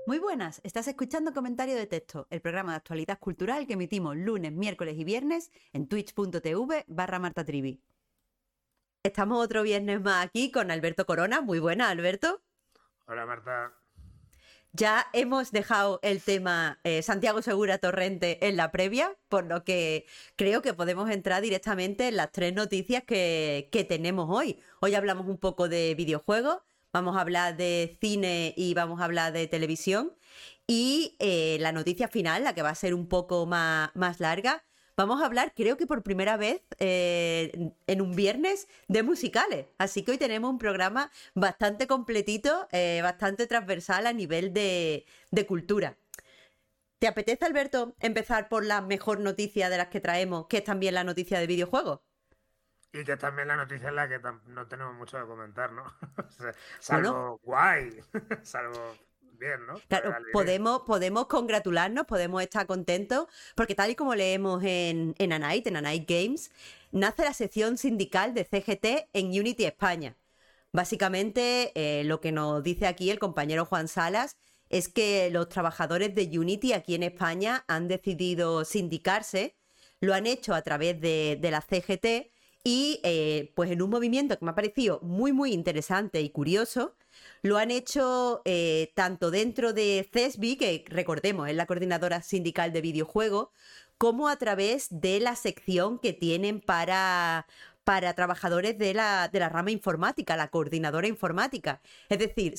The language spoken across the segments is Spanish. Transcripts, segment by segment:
Muy buenas, estás escuchando Comentario de Texto, el programa de actualidad cultural que emitimos lunes, miércoles y viernes en twitch.tv/martatrivi. Estamos otro viernes más aquí con Alberto Corona. Muy buena, Alberto. Hola Marta. Ya hemos dejado el tema Santiago Segura Torrente en la previa, por lo que creo que podemos entrar directamente en las tres noticias que tenemos hoy. Hoy hablamos un poco de videojuegos, vamos a hablar de cine y vamos a hablar de televisión. Y la noticia final, la que va a ser un poco más larga, vamos a hablar, creo que por primera vez en un viernes, de musicales. Así que hoy tenemos un programa bastante completito, bastante transversal a nivel de cultura. ¿Te apetece, Alberto, empezar por la mejor noticia de las que traemos, que es también la noticia de videojuegos? Y que también la noticia es la que no tenemos mucho que comentar, ¿no? Bueno, Salvo guay, salvo bien, ¿no? claro, Alegría. podemos congratularnos, podemos estar contentos, porque tal y como leemos en A Night Games, nace la sección sindical de CGT en Unity España. Básicamente, lo que nos dice aquí el compañero Juan Salas es que los trabajadores de Unity aquí en España han decidido sindicarse, lo han hecho a través de la CGT y pues en un movimiento que me ha parecido muy interesante y curioso, lo han hecho tanto dentro de CESBI, que recordemos es la coordinadora sindical de videojuegos, como a través de la sección que tienen para trabajadores de la rama informática, la coordinadora informática. Es decir,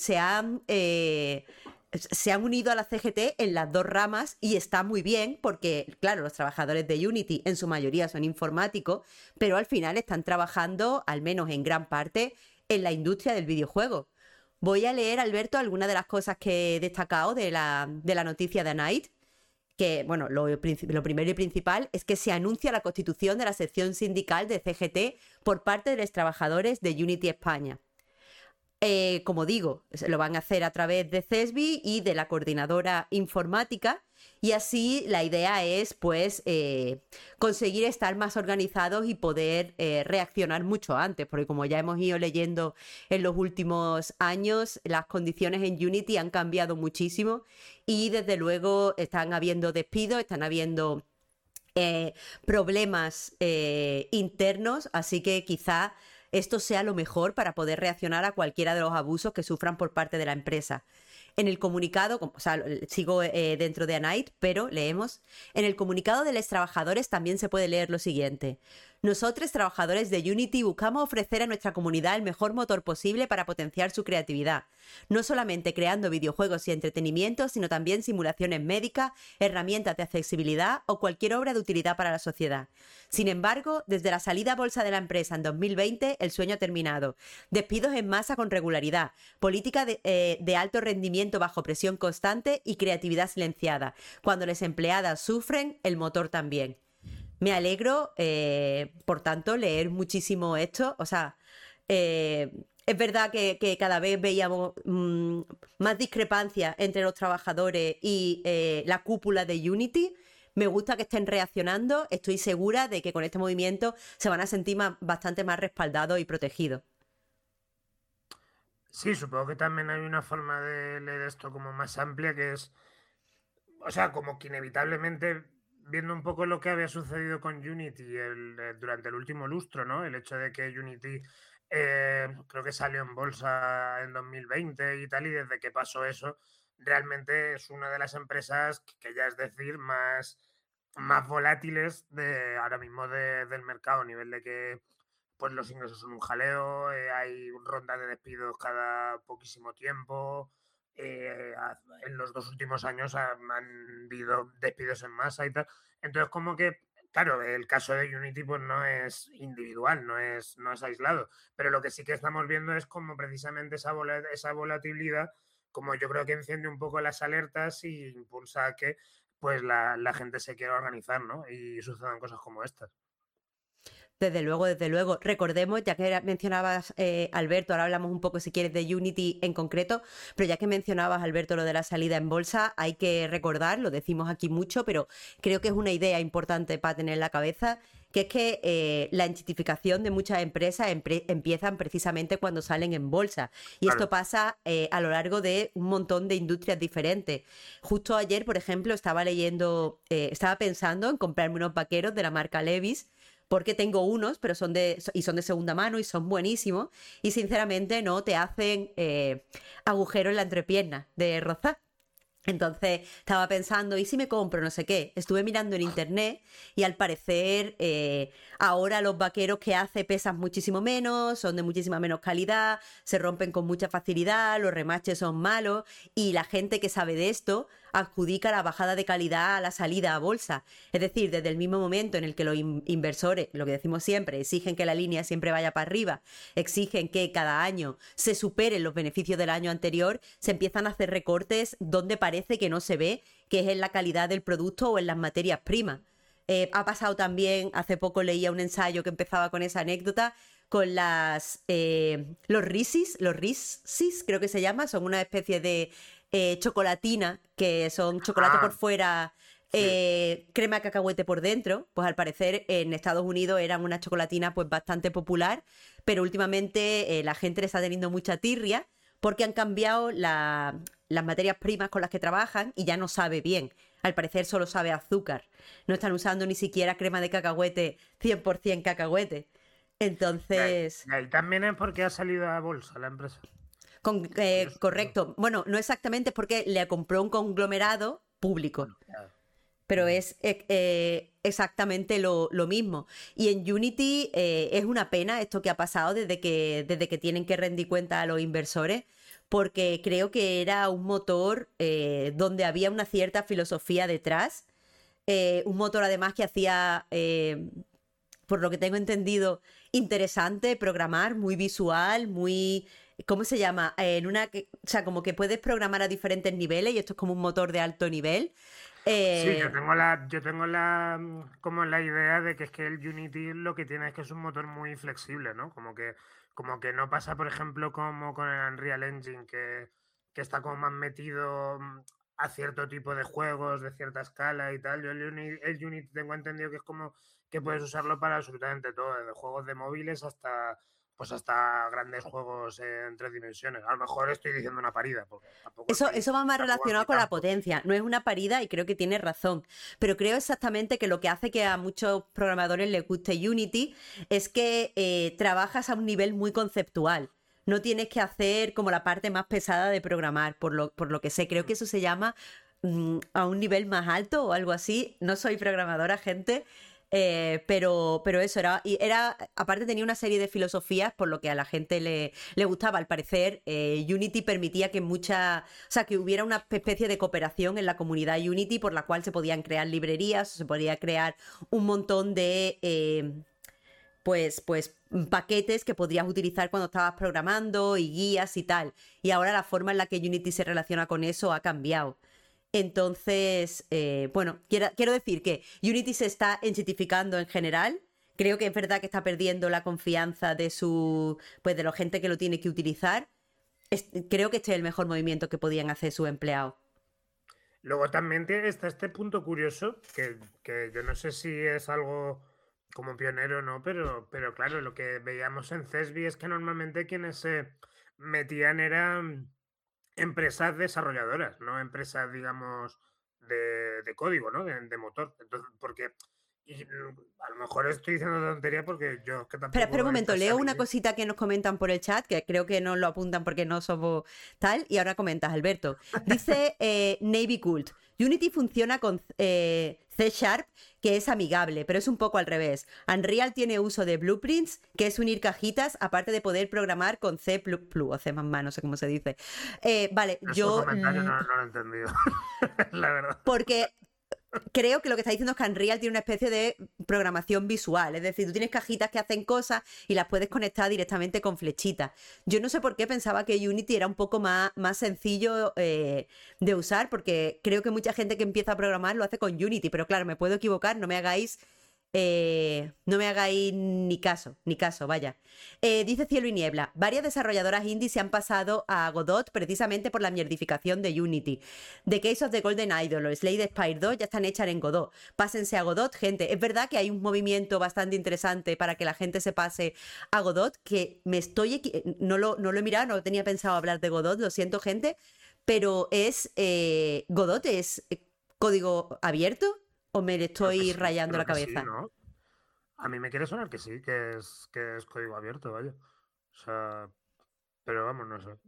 se han unido a la CGT en las dos ramas y está muy bien porque, claro, los trabajadores de Unity en su mayoría son informáticos, pero al final están trabajando, al menos en gran parte, en la industria del videojuego. Voy a leer, Alberto, algunas de las cosas que he destacado de la noticia de Night, que, bueno, lo primero y principal es que se anuncia la constitución de la sección sindical de CGT por parte de los trabajadores de Unity España. Como digo, lo van a hacer a través de CESBI y de la coordinadora informática, y así la idea es pues conseguir estar más organizados y poder reaccionar mucho antes, porque como ya hemos ido leyendo en los últimos años, las condiciones en Unity han cambiado muchísimo y desde luego están habiendo despidos, están habiendo problemas internos, así que quizá esto sea lo mejor para poder reaccionar a cualquiera de los abusos que sufran por parte de la empresa. En el comunicado, o sea, sigo dentro de A Night, pero leemos. En el comunicado de los trabajadores también se puede leer lo siguiente. Nosotros, trabajadores de Unity, buscamos ofrecer a nuestra comunidad el mejor motor posible para potenciar su creatividad. No solamente creando videojuegos y entretenimiento, sino también simulaciones médicas, herramientas de accesibilidad o cualquier obra de utilidad para la sociedad. Sin embargo, desde la salida a bolsa de la empresa en 2020, el sueño ha terminado. Despidos en masa con regularidad, política de alto rendimiento bajo presión constante y creatividad silenciada. Cuando las empleadas sufren, el motor también. Me alegro, por tanto, leer muchísimo esto. O sea, es verdad que cada vez veíamos más discrepancias entre los trabajadores y la cúpula de Unity. Me gusta que estén reaccionando. Estoy segura de que con este movimiento se van a sentir bastante más respaldados y protegidos. Sí, supongo que también hay una forma de leer esto como más amplia que es, o sea, como que inevitablemente, viendo un poco lo que había sucedido con Unity durante el último lustro, ¿no? El hecho de que Unity creo que salió en bolsa en 2020 y tal, y desde que pasó eso, realmente es una de las empresas que ya es decir, más volátiles de ahora mismo del mercado, a nivel de que pues los ingresos son un jaleo, hay rondas de despidos cada poquísimo tiempo. En los 2 últimos años han habido despidos en masa y tal. Entonces, como que, claro, el caso de Unity pues no es individual, no es aislado. Pero lo que sí que estamos viendo es como precisamente esa volatilidad, como yo creo que enciende un poco las alertas y impulsa a que pues la gente se quiera organizar, ¿no? Y sucedan cosas como estas. Desde luego, desde luego. Recordemos, ya que mencionabas, Alberto, ahora hablamos un poco, si quieres, de Unity en concreto, pero ya que mencionabas, Alberto, lo de la salida en bolsa, hay que recordar, lo decimos aquí mucho, pero creo que es una idea importante para tener en la cabeza, que es que la identificación de muchas empresas empiezan precisamente cuando salen en bolsa. Y Claro. esto pasa a lo largo de un montón de industrias diferentes. Justo ayer, por ejemplo, estaba pensando en comprarme unos vaqueros de la marca Levi's, porque tengo unos, pero son de segunda mano y son buenísimos. Y sinceramente no te hacen agujeros en la entrepierna de rozar. Entonces estaba pensando, ¿y si me compro no sé qué? Estuve mirando en internet y al parecer ahora los vaqueros que hace pesan muchísimo menos, son de muchísima menos calidad, se rompen con mucha facilidad, los remaches son malos y la gente que sabe de esto adjudica la bajada de calidad a la salida a bolsa. Es decir, desde el mismo momento en el que los inversores, lo que decimos siempre, exigen que la línea siempre vaya para arriba, exigen que cada año se superen los beneficios del año anterior, se empiezan a hacer recortes donde parece que no se ve, que es en la calidad del producto o en las materias primas. Ha pasado también, hace poco leía un ensayo que empezaba con esa anécdota, con los Reese's, creo que se llama, son una especie de chocolatina, que son chocolate por fuera, crema de cacahuete por dentro. Pues al parecer en Estados Unidos eran una chocolatina pues bastante popular, pero últimamente la gente le está teniendo mucha tirria porque han cambiado las materias primas con las que trabajan y ya no sabe bien. Al parecer solo sabe a azúcar. No están usando ni siquiera crema de cacahuete 100% cacahuete. Entonces... Y ahí también es porque ha salido a bolsa la empresa. Correcto. Bueno, no exactamente, porque le compró un conglomerado público, pero es exactamente lo mismo. Y en Unity es una pena esto que ha pasado desde que tienen que rendir cuenta a los inversores, porque creo que era un motor donde había una cierta filosofía detrás, un motor además que hacía... por lo que tengo entendido, interesante programar, muy visual, muy... ¿Cómo se llama? O sea, como que puedes programar a diferentes niveles y esto es como un motor de alto nivel. Sí, yo tengo como la idea de que es que el Unity lo que tiene es que es un motor muy flexible, ¿no? Como que no pasa, por ejemplo, como con el Unreal Engine, que está como más metido a cierto tipo de juegos, de cierta escala y tal. Yo el Unity tengo entendido que es como que puedes usarlo para absolutamente todo, desde juegos de móviles hasta grandes juegos en 3 dimensiones. A lo mejor estoy diciendo una parida, porque tampoco Eso va más tampoco en relacionado mi con la campo. potencia. No es una parida y creo que tienes razón. Pero creo exactamente que lo que hace que a muchos programadores les guste Unity es que trabajas a un nivel muy conceptual. No tienes que hacer como la parte más pesada de programar, por lo que sé. Creo que eso se llama a un nivel más alto o algo así. No soy programadora, gente. Pero eso aparte tenía una serie de filosofías por lo que a la gente le gustaba. Al parecer, Unity permitía que que hubiera una especie de cooperación en la comunidad Unity por la cual se podían crear librerías, se podía crear un montón de pues paquetes que podrías utilizar cuando estabas programando y guías y tal. Y ahora la forma en la que Unity se relaciona con eso ha cambiado. Entonces, bueno, quiero decir que Unity se está enchitificando en general. Creo que es verdad que está perdiendo la confianza de la gente que lo tiene que utilizar. Creo que este es el mejor movimiento que podían hacer sus empleados. Luego también está este punto curioso, que yo no sé si es algo como pionero o no, pero claro, lo que veíamos en CESBI es que normalmente quienes se metían eran empresas desarrolladoras, no empresas, digamos, de código, ¿no? De motor. Entonces, porque... Y a lo mejor estoy diciendo tontería porque yo que tampoco... Espera un momento, leo una cosita que nos comentan por el chat, que creo que nos lo apuntan porque no somos tal, y ahora comentas, Alberto. Dice Navy Cult, Unity funciona con C#, que es amigable, pero es un poco al revés. Unreal tiene uso de blueprints, que es unir cajitas, aparte de poder programar con C++, o C++, no sé cómo se dice. Vale, yo... comentario no lo he entendido, la verdad. Porque... creo que lo que está diciendo es que Unreal tiene una especie de programación visual, es decir, tú tienes cajitas que hacen cosas y las puedes conectar directamente con flechitas. Yo no sé por qué pensaba que Unity era un poco más sencillo de usar, porque creo que mucha gente que empieza a programar lo hace con Unity, pero claro, me puedo equivocar, no me hagáis No me hagáis ni caso, vaya. Dice Cielo y Niebla, varias desarrolladoras indie se han pasado a Godot precisamente por la mierdificación de Unity. The Case of the Golden Idol o Slay the Spire 2 ya están hechas en Godot. Pásense a Godot, gente. Es verdad que hay un movimiento bastante interesante para que la gente se pase a Godot, que no lo he mirado, no tenía pensado hablar de Godot, lo siento, gente, pero Godot es código abierto. ¿O me le estoy rayando la cabeza? Sí, ¿no? A mí me quiere sonar que sí, que es código abierto, vaya. O sea, pero vamos, no sé.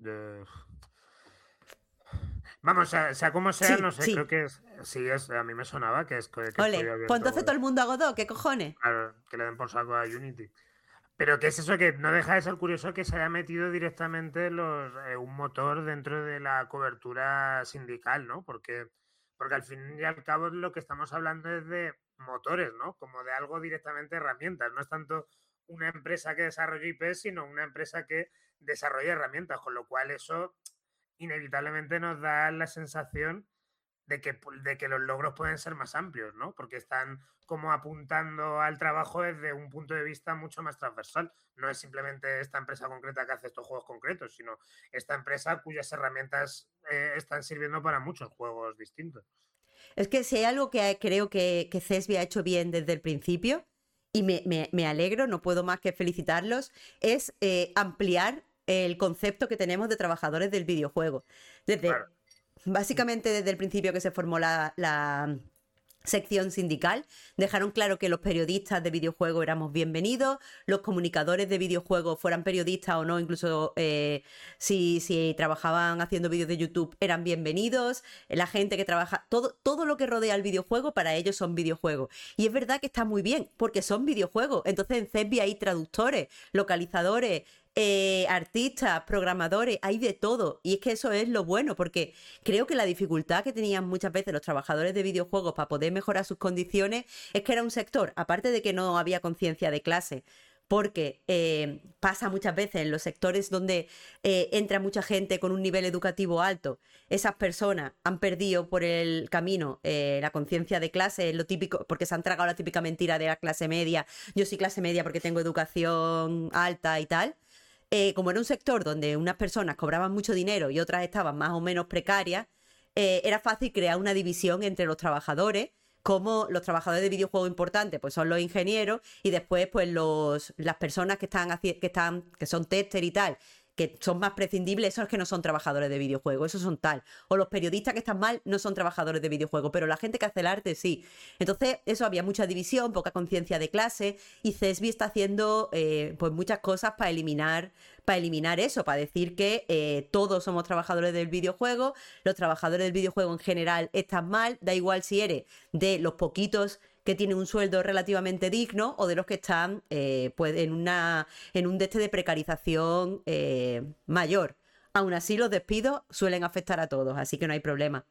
Vamos, sea como sea, sí, no sé, sí. Creo que a mí me sonaba que es código abierto. Pues entonces todo el mundo a Godot, ¿qué cojones? Claro, que le den por saco a Unity. Pero que es eso, que no deja de ser curioso que se haya metido directamente un motor dentro de la cobertura sindical, ¿no? Porque al fin y al cabo lo que estamos hablando es de motores, ¿no? Como de algo directamente herramientas. No es tanto una empresa que desarrolla IP, sino una empresa que desarrolla herramientas, con lo cual eso inevitablemente nos da la sensación de que los logros pueden ser más amplios, ¿no? Porque están como apuntando al trabajo desde un punto de vista mucho más transversal. No es simplemente esta empresa concreta que hace estos juegos concretos, sino esta empresa cuyas herramientas están sirviendo para muchos juegos distintos. Es que si hay algo que creo que Cesbi ha hecho bien desde el principio, y me alegro, no puedo más que felicitarlos, es ampliar el concepto que tenemos de trabajadores del videojuego. Claro. Básicamente desde el principio que se formó la sección sindical, dejaron claro que los periodistas de videojuegos éramos bienvenidos, los comunicadores de videojuegos, fueran periodistas o no, incluso si trabajaban haciendo vídeos de YouTube, eran bienvenidos, la gente que trabaja, todo lo que rodea al videojuego para ellos son videojuegos. Y es verdad que está muy bien, porque son videojuegos. Entonces en Cesbi hay traductores, localizadores, artistas, programadores, hay de todo. Y es que eso es lo bueno, porque creo que la dificultad que tenían muchas veces los trabajadores de videojuegos para poder mejorar sus condiciones es que era un sector, aparte de que no había conciencia de clase, porque pasa muchas veces en los sectores donde entra mucha gente con un nivel educativo alto, esas personas han perdido por el camino la conciencia de clase, es lo típico, porque se han tragado la típica mentira de la clase media, yo soy clase media porque tengo educación alta y tal. Como era un sector donde unas personas cobraban mucho dinero y otras estaban más o menos precarias, era fácil crear una división entre los trabajadores, como los trabajadores de videojuegos importantes pues son los ingenieros, y después pues las personas que son tester y tal, que son más prescindibles, esos que no son trabajadores de videojuegos, esos son tal. O los periodistas que están mal no son trabajadores de videojuegos, pero la gente que hace el arte sí. Entonces, eso, había mucha división, poca conciencia de clase, y Cesbi está haciendo pues muchas cosas para eliminar eso, para decir que todos somos trabajadores del videojuego, los trabajadores del videojuego en general están mal, da igual si eres de los poquitos que tienen un sueldo relativamente digno o de los que están pues en un de precarización mayor. Aún así, los despidos suelen afectar a todos, así que no hay problema.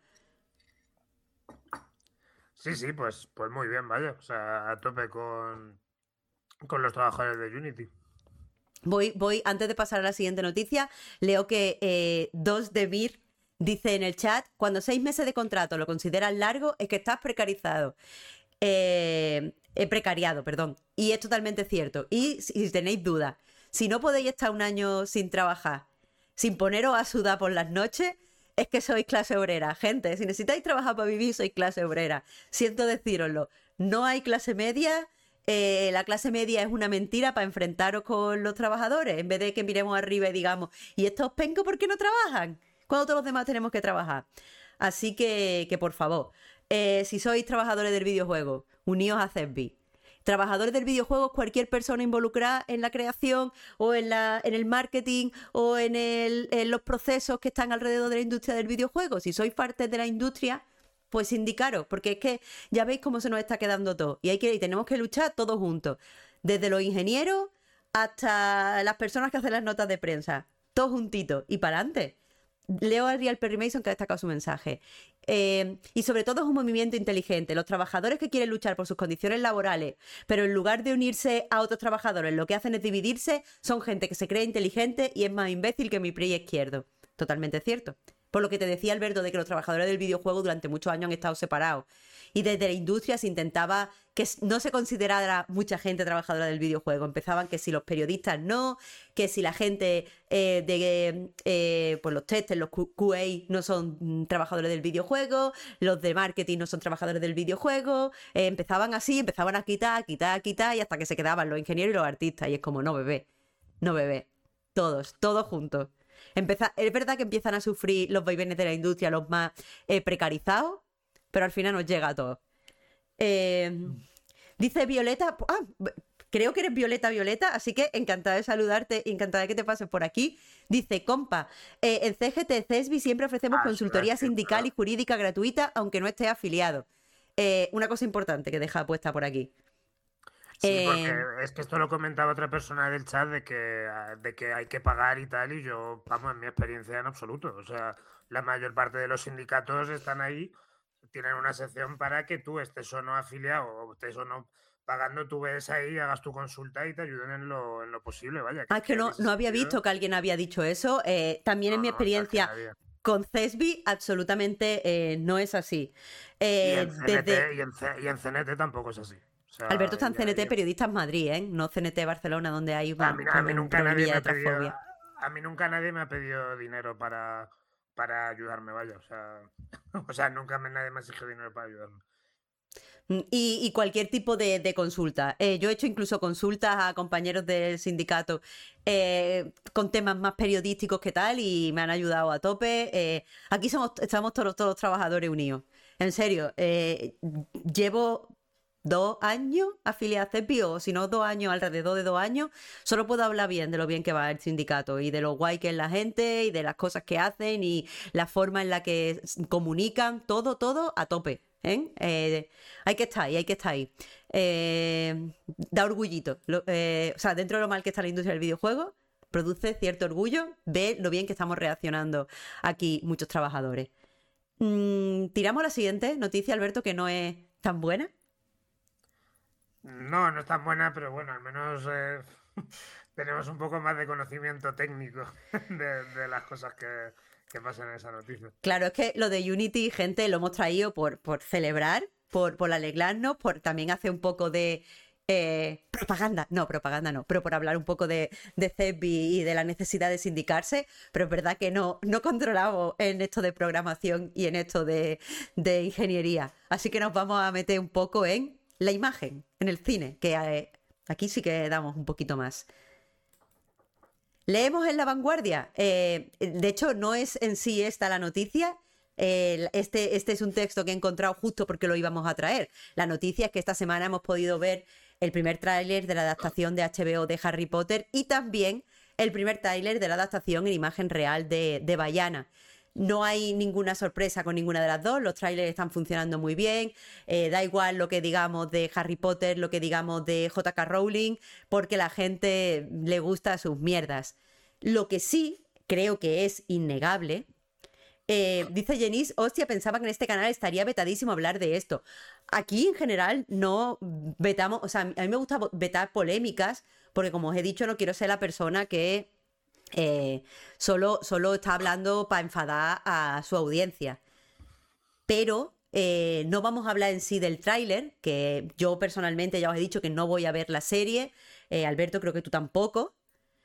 Sí, pues muy bien, vaya. O sea, a tope con los trabajadores de Unity. Antes de pasar a la siguiente noticia, leo que Dos de Mir dice en el chat: cuando 6 meses de contrato lo consideras largo, es que estás precarizado. Precariado, perdón. Y es totalmente cierto. Y si tenéis dudas, si no podéis estar un año sin trabajar, sin poneros a sudar por las noches, es que sois clase obrera. Gente, si necesitáis trabajar para vivir, sois clase obrera. Siento decíroslo. No hay clase media. La clase media es una mentira para enfrentaros con los trabajadores. En vez de que miremos arriba y digamos, ¿y estos pencos por qué no trabajan? Cuando todos los demás tenemos que trabajar. Así que por favor, si sois trabajadores del videojuego, uníos a Cesbi. Trabajadores del videojuego es cualquier persona involucrada en la creación o en el marketing o en los procesos que están alrededor de la industria del videojuego. Si sois parte de la industria, pues sindicaros, porque es que ya veis cómo se nos está quedando todo. Y tenemos que luchar todos juntos. Desde los ingenieros hasta las personas que hacen las notas de prensa. Todos juntitos y para adelante. Leo a Real Perry Mason, que ha destacado su mensaje. Y sobre todo es un movimiento inteligente. Los trabajadores que quieren luchar por sus condiciones laborales, pero en lugar de unirse a otros trabajadores, lo que hacen es dividirse, son gente que se cree inteligente y es más imbécil que mi PRI izquierdo. Totalmente cierto. Por lo que te decía, Alberto, de que los trabajadores del videojuego durante muchos años han estado separados. Y desde la industria se intentaba que no se considerara mucha gente trabajadora del videojuego. Empezaban que si los periodistas no, que si la gente pues los testers, los QA no son trabajadores del videojuego, los de marketing no son trabajadores del videojuego. Empezaban así, empezaban a quitar y hasta que se quedaban los ingenieros y los artistas. Y es como, no, bebé, todos juntos. Es verdad que empiezan a sufrir los vaivenes de la industria, los más precarizados, pero al final nos llega a todos. Dice Violeta, creo que eres Violeta, así que encantada de saludarte, encantada de que te pases por aquí. Dice, compa, en CGT CESBI siempre ofrecemos consultoría sindical y jurídica gratuita, aunque no esté afiliado. Una cosa importante que deja puesta por aquí. Sí, porque es que esto lo comentaba otra persona del chat de que hay que pagar y tal, y yo, vamos, en mi experiencia en absoluto. O sea, la mayor parte de los sindicatos están ahí, tienen una sección para que tú estés o no afiliado o estés o no pagando, tú ves ahí, hagas tu consulta y te ayuden en lo posible, vaya. Es que no había visto que alguien había dicho eso. También en mi experiencia con CESBI absolutamente no es así. Y en CNT tampoco es así. O sea, Alberto está en CNT Periodistas Madrid, ¿eh? No CNT Barcelona, donde hay a mí nunca nadie me ha pedido dinero para ayudarme, vaya. O sea, nunca nadie me ha exigido dinero para ayudarme. Y cualquier tipo de consulta. Yo he hecho incluso consultas a compañeros del sindicato con temas más periodísticos que tal y me han ayudado a tope. Aquí estamos todos los trabajadores unidos. En serio, llevo 2 años afiliada a CESBI, o si no 2 años, alrededor de 2 años. Solo puedo hablar bien de lo bien que va el sindicato y de lo guay que es la gente y de las cosas que hacen y la forma en la que comunican, todo a tope. Hay que estar ahí. Da orgullito. O sea, dentro de lo mal que está la industria del videojuego, produce cierto orgullo ver lo bien que estamos reaccionando aquí muchos trabajadores. Tiramos a la siguiente noticia, Alberto, que no es tan buena. No es tan buena, pero bueno, al menos tenemos un poco más de conocimiento técnico de las cosas que pasan en esa noticia. Claro, es que lo de Unity, gente, lo hemos traído por celebrar, por alegrarnos, por también hacer un poco de propaganda no, pero por hablar un poco de CESBI y de la necesidad de sindicarse, pero es verdad que no controlamos en esto de programación y en esto de ingeniería, así que nos vamos a meter un poco en la imagen, en el cine, que aquí sí que damos un poquito más. Leemos en La Vanguardia. De hecho, no es en sí esta la noticia. Este es un texto que he encontrado justo porque lo íbamos a traer. La noticia es que esta semana hemos podido ver el primer tráiler de la adaptación de HBO de Harry Potter y también el primer tráiler de la adaptación en imagen real de Vaiana. No hay ninguna sorpresa con ninguna de las dos, los trailers están funcionando muy bien, da igual lo que digamos de Harry Potter, lo que digamos de J.K. Rowling, porque la gente le gusta sus mierdas. Lo que sí creo que es innegable, dice Jenis, hostia, pensaba que en este canal estaría vetadísimo hablar de esto. Aquí en general no vetamos, o sea, a mí me gusta vetar polémicas, porque como os he dicho, no quiero ser la persona que solo está hablando para enfadar a su audiencia. Pero no vamos a hablar en sí del tráiler, que yo personalmente ya os he dicho que no voy a ver la serie. Alberto, creo que tú tampoco.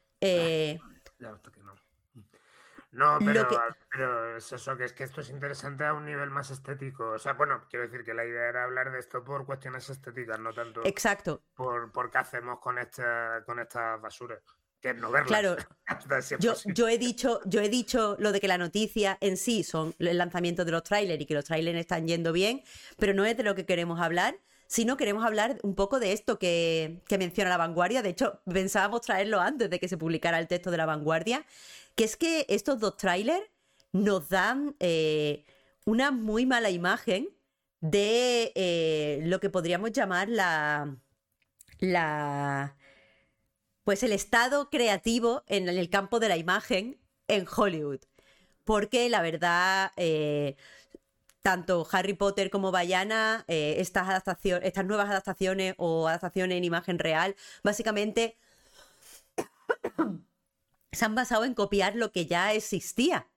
No, pero es eso, que es que esto es interesante a un nivel más estético. O sea, bueno, quiero decir que la idea era hablar de esto por cuestiones estéticas, no tanto exacto. por qué hacemos con estas basuras. Que no verlas. Claro, yo he dicho lo de que la noticia en sí son el lanzamiento de los trailers y que los trailers están yendo bien, pero no es de lo que queremos hablar, sino queremos hablar un poco de esto que menciona La Vanguardia. De hecho, pensábamos traerlo antes de que se publicara el texto de La Vanguardia, que es que estos 2 trailers nos dan una muy mala imagen de lo que podríamos llamar pues el estado creativo en el campo de la imagen en Hollywood. Porque la verdad, tanto Harry Potter como Vaiana, estas nuevas adaptaciones o adaptaciones en imagen real, básicamente se han basado en copiar lo que ya existía.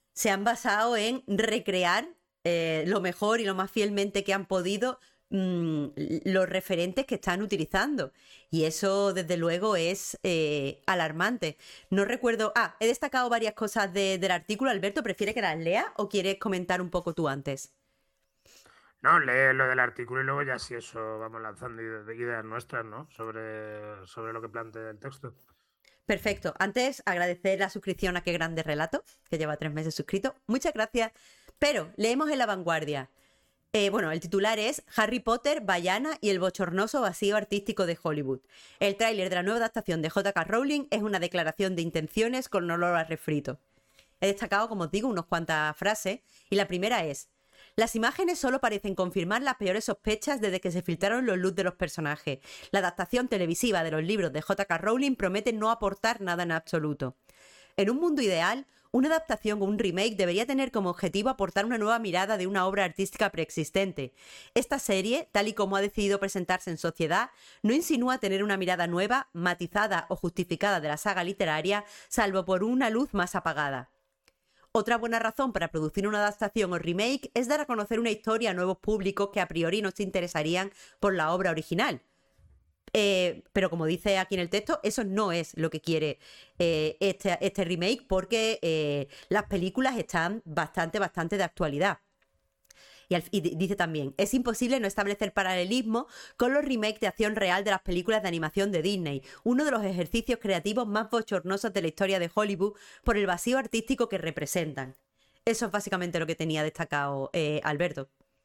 se han basado en recrear lo mejor y lo más fielmente que han podido los referentes que están utilizando. Y eso, desde luego, es alarmante. No recuerdo... he destacado varias cosas del artículo. Alberto, ¿prefieres que las lea o quieres comentar un poco tú antes? No, lee lo del artículo y luego ya si eso vamos lanzando ideas nuestras, ¿no? Sobre lo que plantea el texto. Perfecto. Antes, agradecer la suscripción a Qué Grande Relato, que lleva 3 meses suscrito. Muchas gracias. Pero leemos en La Vanguardia. Bueno, el titular es Harry Potter, Vaiana y el bochornoso vacío artístico de Hollywood. El tráiler de la nueva adaptación de J.K. Rowling es una declaración de intenciones con olor a refrito. He destacado, como os digo, unas cuantas frases, y la primera es: las imágenes solo parecen confirmar las peores sospechas desde que se filtraron los looks de los personajes. La adaptación televisiva de los libros de J.K. Rowling promete no aportar nada en absoluto. En un mundo ideal, una adaptación o un remake debería tener como objetivo aportar una nueva mirada de una obra artística preexistente. Esta serie, tal y como ha decidido presentarse en sociedad, no insinúa tener una mirada nueva, matizada o justificada de la saga literaria, salvo por una luz más apagada. Otra buena razón para producir una adaptación o remake es dar a conocer una historia a nuevos públicos que a priori no se interesarían por la obra original. Pero como dice aquí en el texto, eso no es lo que quiere este remake, porque las películas están bastante de actualidad. Y dice también, es imposible no establecer paralelismo con los remakes de acción real de las películas de animación de Disney, uno de los ejercicios creativos más bochornosos de la historia de Hollywood por el vacío artístico que representan. Eso es básicamente lo que tenía destacado Alberto.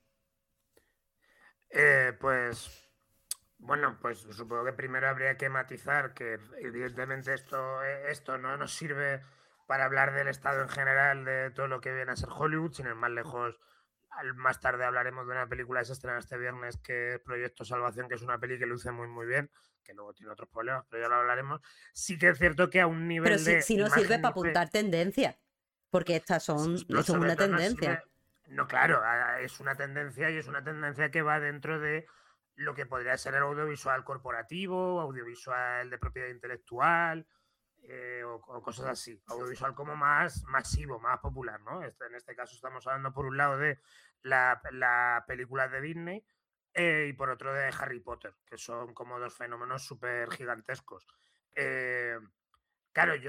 Pues, bueno, pues supongo que primero habría que matizar que evidentemente esto no nos sirve para hablar del estado en general de todo lo que viene a ser Hollywood, sin ir más lejos. Más tarde hablaremos de una película que se estrena este viernes, que es Proyecto Salvación, que es una peli que luce muy bien, que luego tiene otros problemas, pero ya lo hablaremos. Sí que es cierto que a un Pero nivel de si no sirve imagen para apuntar tendencias, porque esto no, es una tendencia. no, claro, es una tendencia y es una tendencia que va dentro de lo que podría ser el audiovisual corporativo, audiovisual de propiedad intelectual, o cosas así. Audiovisual como más masivo, más popular, ¿no? En este caso estamos hablando por un lado de la película de Disney y por otro de Harry Potter, que son como dos fenómenos súper gigantescos. Claro,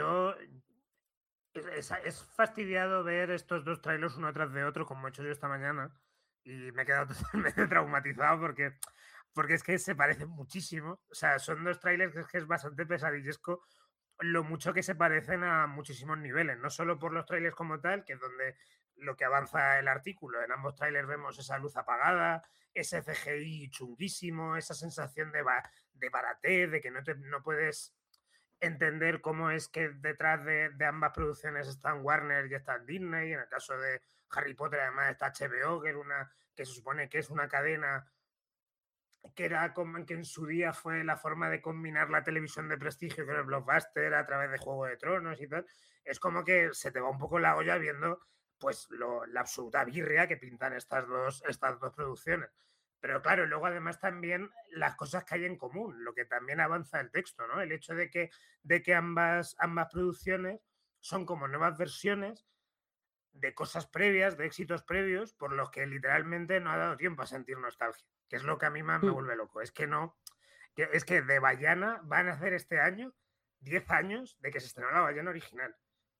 es fastidiado ver estos dos trailers uno tras de otro, como he hecho yo esta mañana, y me he quedado totalmente traumatizado porque es que se parecen muchísimo. O sea, son dos trailers que es bastante pesadillesco lo mucho que se parecen a muchísimos niveles, no solo por los trailers como tal, que es donde lo que avanza el artículo. En ambos trailers vemos esa luz apagada, ese CGI chunguísimo, esa sensación de baratez, de que no puedes entender cómo es que detrás de ambas producciones están Warner y están Disney. En el caso de Harry Potter, además, está HBO, que se supone que es una cadena que era como que en su día fue la forma de combinar la televisión de prestigio con el blockbuster a través de Juego de Tronos y tal. Es como que se te va un poco la olla viendo pues la absoluta birria que pintan estas dos producciones. Pero claro, luego además también las cosas que hay en común, lo que también avanza el texto, ¿no? El hecho de que ambas producciones son como nuevas versiones de cosas previas, de éxitos previos, por los que literalmente no ha dado tiempo a sentir nostalgia, que es lo que a mí más me Mm. vuelve loco. Es que de Vaiana van a hacer este año 10 años de que se estrenó la Vaiana original.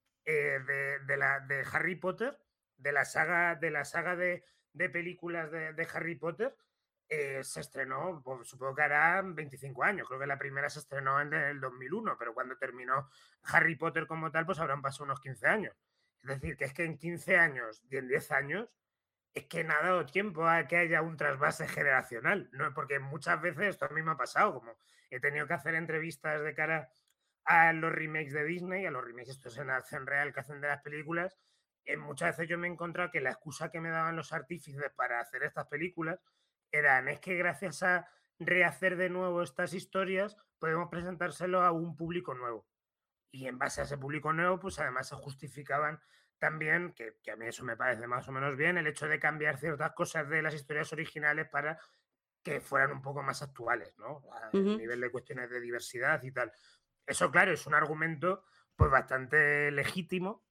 De Harry Potter, de la saga de películas de Harry Potter, se estrenó, pues, supongo que harán 25 años. Creo que la primera se estrenó en el 2001, pero cuando terminó Harry Potter como tal, pues habrán pasado unos 15 años. Es decir, que es que en 15 años y en 10 años es que no ha dado tiempo a que haya un trasvase generacional, ¿no? Porque muchas veces esto a mí me ha pasado, como he tenido que hacer entrevistas de cara a los remakes de Disney, a los remakes estos en acción real que hacen de las películas, muchas veces yo me he encontrado que la excusa que me daban los artífices para hacer estas películas es que gracias a rehacer de nuevo estas historias podemos presentárselo a un público nuevo. Y en base a ese público nuevo, pues además se justificaban también, que a mí eso me parece más o menos bien, el hecho de cambiar ciertas cosas de las historias originales para que fueran un poco más actuales, ¿no? A nivel de cuestiones de diversidad y tal. Eso, claro, es un argumento pues bastante legítimo,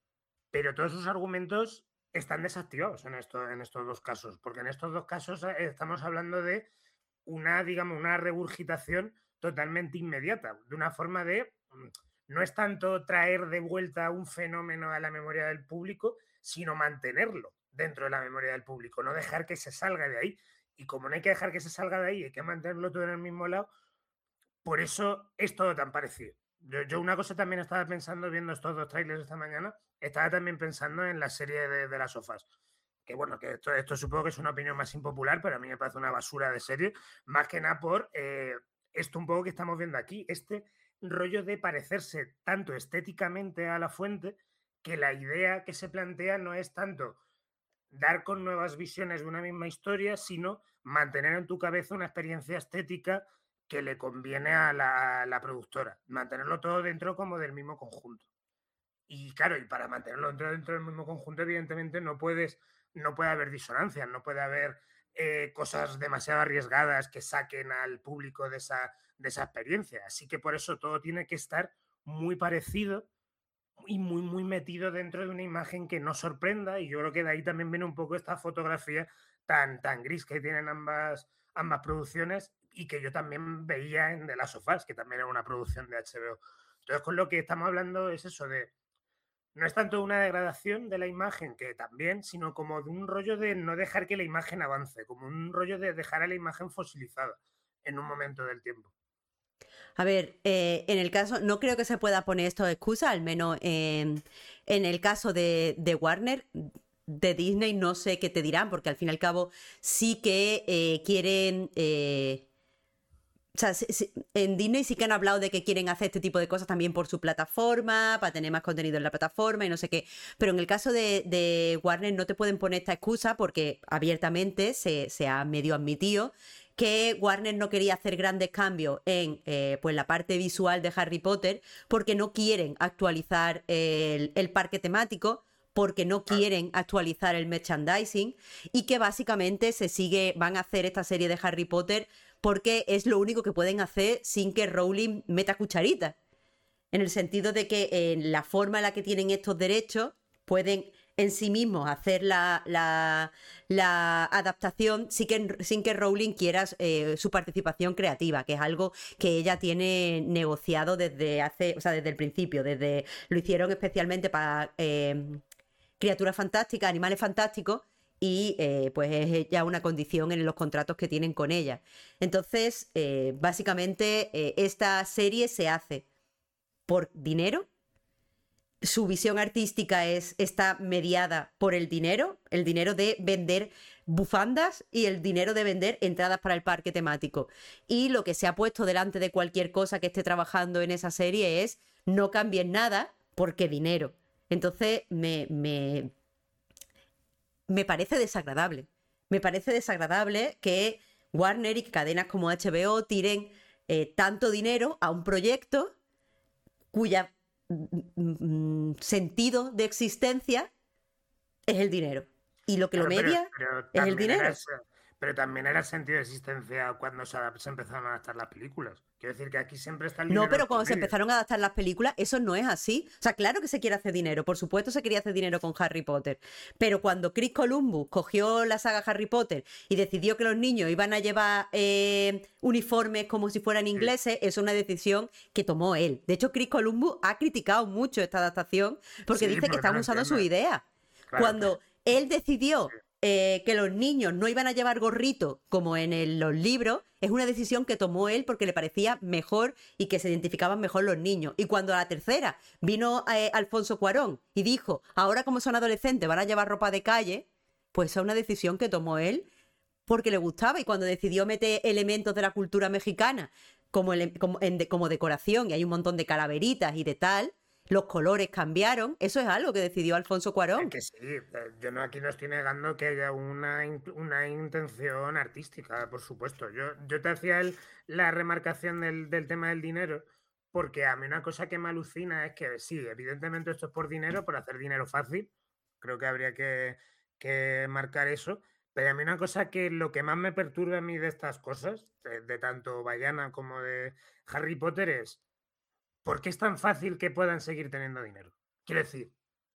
pero todos sus argumentos están desactivados en estos dos casos, porque en estos dos casos estamos hablando de una, digamos, una regurgitación totalmente inmediata, de una forma de, no es tanto traer de vuelta un fenómeno a la memoria del público, sino mantenerlo dentro de la memoria del público, no dejar que se salga de ahí. Y como no hay que dejar que se salga de ahí, hay que mantenerlo todo en el mismo lado, por eso es todo tan parecido. Yo una cosa también estaba pensando, viendo estos dos trailers esta mañana, estaba también pensando en la serie de las sofás. Que bueno, que esto supongo que es una opinión más impopular, pero a mí me parece una basura de serie, más que nada por esto un poco que estamos viendo aquí, este rollo de parecerse tanto estéticamente a la fuente, que la idea que se plantea no es tanto dar con nuevas visiones de una misma historia, sino mantener en tu cabeza una experiencia estética que le conviene a la productora. Mantenerlo todo dentro como del mismo conjunto. Y claro, y para mantenerlo dentro del mismo conjunto, evidentemente no puede haber disonancias, no puede haber cosas demasiado arriesgadas que saquen al público de esa experiencia. Así que por eso todo tiene que estar muy parecido y muy metido dentro de una imagen que no sorprenda, y yo creo que de ahí también viene un poco esta fotografía tan gris que tienen ambas producciones, y que yo también veía en The Last of Us, que también era una producción de HBO. Entonces, con lo que estamos hablando es eso de, no es tanto una degradación de la imagen, que también, sino como de un rollo de no dejar que la imagen avance, como un rollo de dejar a la imagen fosilizada en un momento del tiempo. A ver, en el caso, no creo que se pueda poner esto de excusa, al menos en el caso de Warner. De Disney no sé qué te dirán, porque al fin y al cabo sí que quieren... o sea, en Disney sí que han hablado de que quieren hacer este tipo de cosas también por su plataforma, para tener más contenido en la plataforma y no sé qué. Pero en el caso de Warner no te pueden poner esta excusa porque abiertamente se ha medio admitido que Warner no quería hacer grandes cambios en pues la parte visual de Harry Potter porque no quieren actualizar el parque temático, porque no quieren actualizar el merchandising y que básicamente van a hacer esta serie de Harry Potter porque es lo único que pueden hacer sin que Rowling meta cucharita. En el sentido de que en la forma en la que tienen estos derechos pueden en sí mismos hacer la adaptación sin que Rowling quiera su participación creativa, que es algo que ella tiene negociado desde el principio, lo hicieron especialmente para criaturas fantásticas, animales fantásticos, y pues es ya una condición en los contratos que tienen con ella. Entonces, básicamente, esta serie se hace por dinero. Su visión artística está mediada por el dinero de vender bufandas y el dinero de vender entradas para el parque temático. Y lo que se ha puesto delante de cualquier cosa que esté trabajando en esa serie es no cambien nada porque dinero. Entonces me parece desagradable. Me parece desagradable que Warner y cadenas como HBO tiren tanto dinero a un proyecto cuya sentido de existencia es el dinero. Y lo que lo Claro, media es el dinero. pero también era el sentido de existencia cuando se empezaron a adaptar las películas. Quiero decir que aquí siempre está el No, dinero pero de por cuando se medio. empezaron a adaptar las películas, eso no es así. O sea, claro que se quiere hacer dinero, por supuesto se quería hacer dinero con Harry Potter. Pero cuando Chris Columbus cogió la saga Harry Potter y decidió que los niños iban a llevar uniformes como si fueran Sí, ingleses, eso es una decisión que tomó él. De hecho, Chris Columbus ha criticado mucho esta adaptación porque sí, dice que porque no están lo usando su entiendo. idea. Claro, claro. Cuando él decidió Sí. que los niños no iban a llevar gorrito como en los libros, es una decisión que tomó él porque le parecía mejor y que se identificaban mejor los niños. Y cuando a la tercera vino Alfonso Cuarón y dijo, ahora como son adolescentes van a llevar ropa de calle, pues esa es una decisión que tomó él porque le gustaba. Y cuando decidió meter elementos de la cultura mexicana como decoración, y hay un montón de calaveritas y de tal, los colores cambiaron, eso es algo que decidió Alfonso Es Cuarón. que sí, yo no, aquí no estoy negando que haya una intención artística, por supuesto. Yo te hacía la remarcación del tema del dinero, porque a mí una cosa que me alucina es que sí, evidentemente esto es por dinero, por hacer dinero fácil. Creo que habría que marcar eso. Pero a mí una cosa que lo que más me perturba a mí de estas cosas, de tanto Bayana como de Harry Potter, es ¿por qué es tan fácil que puedan seguir teniendo dinero? Quiero decir,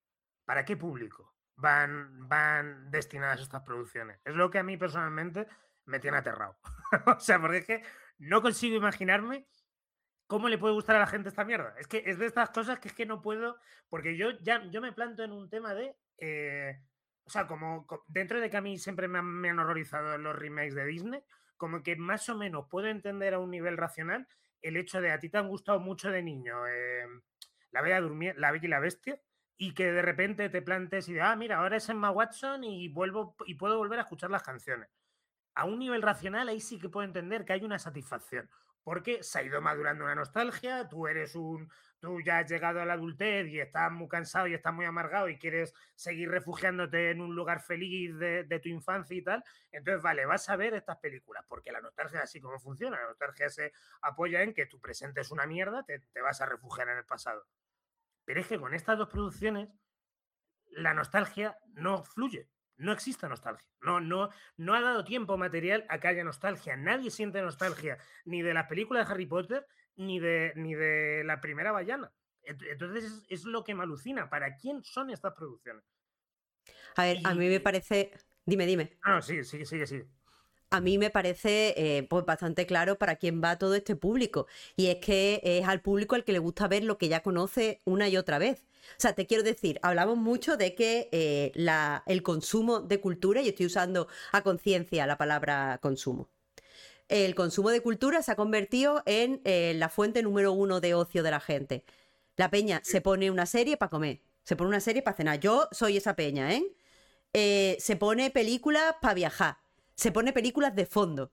¿para qué público van destinadas estas producciones? Es lo que a mí personalmente me tiene aterrado. O sea, porque es que no consigo imaginarme cómo le puede gustar a la gente esta mierda. Es que es de estas cosas que es que no puedo, porque yo me planto en un tema de... o sea, dentro de que a mí siempre me han horrorizado los remakes de Disney, como que más o menos puedo entender a un nivel racional el hecho de a ti te han gustado mucho de niño La Bella y la Bestia, y que de repente te plantes y de, mira, ahora es Emma Watson y puedo volver a escuchar las canciones. A un nivel racional ahí sí que puedo entender que hay una satisfacción, porque se ha ido madurando una nostalgia, tú ya has llegado a la adultez y estás muy cansado y estás muy amargado y quieres seguir refugiándote en un lugar feliz de tu infancia y tal, entonces vale, vas a ver estas películas, porque la nostalgia es así como funciona, la nostalgia se apoya en que tu presente es una mierda, te vas a refugiar en el pasado. Pero es que con estas dos producciones la nostalgia no fluye. No existe nostalgia. No ha dado tiempo material a que haya nostalgia. Nadie siente nostalgia ni de las películas de Harry Potter ni de la primera Bayana. Entonces es lo que me alucina. ¿Para quién son estas producciones? A ver, a mí me parece... Dime. No, sigue. A mí me parece pues bastante claro para quién va todo este público. Y es que es al público al que le gusta ver lo que ya conoce una y otra vez. O sea, te quiero decir, hablamos mucho de que el consumo de cultura, y estoy usando a conciencia la palabra consumo, el consumo de cultura se ha convertido en la fuente número 1 de ocio de la gente. La peña se pone una serie para comer, se pone una serie para cenar. Yo soy esa peña, ¿eh? Se pone películas para viajar, se pone películas de fondo.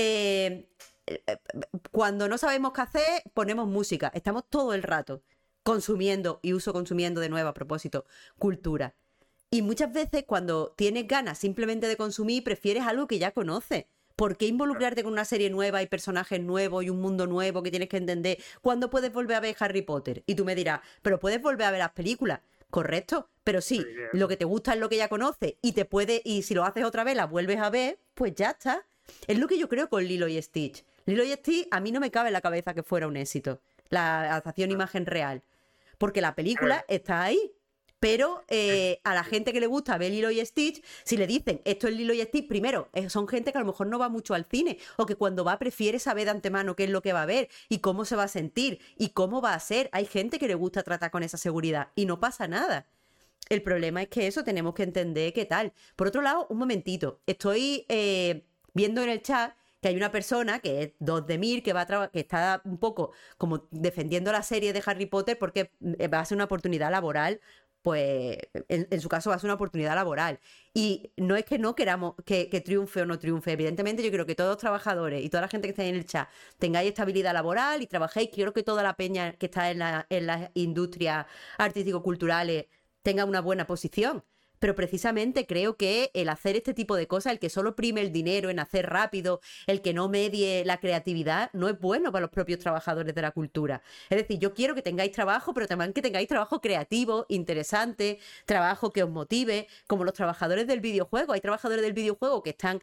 Cuando no sabemos qué hacer, ponemos música. Estamos todo el rato consumiendo, y uso consumiendo de nuevo a propósito, cultura. Y muchas veces cuando tienes ganas simplemente de consumir, prefieres algo que ya conoces. ¿Por qué involucrarte con una serie nueva y personajes nuevos y un mundo nuevo que tienes que entender? ¿Cuándo puedes volver a ver Harry Potter? Y tú me dirás, pero puedes volver a ver las películas. Correcto, pero sí, lo que te gusta es lo que ya conoces y si lo haces otra vez la vuelves a ver, pues ya está. Es lo que yo creo con Lilo y Stitch. Lilo y Stitch a mí no me cabe en la cabeza que fuera un éxito, la adaptación imagen real, porque la película está ahí. Pero a la gente que le gusta ver Lilo y Stitch, si le dicen esto es Lilo y Stitch, primero, son gente que a lo mejor no va mucho al cine, o que cuando va prefiere saber de antemano qué es lo que va a ver, y cómo se va a sentir, y cómo va a ser. Hay gente que le gusta tratar con esa seguridad, y no pasa nada. El problema es que eso tenemos que entender qué tal. Por otro lado, un momentito, estoy viendo en el chat que hay una persona, que es Dosdemir, que está un poco como defendiendo la serie de Harry Potter porque va a ser una oportunidad laboral. Pues en su caso va a ser una oportunidad laboral. Y no es que no queramos que triunfe o no triunfe. Evidentemente yo creo que todos los trabajadores y toda la gente que está en el chat tengáis estabilidad laboral y trabajéis. Quiero que toda la peña que está en las industrias artístico-culturales tenga una buena posición. Pero precisamente creo que el hacer este tipo de cosas, el que solo prime el dinero en hacer rápido, el que no medie la creatividad, no es bueno para los propios trabajadores de la cultura. Es decir, yo quiero que tengáis trabajo, pero también que tengáis trabajo creativo, interesante, trabajo que os motive, como los trabajadores del videojuego. Hay trabajadores del videojuego que están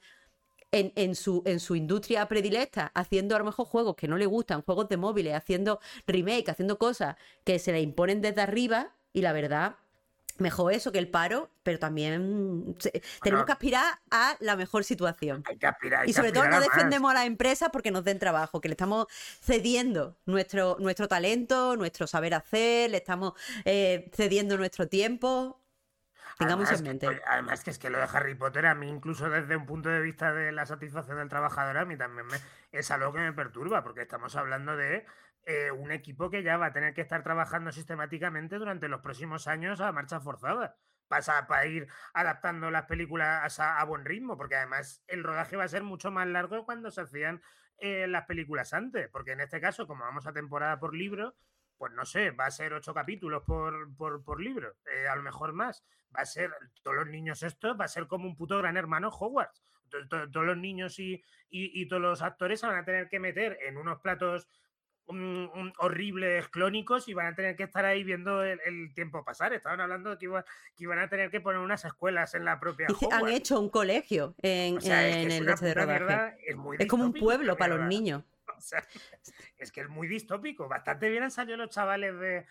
en su industria predilecta, haciendo a lo mejor juegos que no les gustan, juegos de móviles, haciendo remake, haciendo cosas que se le imponen desde arriba, y la verdad... Mejor eso que el paro, pero también tenemos que aspirar a la mejor situación. Hay que aspirar. Y sobre todo no defendemos a las empresas porque nos den trabajo, que le estamos cediendo nuestro talento, nuestro saber hacer, le estamos cediendo nuestro tiempo. Tengamos en mente. Además que es que lo de Harry Potter, a mí incluso desde un punto de vista de la satisfacción del trabajador, a mí también es algo que me perturba, porque estamos hablando de un equipo que ya va a tener que estar trabajando sistemáticamente durante los próximos años a marcha forzada. Para ir adaptando las películas a buen ritmo, porque además el rodaje va a ser mucho más largo cuando se hacían las películas antes, porque en este caso, como vamos a temporada por libro, pues no sé, va a ser 8 capítulos por libro, a lo mejor más. Va a ser, todos los niños estos, va a ser como un puto Gran Hermano Hogwarts. Todos los niños y todos los actores se van a tener que meter en unos platos horribles, clónicos, y van a tener que estar ahí viendo el tiempo pasar. Estaban hablando de que iban a tener que poner unas escuelas en la propia Hogwarts. Han hecho un colegio en el de rodaje. Es como un pueblo para los niños. O sea, es que es muy distópico. Bastante bien han salido los chavales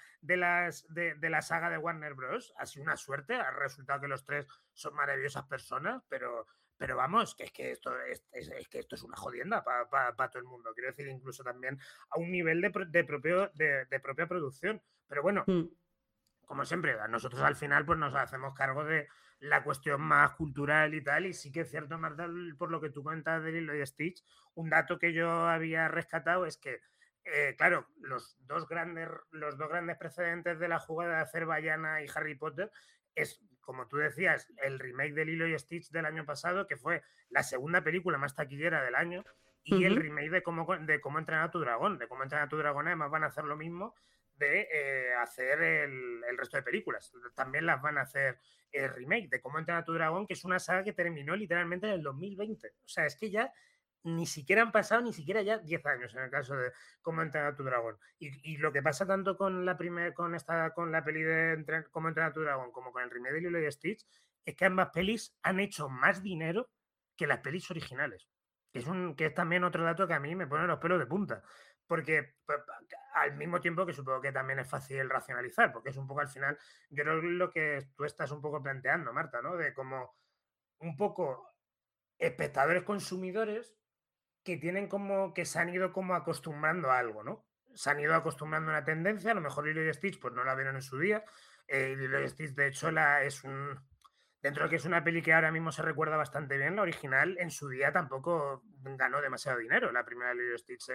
de la saga de Warner Bros. Ha sido una suerte. Ha resultado que los tres son maravillosas personas, pero vamos, que es que esto es una jodienda para todo el mundo. Quiero decir, incluso también a un nivel de propia producción. Pero bueno, como siempre, a nosotros al final pues nos hacemos cargo de la cuestión más cultural y tal, y sí que es cierto, Marta, por lo que tú cuentas de Lilo y Stitch, un dato que yo había rescatado es que, claro, los dos grandes precedentes de la jugada de hacer Bayana y Harry Potter es, como tú decías, el remake de Lilo y Stitch del año pasado, que fue la segunda película más taquillera del año, y el remake de cómo entrenar a tu dragón. De cómo entrenar a tu dragón, además van a hacer lo mismo de hacer el resto de películas. También las van a hacer remake de Cómo entrenar a tu dragón, que es una saga que terminó literalmente en el 2020. O sea, es que ya ni siquiera han pasado ni siquiera ya 10 años en el caso de Cómo entrenar a tu dragón. Y lo que pasa tanto con la peli de Cómo entrenar a tu dragón como con el remake de Lilo y Stitch es que ambas pelis han hecho más dinero que las pelis originales. Que es también otro dato que a mí me pone los pelos de punta. Porque al mismo tiempo que supongo que también es fácil racionalizar, porque es un poco al final, yo creo lo que tú estás un poco planteando, Marta, ¿no? De como un poco espectadores consumidores que tienen como que se han ido como acostumbrando a algo, ¿no? Se han ido acostumbrando a una tendencia, a lo mejor Lilo y Stitch pues no la vieron en su día. Lilo y Stitch, de hecho, dentro de que es una peli que ahora mismo se recuerda bastante bien, la original en su día tampoco ganó demasiado dinero. La primera de Lilo y Stitch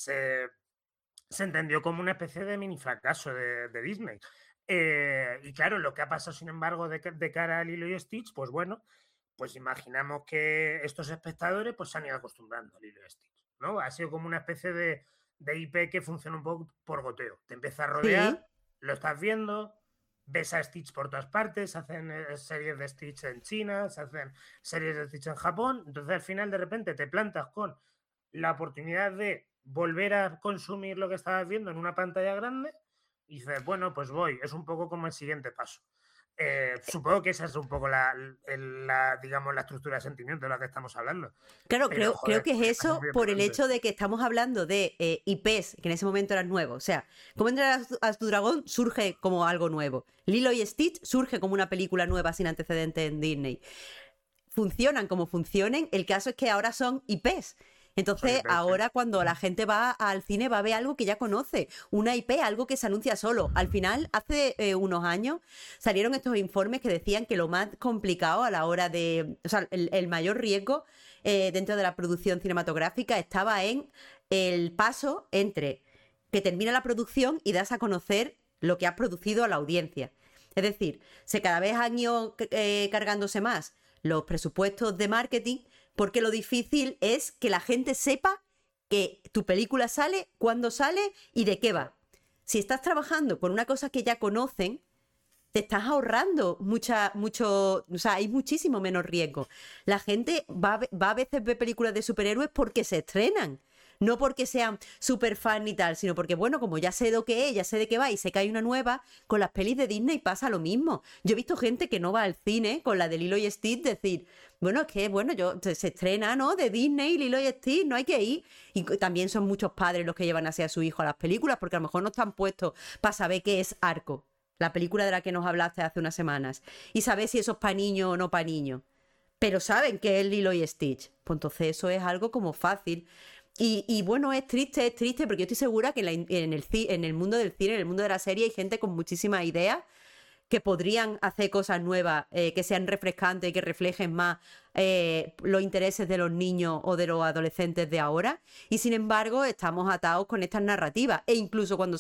se entendió como una especie de mini fracaso de Disney. Y claro, lo que ha pasado, sin embargo, de cara a Lilo y Stitch, pues bueno, pues imaginamos que estos espectadores pues se han ido acostumbrando a Lilo y Stitch, ¿no? Ha sido como una especie de IP que funciona un poco por goteo. Te empieza a rodear, Sí. lo estás viendo, ves a Stitch por todas partes, hacen series de Stitch en China, se hacen series de Stitch en Japón, entonces al final de repente te plantas con la oportunidad de volver a consumir lo que estabas viendo en una pantalla grande y dices, bueno, pues voy, es un poco como el siguiente paso. Supongo que esa es un poco digamos, la estructura de sentimiento de la que estamos hablando. Claro, Pero, creo joder, que es es eso muy por el deprimente. hecho de que estamos hablando de IPs que en ese momento eran nuevos. O sea, Cómo entrenar a tu dragón surge como algo nuevo. Lilo y Stitch surge como una película nueva sin antecedentes en Disney. Funcionan como funcionen, el caso es que ahora son IPs. Son Entonces, IPs, sí. ahora cuando la gente va al cine va a ver algo que ya conoce, una IP, algo que se anuncia solo. Al final, hace unos años salieron estos informes que decían que lo más complicado a la hora de, o sea, el mayor riesgo dentro de la producción cinematográfica estaba en el paso entre que termina la producción y das a conocer lo que has producido a la audiencia. Es decir, se cada vez han ido cargándose más los presupuestos de marketing, porque lo difícil es que la gente sepa que tu película sale, cuándo sale y de qué va. Si estás trabajando con una cosa que ya conocen, te estás ahorrando mucho, o sea, hay muchísimo menos riesgo. La gente va a veces ver películas de superhéroes porque se estrenan. No porque sean súper fan ni tal, sino porque, bueno, como ya sé lo que es, ya sé de qué va y sé que hay una nueva, con las pelis de Disney pasa lo mismo. Yo he visto gente que no va al cine con la de Lilo y Stitch decir, bueno, es que, bueno, se estrena, ¿no? De Disney, Lilo y Stitch, no hay que ir. Y también son muchos padres los que llevan así a su hijo a las películas, porque a lo mejor no están puestos para saber qué es Arco, la película de la que nos hablaste hace unas semanas, y saber si eso es para niño o no para niño. Pero saben que es Lilo y Stitch. Pues entonces eso es algo como fácil. Y bueno, es triste, porque yo estoy segura que en el mundo del cine, en el mundo de la serie, hay gente con muchísimas ideas que podrían hacer cosas nuevas, que sean refrescantes y que reflejen más los intereses de los niños o de los adolescentes de ahora. Y sin embargo, estamos atados con estas narrativas. E incluso cuando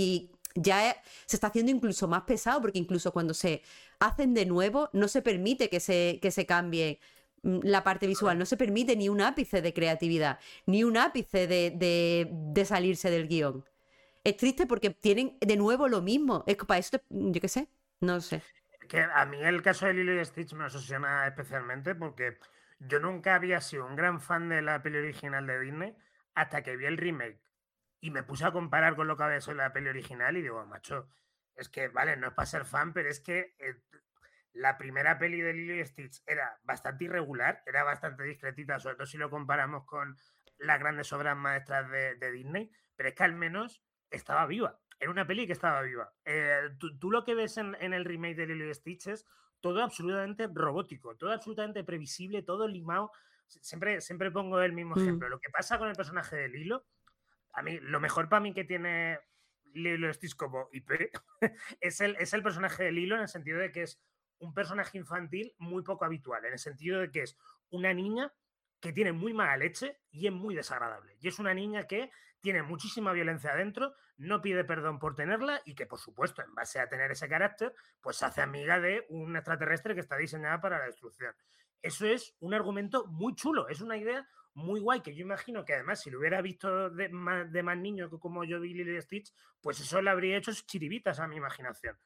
se está haciendo incluso más pesado, porque incluso cuando se hacen de nuevo, no se permite que se cambie la parte visual, no se permite ni un ápice de creatividad, ni un ápice de salirse del guión. Es triste porque tienen de nuevo lo mismo. Es que para eso, yo qué sé, no sé. Que a mí el caso de Lilo y Stitch me obsesiona especialmente porque yo nunca había sido un gran fan de la peli original de Disney hasta que vi el remake y me puse a comparar con lo que había sido la peli original y digo, macho, es que, vale, no es para ser fan, pero es que la primera peli de Lilo y Stitch era bastante irregular, era bastante discretita, sobre todo si lo comparamos con las grandes obras maestras de Disney, pero es que al menos estaba viva. Era una peli que estaba viva. Tú lo que ves en el remake de Lilo y Stitch es todo absolutamente robótico, todo absolutamente previsible, todo limado. Siempre pongo el mismo ejemplo. Lo que pasa con el personaje de Lilo, a mí, lo mejor para mí que tiene Lilo y Stitch como IP es el personaje de Lilo, en el sentido de que es un personaje infantil muy poco habitual, en el sentido de que es una niña que tiene muy mala leche y es muy desagradable. Y es una niña que tiene muchísima violencia adentro, no pide perdón por tenerla y que, por supuesto, en base a tener ese carácter, pues se hace amiga de un extraterrestre que está diseñada para la destrucción. Eso es un argumento muy chulo, es una idea muy guay, que yo imagino que además si lo hubiera visto de más niño que como yo vi Lilo y Stitch, pues eso le habría hecho chiribitas a mi imaginación.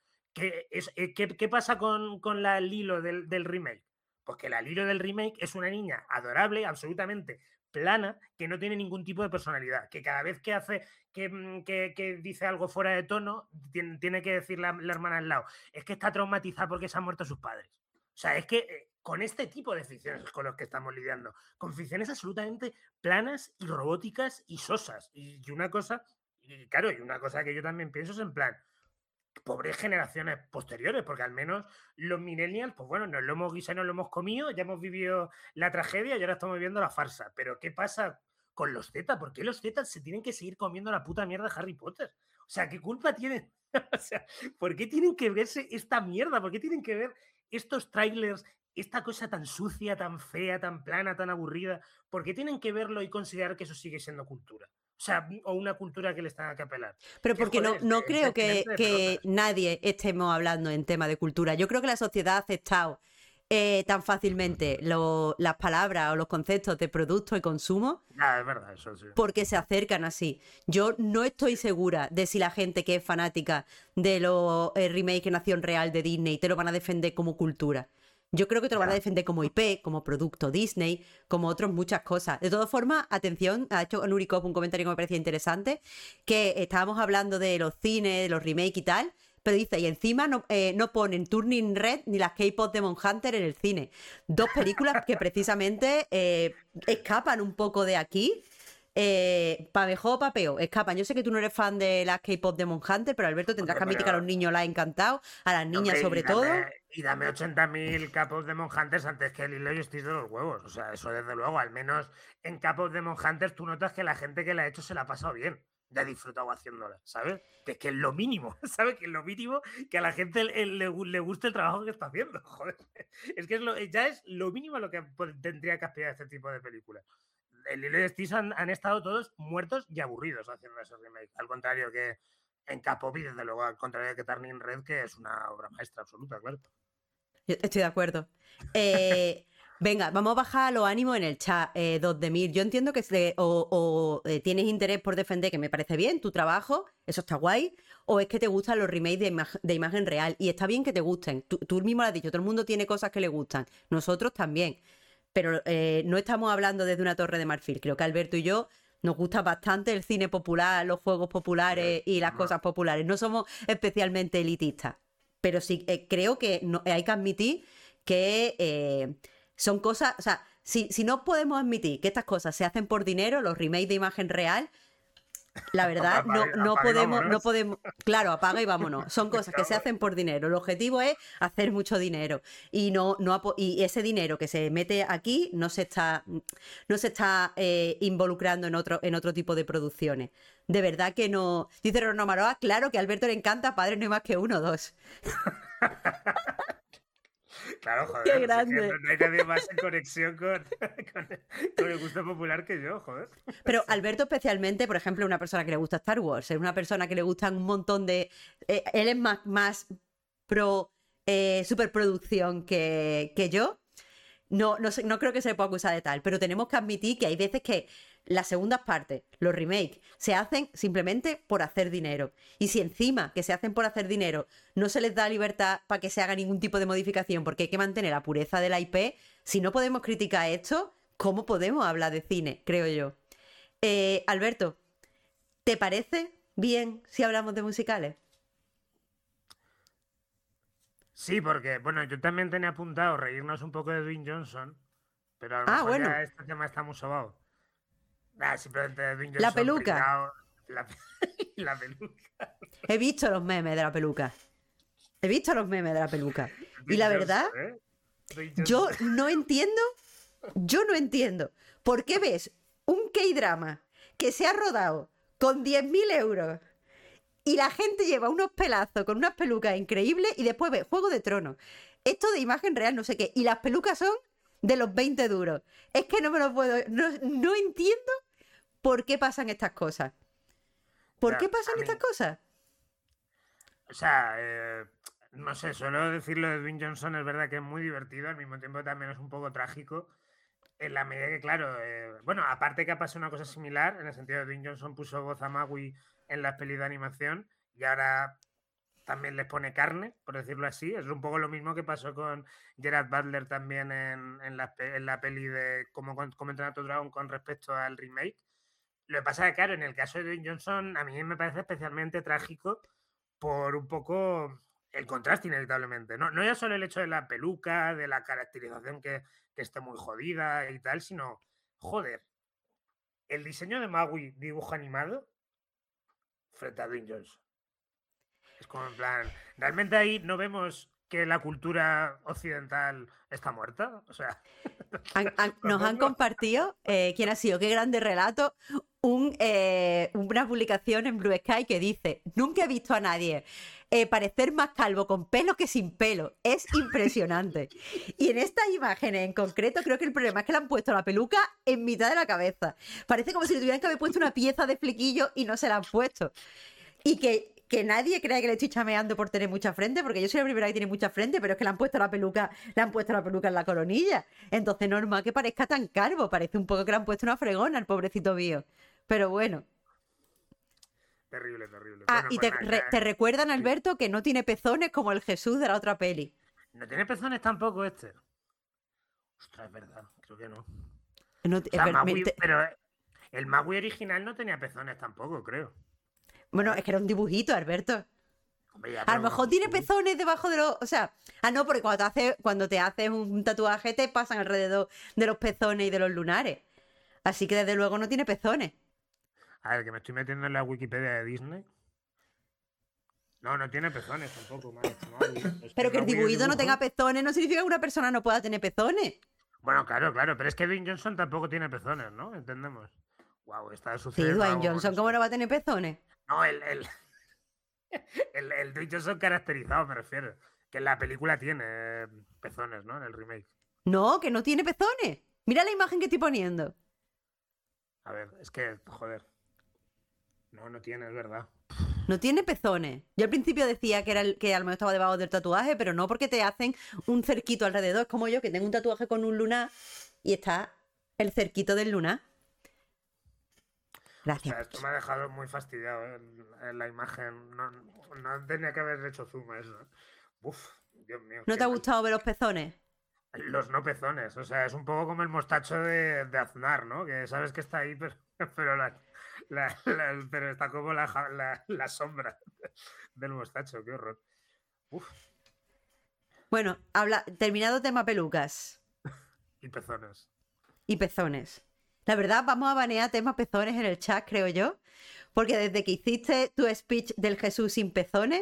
¿Qué pasa con la Lilo del remake? Pues que la Lilo del remake es una niña adorable, absolutamente plana, que no tiene ningún tipo de personalidad, que cada vez que hace, que dice algo fuera de tono, tiene que decir la hermana al lado, es que está traumatizada porque se han muerto sus padres. O sea, es que con este tipo de ficciones con los que estamos lidiando, con ficciones absolutamente planas y robóticas y sosas. Y una cosa, y claro, y una cosa que yo también pienso es en plan, pobres generaciones posteriores, porque al menos los millennials, pues bueno, nos lo hemos guisado, nos lo hemos comido, ya hemos vivido la tragedia y ahora estamos viviendo la farsa. Pero ¿qué pasa con los Z? ¿Por qué los Z se tienen que seguir comiendo la puta mierda de Harry Potter? O sea, ¿qué culpa tienen? O sea, ¿por qué tienen que verse esta mierda? ¿Por qué tienen que ver estos trailers, esta cosa tan sucia, tan fea, tan plana, tan aburrida? ¿Por qué tienen que verlo y considerar que eso sigue siendo cultura? O sea, o una cultura que les tenga que apelar. Pero Que porque joder, no es creo deprimente de que pelotas. nadie estemos hablando en tema de cultura. Yo creo que la sociedad ha aceptado tan fácilmente las palabras o los conceptos de producto y consumo Ah, es verdad, eso sí. porque se acercan así. Yo no estoy segura de si la gente que es fanática de los remakes en acción real de Disney te lo van a defender como cultura. Yo creo que te lo van a Ya. defender como IP, como producto Disney, como otras muchas cosas. De todas formas, atención, ha hecho Nuricop un comentario que me parecía interesante, que estábamos hablando de los cines, de los remakes y tal, pero dice, y encima no ponen Turning Red ni las K-pop Demon Hunter en el cine. Dos películas que precisamente escapan un poco de aquí. Pa' mejor o pa' peor, escapan. Yo sé que tú no eres fan de las K-pop Demon Hunter, pero Alberto tendrás Hombre, que admitir que a los pero. niños les ha encantado, a las niñas Hombre, sobre todo. y dame 80.000 capos de Hunters antes que el Lilo y Stitch de los huevos. O sea, eso desde luego. Al menos en capos de Hunters tú notas que la gente que la ha hecho se la ha pasado bien. Ya ha disfrutado haciéndola, ¿sabes? Que es lo mínimo, ¿sabes? Que es lo mínimo que a la gente le guste el trabajo que está haciendo, joder. Es que ya es lo mínimo a lo que tendría que aspirar este tipo de películas. El Lilo y Stitch han estado todos muertos y aburridos haciendo esos remakes. Al contrario que en K-pop y desde luego al contrario que Turning Red, que es una obra maestra absoluta, claro. Yo estoy de acuerdo. Venga, vamos a bajar los ánimos en el chat, Dos de Mil. Yo entiendo que tienes interés por defender, que me parece bien, tu trabajo, eso está guay, o es que te gustan los remakes de imagen real. Y está bien que te gusten. Tú mismo lo has dicho, todo el mundo tiene cosas que le gustan. Nosotros también. Pero no estamos hablando desde una torre de marfil. Creo que Alberto y yo nos gusta bastante el cine popular, los juegos populares y las cosas populares. No somos especialmente elitistas. Pero sí creo que hay que admitir que son cosas. O sea, si no podemos admitir que estas cosas se hacen por dinero, los remakes de imagen real, la verdad, no Apaga y podemos, vámonos. claro, apaga y vámonos. Son cosas que se hacen por dinero. El objetivo es hacer mucho dinero. Y ese dinero que se mete aquí no se está involucrando en otro tipo de producciones. De verdad que no. Dice Rono Maroa, claro que a Alberto le encanta Padre no hay más que uno, dos. Claro, Qué joder, si es que grande. no hay nadie más en conexión con el gusto popular que yo, joder. Pero Alberto especialmente, por ejemplo, es una persona que le gusta Star Wars, es una persona que le gustan un montón de. Él es más pro superproducción que yo. No creo que se le pueda acusar de tal, pero tenemos que admitir que hay veces que las segundas partes, los remakes, se hacen simplemente por hacer dinero. Y si encima que se hacen por hacer dinero no se les da libertad para que se haga ningún tipo de modificación, porque hay que mantener la pureza de la IP, si no podemos criticar esto, ¿cómo podemos hablar de cine? Creo yo. Alberto, ¿te parece bien si hablamos de musicales? Sí, porque, bueno, yo también tenía apuntado reírnos un poco de Dwayne Johnson, pero a lo Ah, mejor bueno. ya este tema está muy sobado. Nada, simplemente Dwayne La Johnson peluca. pringao, la, la peluca. He visto los memes de la peluca. He visto los memes de la peluca. Y Dwayne la verdad, Johnson, ¿eh? Dwayne yo Johnson. no entiendo por qué ves un K-drama que se ha rodado con 10.000 euros y la gente lleva unos pelazos con unas pelucas increíbles y después ves Juego de Tronos. Esto de imagen real, no sé qué. Y las pelucas son de los 20 duros. Es que no me lo puedo... No entiendo por qué pasan estas cosas. ¿Por Ya, qué pasan a mí, estas cosas? o sea, no sé, solo decirlo de Dwayne Johnson es verdad que es muy divertido, al mismo tiempo también es un poco trágico, en la medida que, claro, bueno, aparte que ha pasado una cosa similar, en el sentido de Dwayne Johnson puso voz a Maui en las pelis de animación y ahora también les pone carne, por decirlo así. Es un poco lo mismo que pasó con Gerard Butler también en la peli de Cómo entrenar a tu dragón con respecto al remake. Lo que pasa es que, claro, en el caso de Dwayne Johnson, a mí me parece especialmente trágico por un poco el contraste, inevitablemente. No ya solo el hecho de la peluca, de la caracterización que esté muy jodida y tal, sino, joder, el diseño de Maui dibujo animado frente a Dwayne Johnson. Es como en plan, realmente ahí no vemos que la cultura occidental está muerta. O sea, Nos han compartido, ¿quién ha sido? Qué grande relato, una publicación en Blue Sky que dice: nunca he visto a nadie parecer más calvo con pelo que sin pelo. Es impresionante. Y en estas imágenes en concreto creo que el problema es que le han puesto la peluca en mitad de la cabeza. Parece como si le tuvieran que haber puesto una pieza de flequillo y no se la han puesto. Y que nadie crea que le estoy chameando por tener mucha frente, porque yo soy la primera que tiene mucha frente, pero es que le han puesto la peluca en la coronilla. Entonces, normal que parezca tan calvo, parece un poco que le han puesto una fregona al pobrecito mío. Pero bueno. terrible, terrible. Ah, Bueno, y pues nada, te recuerdan, sí. Alberto, que no tiene pezones como el Jesús de la otra peli. No tiene pezones tampoco este. Ostras, es verdad, creo que no. No, O sea, pero el Maui original no tenía pezones tampoco, creo. bueno, es que era un dibujito, Alberto. Hombre, ya, A lo pero mejor tiene pezones debajo de los... O sea, no, porque cuando te haces un tatuaje te pasan alrededor de los pezones y de los lunares. Así que desde luego no tiene pezones. A ver, que me estoy metiendo en la Wikipedia de Disney. No tiene pezones tampoco, man. Es Pero que el Maui dibujito no dibujo. tenga pezones no significa que una persona no pueda tener pezones. Bueno, claro, pero es que Dwayne Johnson tampoco tiene pezones, ¿no? Entendemos. Wow, está Sí, sucediendo Dwayne algo con Johnson, ¿cómo esto. no va a tener pezones? No, el Dwayne Johnson caracterizado, me refiero. Que en la película tiene pezones, ¿no? En el remake. No, que no tiene pezones. Mira la imagen que estoy poniendo. A ver, es que, joder. No tiene, es verdad. No tiene pezones. Yo al principio decía que a lo mejor estaba debajo del tatuaje, pero no, porque te hacen un cerquito alrededor. Es como yo, que tengo un tatuaje con un lunar y está el cerquito del lunar. O Gracias. sea, esto me ha dejado muy fastidiado, en la imagen. No tenía que haber hecho zoom a eso. Uf, Dios mío. ¿No qué te ha mal. gustado ver los pezones? Los no pezones, o sea, es un poco como el mostacho de Aznar, ¿no? Que sabes que está ahí, pero, pero está como la sombra del mostacho, qué horror. Uf, Bueno, terminado tema pelucas y pezones. y pezones. La verdad, vamos a banear tema pezones en el chat, creo yo. Porque desde que hiciste tu speech del Jesús sin pezones,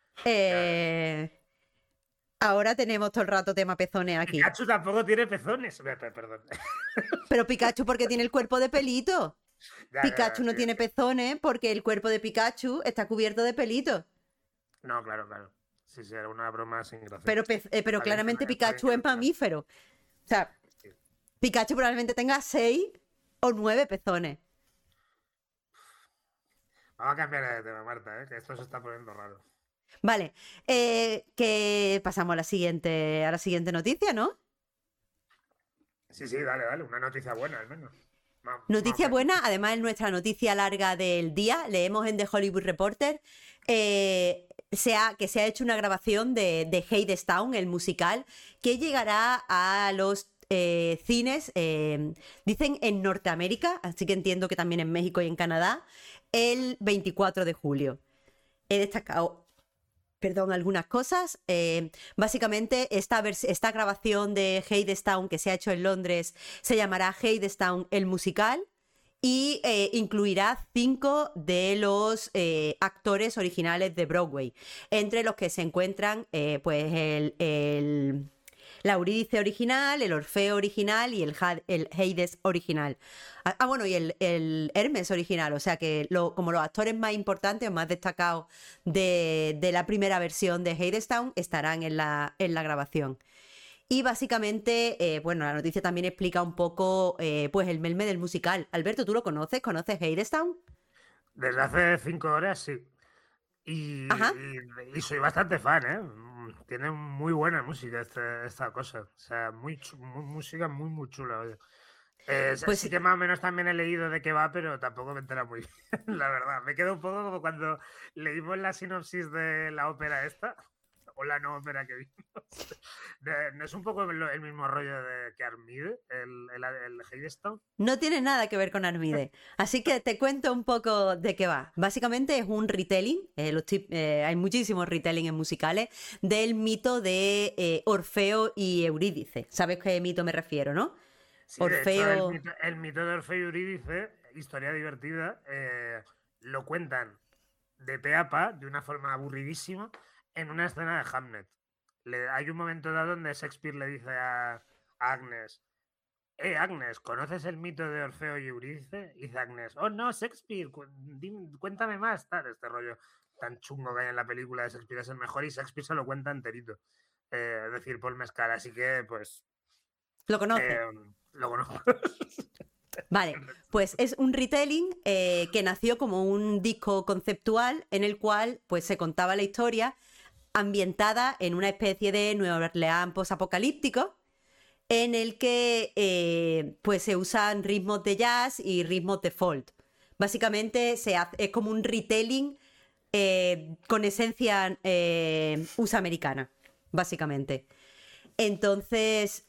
ahora tenemos todo el rato tema pezones aquí. Pikachu tampoco tiene pezones. Perdón. Pero Pikachu, ¿por qué tiene el cuerpo de pelito? Pikachu no Sí, tiene pezones porque el cuerpo de Pikachu está cubierto de pelitos. No, claro. Sí, era una broma sin gracia. Pero claramente Pikachu es mamífero. mamífero. O sea, Sí. Pikachu probablemente tenga 6 o 9 pezones. Vamos a cambiar de tema, Marta, que esto se está poniendo raro. Vale, que pasamos a la siguiente noticia, ¿no? Sí, dale, una noticia buena al menos. Noticia buena, además es nuestra noticia larga del día. Leemos en The Hollywood Reporter que se ha hecho una grabación de Hadestown, el musical, que llegará a los cines, dicen en Norteamérica, así que entiendo que también en México y en Canadá, el 24 de julio. He destacado algunas cosas. Básicamente, esta grabación de Hadestown que se ha hecho en Londres se llamará Hadestown el musical y incluirá 5 de los actores originales de Broadway, entre los que se encuentran pues la Eurídice original, el Orfeo original y el Hades original. Bueno, y el Hermes original, o sea que como los actores más importantes o más destacados de la primera versión de Hadestown estarán en la grabación. Y básicamente, bueno, la noticia también explica un poco pues el melme del musical. Alberto, ¿tú lo conoces? ¿Conoces Hadestown? Desde hace 5 horas, sí. Y, Ajá. y soy bastante fan, ¿eh? Tiene muy buena música esta cosa. O sea, música muy chula. Oye. Pues Sí que más o menos también he leído de qué va, pero tampoco me entera muy bien, la verdad. Me quedo un poco como cuando leímos la sinopsis de la ópera esta, o la no ópera que vimos. ¿No es un poco el mismo rollo que Armide, el Hadestown? no tiene nada que ver con Armide. Así que te cuento un poco de qué va. Básicamente es un retelling, hay muchísimos retelling en musicales, del mito de Orfeo y Eurídice. ¿Sabes qué mito me refiero, no? Sí, de hecho, Orfeo... el mito de Orfeo y Eurídice, historia divertida, lo cuentan de pe a pa, de una forma aburridísima, en una escena de Hamlet. Hay un momento dado donde Shakespeare le dice a Agnes, Agnes, ¿conoces el mito de Orfeo y Eurídice? Y dice Agnes, oh no, Shakespeare, cuéntame más, tal, este rollo tan chungo que hay en la película de Shakespeare es el mejor y Shakespeare se lo cuenta enterito. Es decir, Paul Mescal, así que pues ¿Lo conoces? lo conozco. Vale, pues es un retelling que nació como un disco conceptual en el cual pues se contaba la historia ambientada en una especie de Nueva Orleans posapocalíptico en el que pues se usan ritmos de jazz y ritmos de folk. Básicamente es como un retelling con esencia USA americana, básicamente. Entonces,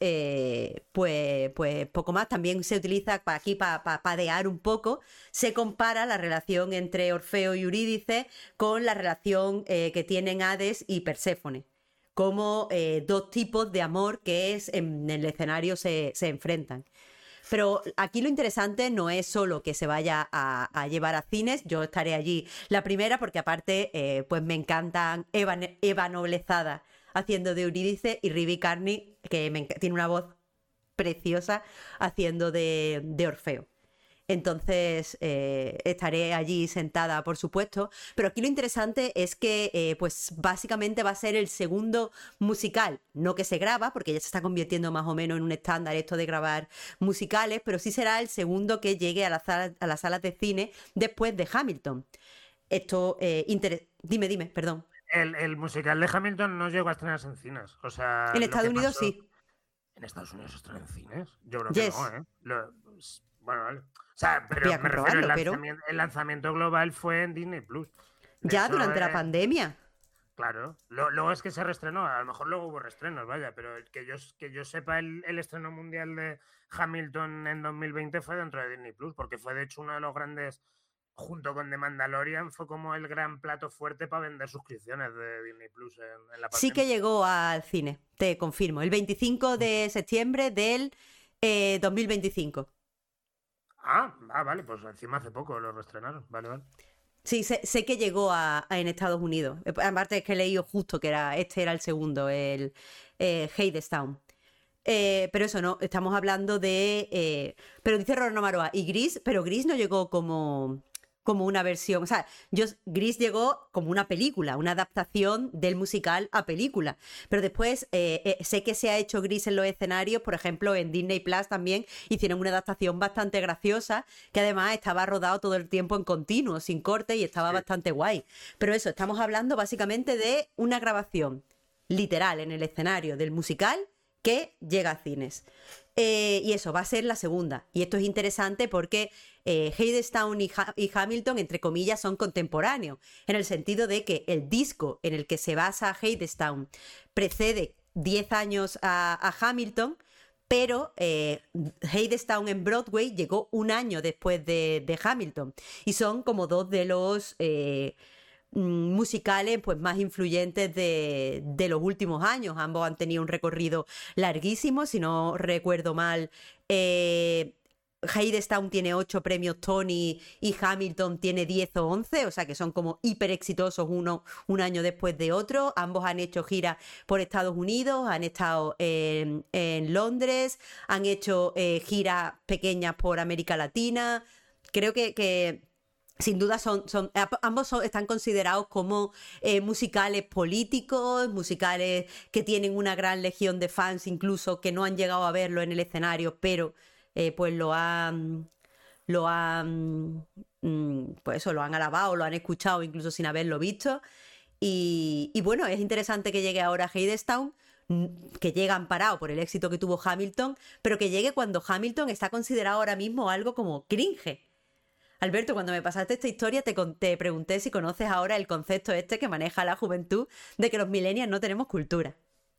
pues poco más. También se utiliza aquí para padear un poco. Se compara la relación entre Orfeo y Eurídice con la relación que tienen Hades y Perséfone. Como dos tipos de amor que en el escenario se enfrentan. Pero aquí lo interesante no es solo que se vaya a llevar a cines, yo estaré allí la primera porque aparte pues me encantan Eva Noblezada haciendo de Eurídice y Rivi Carney, que tiene una voz preciosa haciendo de Orfeo. Entonces estaré allí sentada, por supuesto. Pero aquí lo interesante es que, pues básicamente va a ser el segundo musical, no que se graba, porque ya se está convirtiendo más o menos en un estándar esto de grabar musicales, pero sí será el segundo que llegue a las salas de cine después de Hamilton. Esto, dime, perdón. El musical de Hamilton no llegó a estrenarse en cines. O sea, En lo Estados que Unidos pasó. sí. ¿En Estados Unidos se estrena en cines? Yo creo que no, Yes. ¿eh? Bueno, vale. O sea, pero Voy a me refiero, comprobarlo, pero el lanzamiento global fue en Disney Plus. De ya hecho, durante la pandemia. claro. Luego es que se reestrenó. A lo mejor luego hubo reestrenos, vaya. Pero que yo sepa, el estreno mundial de Hamilton en 2020 fue dentro de Disney Plus, porque fue de hecho uno de los grandes, junto con The Mandalorian, fue como el gran plato fuerte para vender suscripciones de Disney Plus en la Sí que pandemia. llegó al cine, te confirmo. El 25 de septiembre del 2025. Vale, pues encima hace poco lo reestrenaron. Vale. Sí, sé que llegó en Estados Unidos. Aparte es que he leído justo que este era el segundo, el Hadestown. Pero eso no, estamos hablando de... pero dice Rorno Maroa, y Gris, pero Gris no llegó como una versión, o sea, Gris llegó como una película, una adaptación del musical a película, pero después sé que se ha hecho Gris en los escenarios, por ejemplo en Disney Plus también hicieron una adaptación bastante graciosa, que además estaba rodado todo el tiempo en continuo, sin corte y estaba Sí. bastante guay, pero eso, estamos hablando básicamente de una grabación literal en el escenario del musical que llega a cines. Y eso, va a ser la segunda. Y esto es interesante porque Hadestown y Hamilton, entre comillas, son contemporáneos, en el sentido de que el disco en el que se basa Hadestown precede 10 años a Hamilton, pero Hadestown en Broadway llegó un año después de Hamilton. Y son como dos de los... musicales pues más influyentes de los últimos años. Ambos han tenido un recorrido larguísimo, si no recuerdo mal. Hadestown tiene 8 premios Tony y Hamilton tiene 10 o 11, o sea que son como hiper exitosos uno un año después de otro. Ambos han hecho giras por Estados Unidos, han estado en Londres, han hecho giras pequeñas por América Latina. Creo que sin duda ambos están considerados como musicales políticos, musicales que tienen una gran legión de fans, incluso que no han llegado a verlo en el escenario, pero pues pues eso, lo han alabado, lo han escuchado incluso sin haberlo visto. Y bueno, es interesante que llegue ahora Hadestown, que llega amparado por el éxito que tuvo Hamilton, pero que llegue cuando Hamilton está considerado ahora mismo algo como cringe. Alberto, cuando me pasaste esta historia te pregunté si conoces ahora el concepto este que maneja la juventud de que los millennials no tenemos cultura.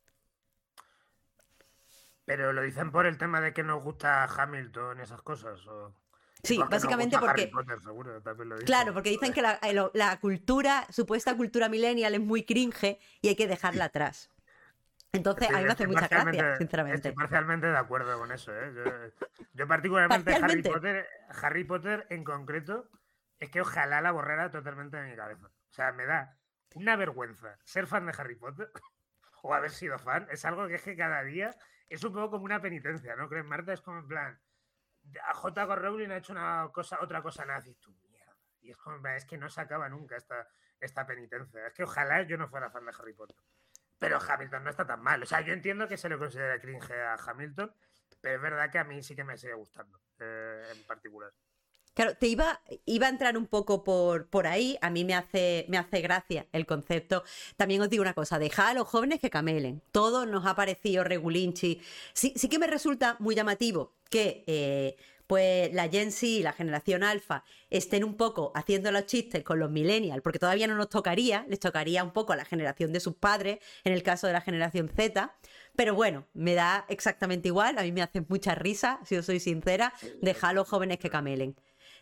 Pero lo dicen por el tema de que nos gusta Hamilton, esas cosas. Sí, básicamente porque... Harry Potter, seguro, también lo dicen. Claro, porque dicen que la cultura, supuesta cultura millennial es muy cringe y hay que dejarla atrás. Entonces, a mí me hace mucha gracia, sinceramente. Estoy parcialmente de acuerdo con eso, ¿eh? Yo particularmente Harry Potter en concreto, es que ojalá la borrara totalmente de mi cabeza. O sea, me da una vergüenza ser fan de Harry Potter o haber sido fan. Es algo que es que cada día es un poco como una penitencia, ¿no crees, Marta? Es como en plan, a J.K. Rowling ha hecho otra cosa nazi, tú, mierda. Y es como, es que no se acaba nunca esta penitencia. Es que ojalá yo no fuera fan de Harry Potter. Pero Hamilton no está tan mal. O sea, yo entiendo que se le considera cringe a Hamilton, pero es verdad que a mí sí que me sigue gustando, en particular. Claro, iba a entrar un poco por ahí. A mí me hace gracia el concepto. También os digo una cosa, dejad a los jóvenes que camelen. Todo nos ha parecido regulinchi. Sí que me resulta muy llamativo que pues la Gen Z y la generación alfa estén un poco haciendo los chistes con los millennials, porque todavía no nos tocaría, les tocaría un poco a la generación de sus padres, en el caso de la generación Z, pero bueno, me da exactamente igual, a mí me hace mucha risa, si os soy sincera, dejar a los jóvenes que camelen.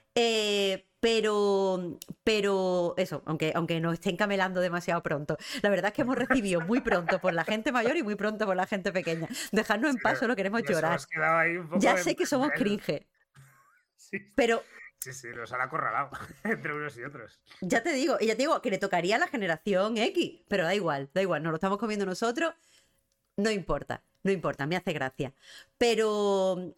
Pero eso, aunque nos estén camelando demasiado pronto, la verdad es que hemos recibido muy pronto por la gente mayor y muy pronto por la gente pequeña. Dejadnos en paz, solo queremos llorar. Ya sé que somos cringe. Sí. Pero sí, nos han acorralado entre unos y otros. Ya te digo que le tocaría a la generación X, pero da igual, nos lo estamos comiendo nosotros, no importa, me hace gracia. Pero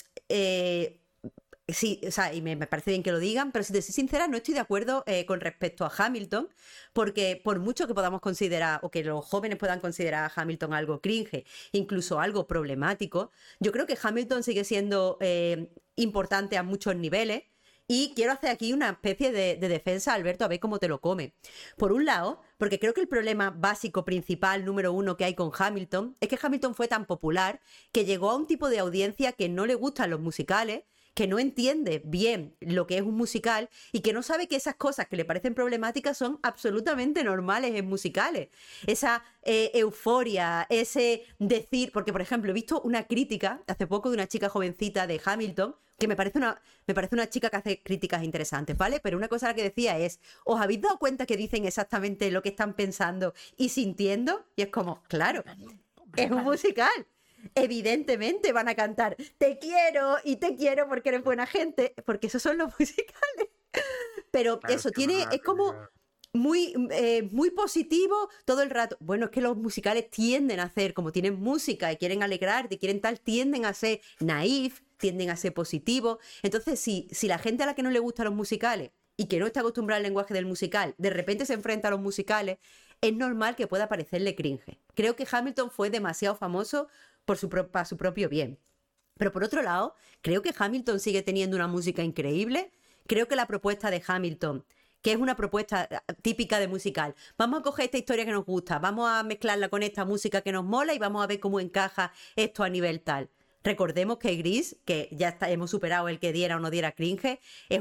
sí, o sea, y me parece bien que lo digan, pero si te soy sincera, no estoy de acuerdo con respecto a Hamilton, porque por mucho que podamos considerar, o que los jóvenes puedan considerar a Hamilton algo cringe, incluso algo problemático, yo creo que Hamilton sigue siendo importante a muchos niveles. Y quiero hacer aquí una especie de defensa, Alberto, a ver cómo te lo come. Por un lado, porque creo que el problema básico, principal, número uno que hay con Hamilton, es que Hamilton fue tan popular que llegó a un tipo de audiencia que no le gustan los musicales, que no entiende bien lo que es un musical y que no sabe que esas cosas que le parecen problemáticas son absolutamente normales en musicales. Esa euforia, ese decir... Porque, por ejemplo, he visto una crítica hace poco de una chica jovencita de Hamilton, que me parece una chica que hace críticas interesantes, ¿vale? Pero una cosa que decía es, ¿os habéis dado cuenta que dicen exactamente lo que están pensando y sintiendo? Y es como, claro, es un musical. Evidentemente van a cantar te quiero y te quiero porque eres buena gente, porque esos son los musicales. Pero claro, eso es como muy positivo todo el rato. Bueno, es que los musicales tienden a hacer, como tienen música y quieren alegrarte, quieren tal, tienden a ser naif, tienden a ser positivos. Entonces, si la gente a la que no le gustan los musicales y que no está acostumbrada al lenguaje del musical, de repente se enfrenta a los musicales, es normal que pueda parecerle cringe. Creo que Hamilton fue demasiado famoso para su propio bien. Pero por otro lado, creo que Hamilton sigue teniendo una música increíble. Creo que la propuesta de Hamilton, que es una propuesta típica de musical, vamos a coger esta historia que nos gusta, vamos a mezclarla con esta música que nos mola y vamos a ver cómo encaja esto a nivel tal. Recordemos que Grease, que ya hemos superado el que diera o no diera cringe, es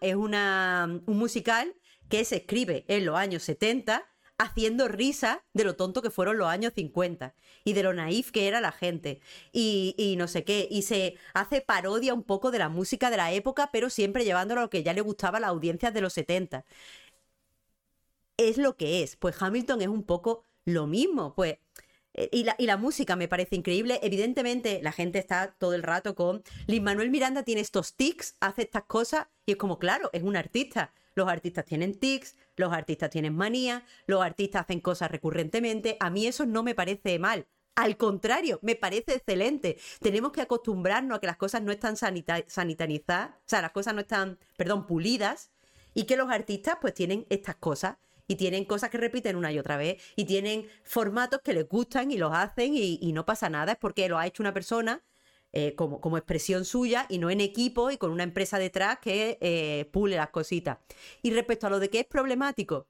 un musical que se escribe en los años 70 haciendo risa de lo tonto que fueron los años 50 y de lo naif que era la gente y no sé qué, y se hace parodia un poco de la música de la época, pero siempre llevándolo a lo que ya le gustaba a las audiencias de los 70. Es lo que es. Pues Hamilton es un poco lo mismo. Pues Y la música me parece increíble. Evidentemente, la gente está todo el rato con Lin-Manuel Miranda tiene estos tics, hace estas cosas, y es como, claro, es un artista. Los artistas tienen tics, los artistas tienen manía, los artistas hacen cosas recurrentemente. A mí eso no me parece mal. Al contrario, me parece excelente. Tenemos que acostumbrarnos a que las cosas no están sanitarizadas, o sea, las cosas no están, perdón, pulidas, y que los artistas pues tienen estas cosas. Y tienen cosas que repiten una y otra vez. Y tienen formatos que les gustan y los hacen y no pasa nada. Es porque lo ha hecho una persona como expresión suya y no en equipo y con una empresa detrás que pule las cositas. Y respecto a lo de que es problemático,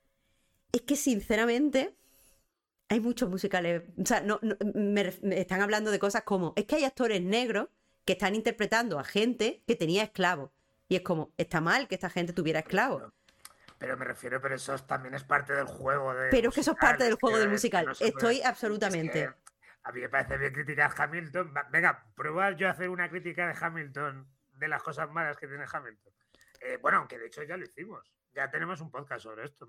es que sinceramente hay muchos musicales. O sea, me están hablando de cosas como, es que hay actores negros que están interpretando a gente que tenía esclavos. Y es como, está mal que esta gente tuviera esclavos. Pero me refiero, pero eso también es parte del juego del Pero es que eso es parte del juego del que musical. no se puede- Estoy absolutamente. es que a mí me parece bien criticar Hamilton. Venga, prueba yo a hacer una crítica de Hamilton, de las cosas malas que tiene Hamilton. Bueno, aunque de hecho ya lo hicimos. Ya tenemos un podcast sobre esto.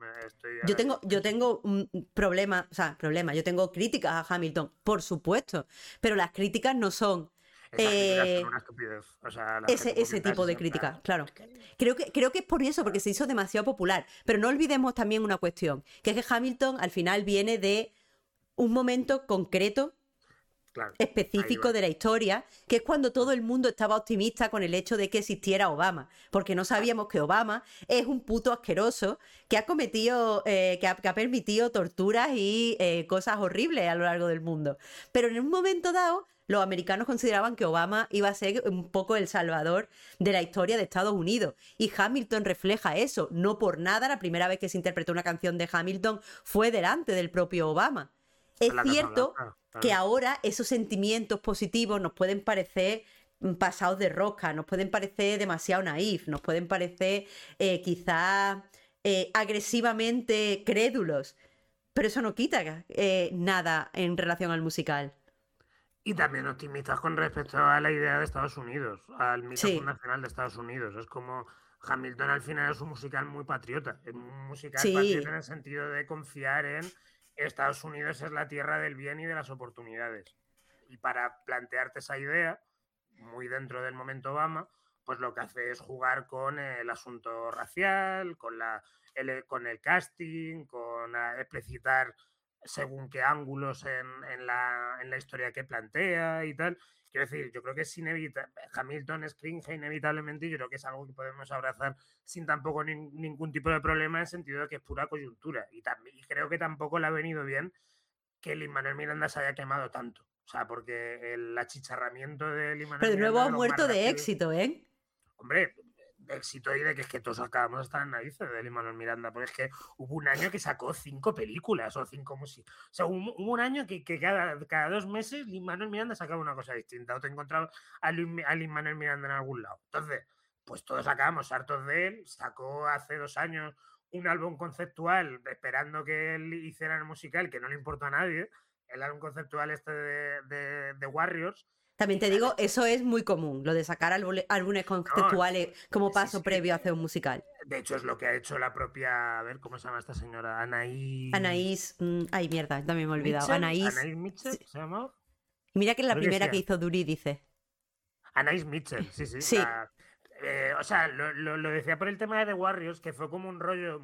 Yo tengo un problema, yo tengo críticas a Hamilton, por supuesto, pero las críticas no son Esas críticas son una estupidez. O sea, ese tipo de crítica, claro. Creo que es por eso, porque se hizo demasiado popular. Pero no olvidemos también una cuestión, que es que Hamilton al final viene de un momento concreto, claro, específico de la historia, que es cuando todo el mundo estaba optimista con el hecho de que existiera Obama, porque no sabíamos que Obama es un puto asqueroso que ha cometido, que ha permitido torturas y cosas horribles a lo largo del mundo. Pero en un momento dado, los americanos consideraban que Obama iba a ser un poco el salvador de la historia de Estados Unidos. Y Hamilton refleja eso. No por nada, la primera vez que se interpretó una canción de Hamilton fue delante del propio Obama. Es cierto que ahora esos sentimientos positivos nos pueden parecer pasados de rosca, nos pueden parecer demasiado naif, nos pueden parecer quizás agresivamente crédulos, pero eso no quita nada en relación al musical. Y también optimistas con respecto a la idea de Estados Unidos, al mito fundacional de Estados Unidos. Es como Hamilton al final es un musical muy patriota, es un musical patriota en el sentido de confiar en Estados Unidos es la tierra del bien y de las oportunidades. Y para plantearte esa idea, muy dentro del momento Obama, pues lo que hace es jugar con el asunto racial, con el casting, con explicitar según qué ángulos en la historia que plantea y tal. Quiero decir, yo creo que es inevitable. Hamilton es cringe inevitablemente y yo creo que es algo que podemos abrazar sin tampoco ningún tipo de problema en el sentido de que es pura coyuntura. Y creo que tampoco le ha venido bien que Lin-Manuel Miranda se haya quemado tanto. O sea, porque el achicharramiento de Lin-Manuel Miranda... Pero de nuevo ha muerto de éxito, ¿eh? Hombre, de éxito y de que es que todos acabamos de estar en narices de Lin-Manuel Miranda, porque es que hubo un año que sacó 5 películas o 5 músicas. O sea, hubo un año que cada 2 meses Lin-Manuel Miranda sacaba una cosa distinta o te encontraba a Lin-Manuel Miranda en algún lado. Entonces, pues todos acabamos hartos de él. Sacó hace 2 años un álbum conceptual esperando que él hiciera el musical, que no le importa a nadie, el álbum conceptual este de Warriors. También te digo, eso es muy común, lo de sacar álbumes conceptuales como paso previo a hacer un musical. De hecho, es lo que ha hecho la propia... A ver, ¿cómo se llama esta señora? Ay, mierda, también me he olvidado. Anaïs Mitchell, ¿se llama? Y mira que es la primera que hizo Duri, dice. Anaïs Mitchell, sí. Sí. O sea, lo decía por el tema de The Warriors, que fue como un rollo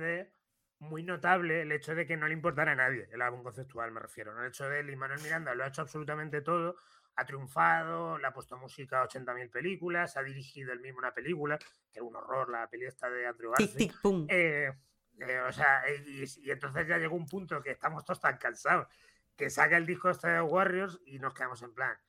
muy notable el hecho de que no le importara a nadie el álbum conceptual, me refiero. ¿No? El hecho de Lin-Manuel Miranda lo ha hecho absolutamente todo, ha triunfado, le ha puesto música a 80.000 películas, ha dirigido él mismo una película, que es un horror, la peli esta de Andrew Garfield. Tic, tic, pum. O sea, y entonces ya llegó un punto que estamos todos tan cansados que saca el disco este de Warriors y nos quedamos en plan...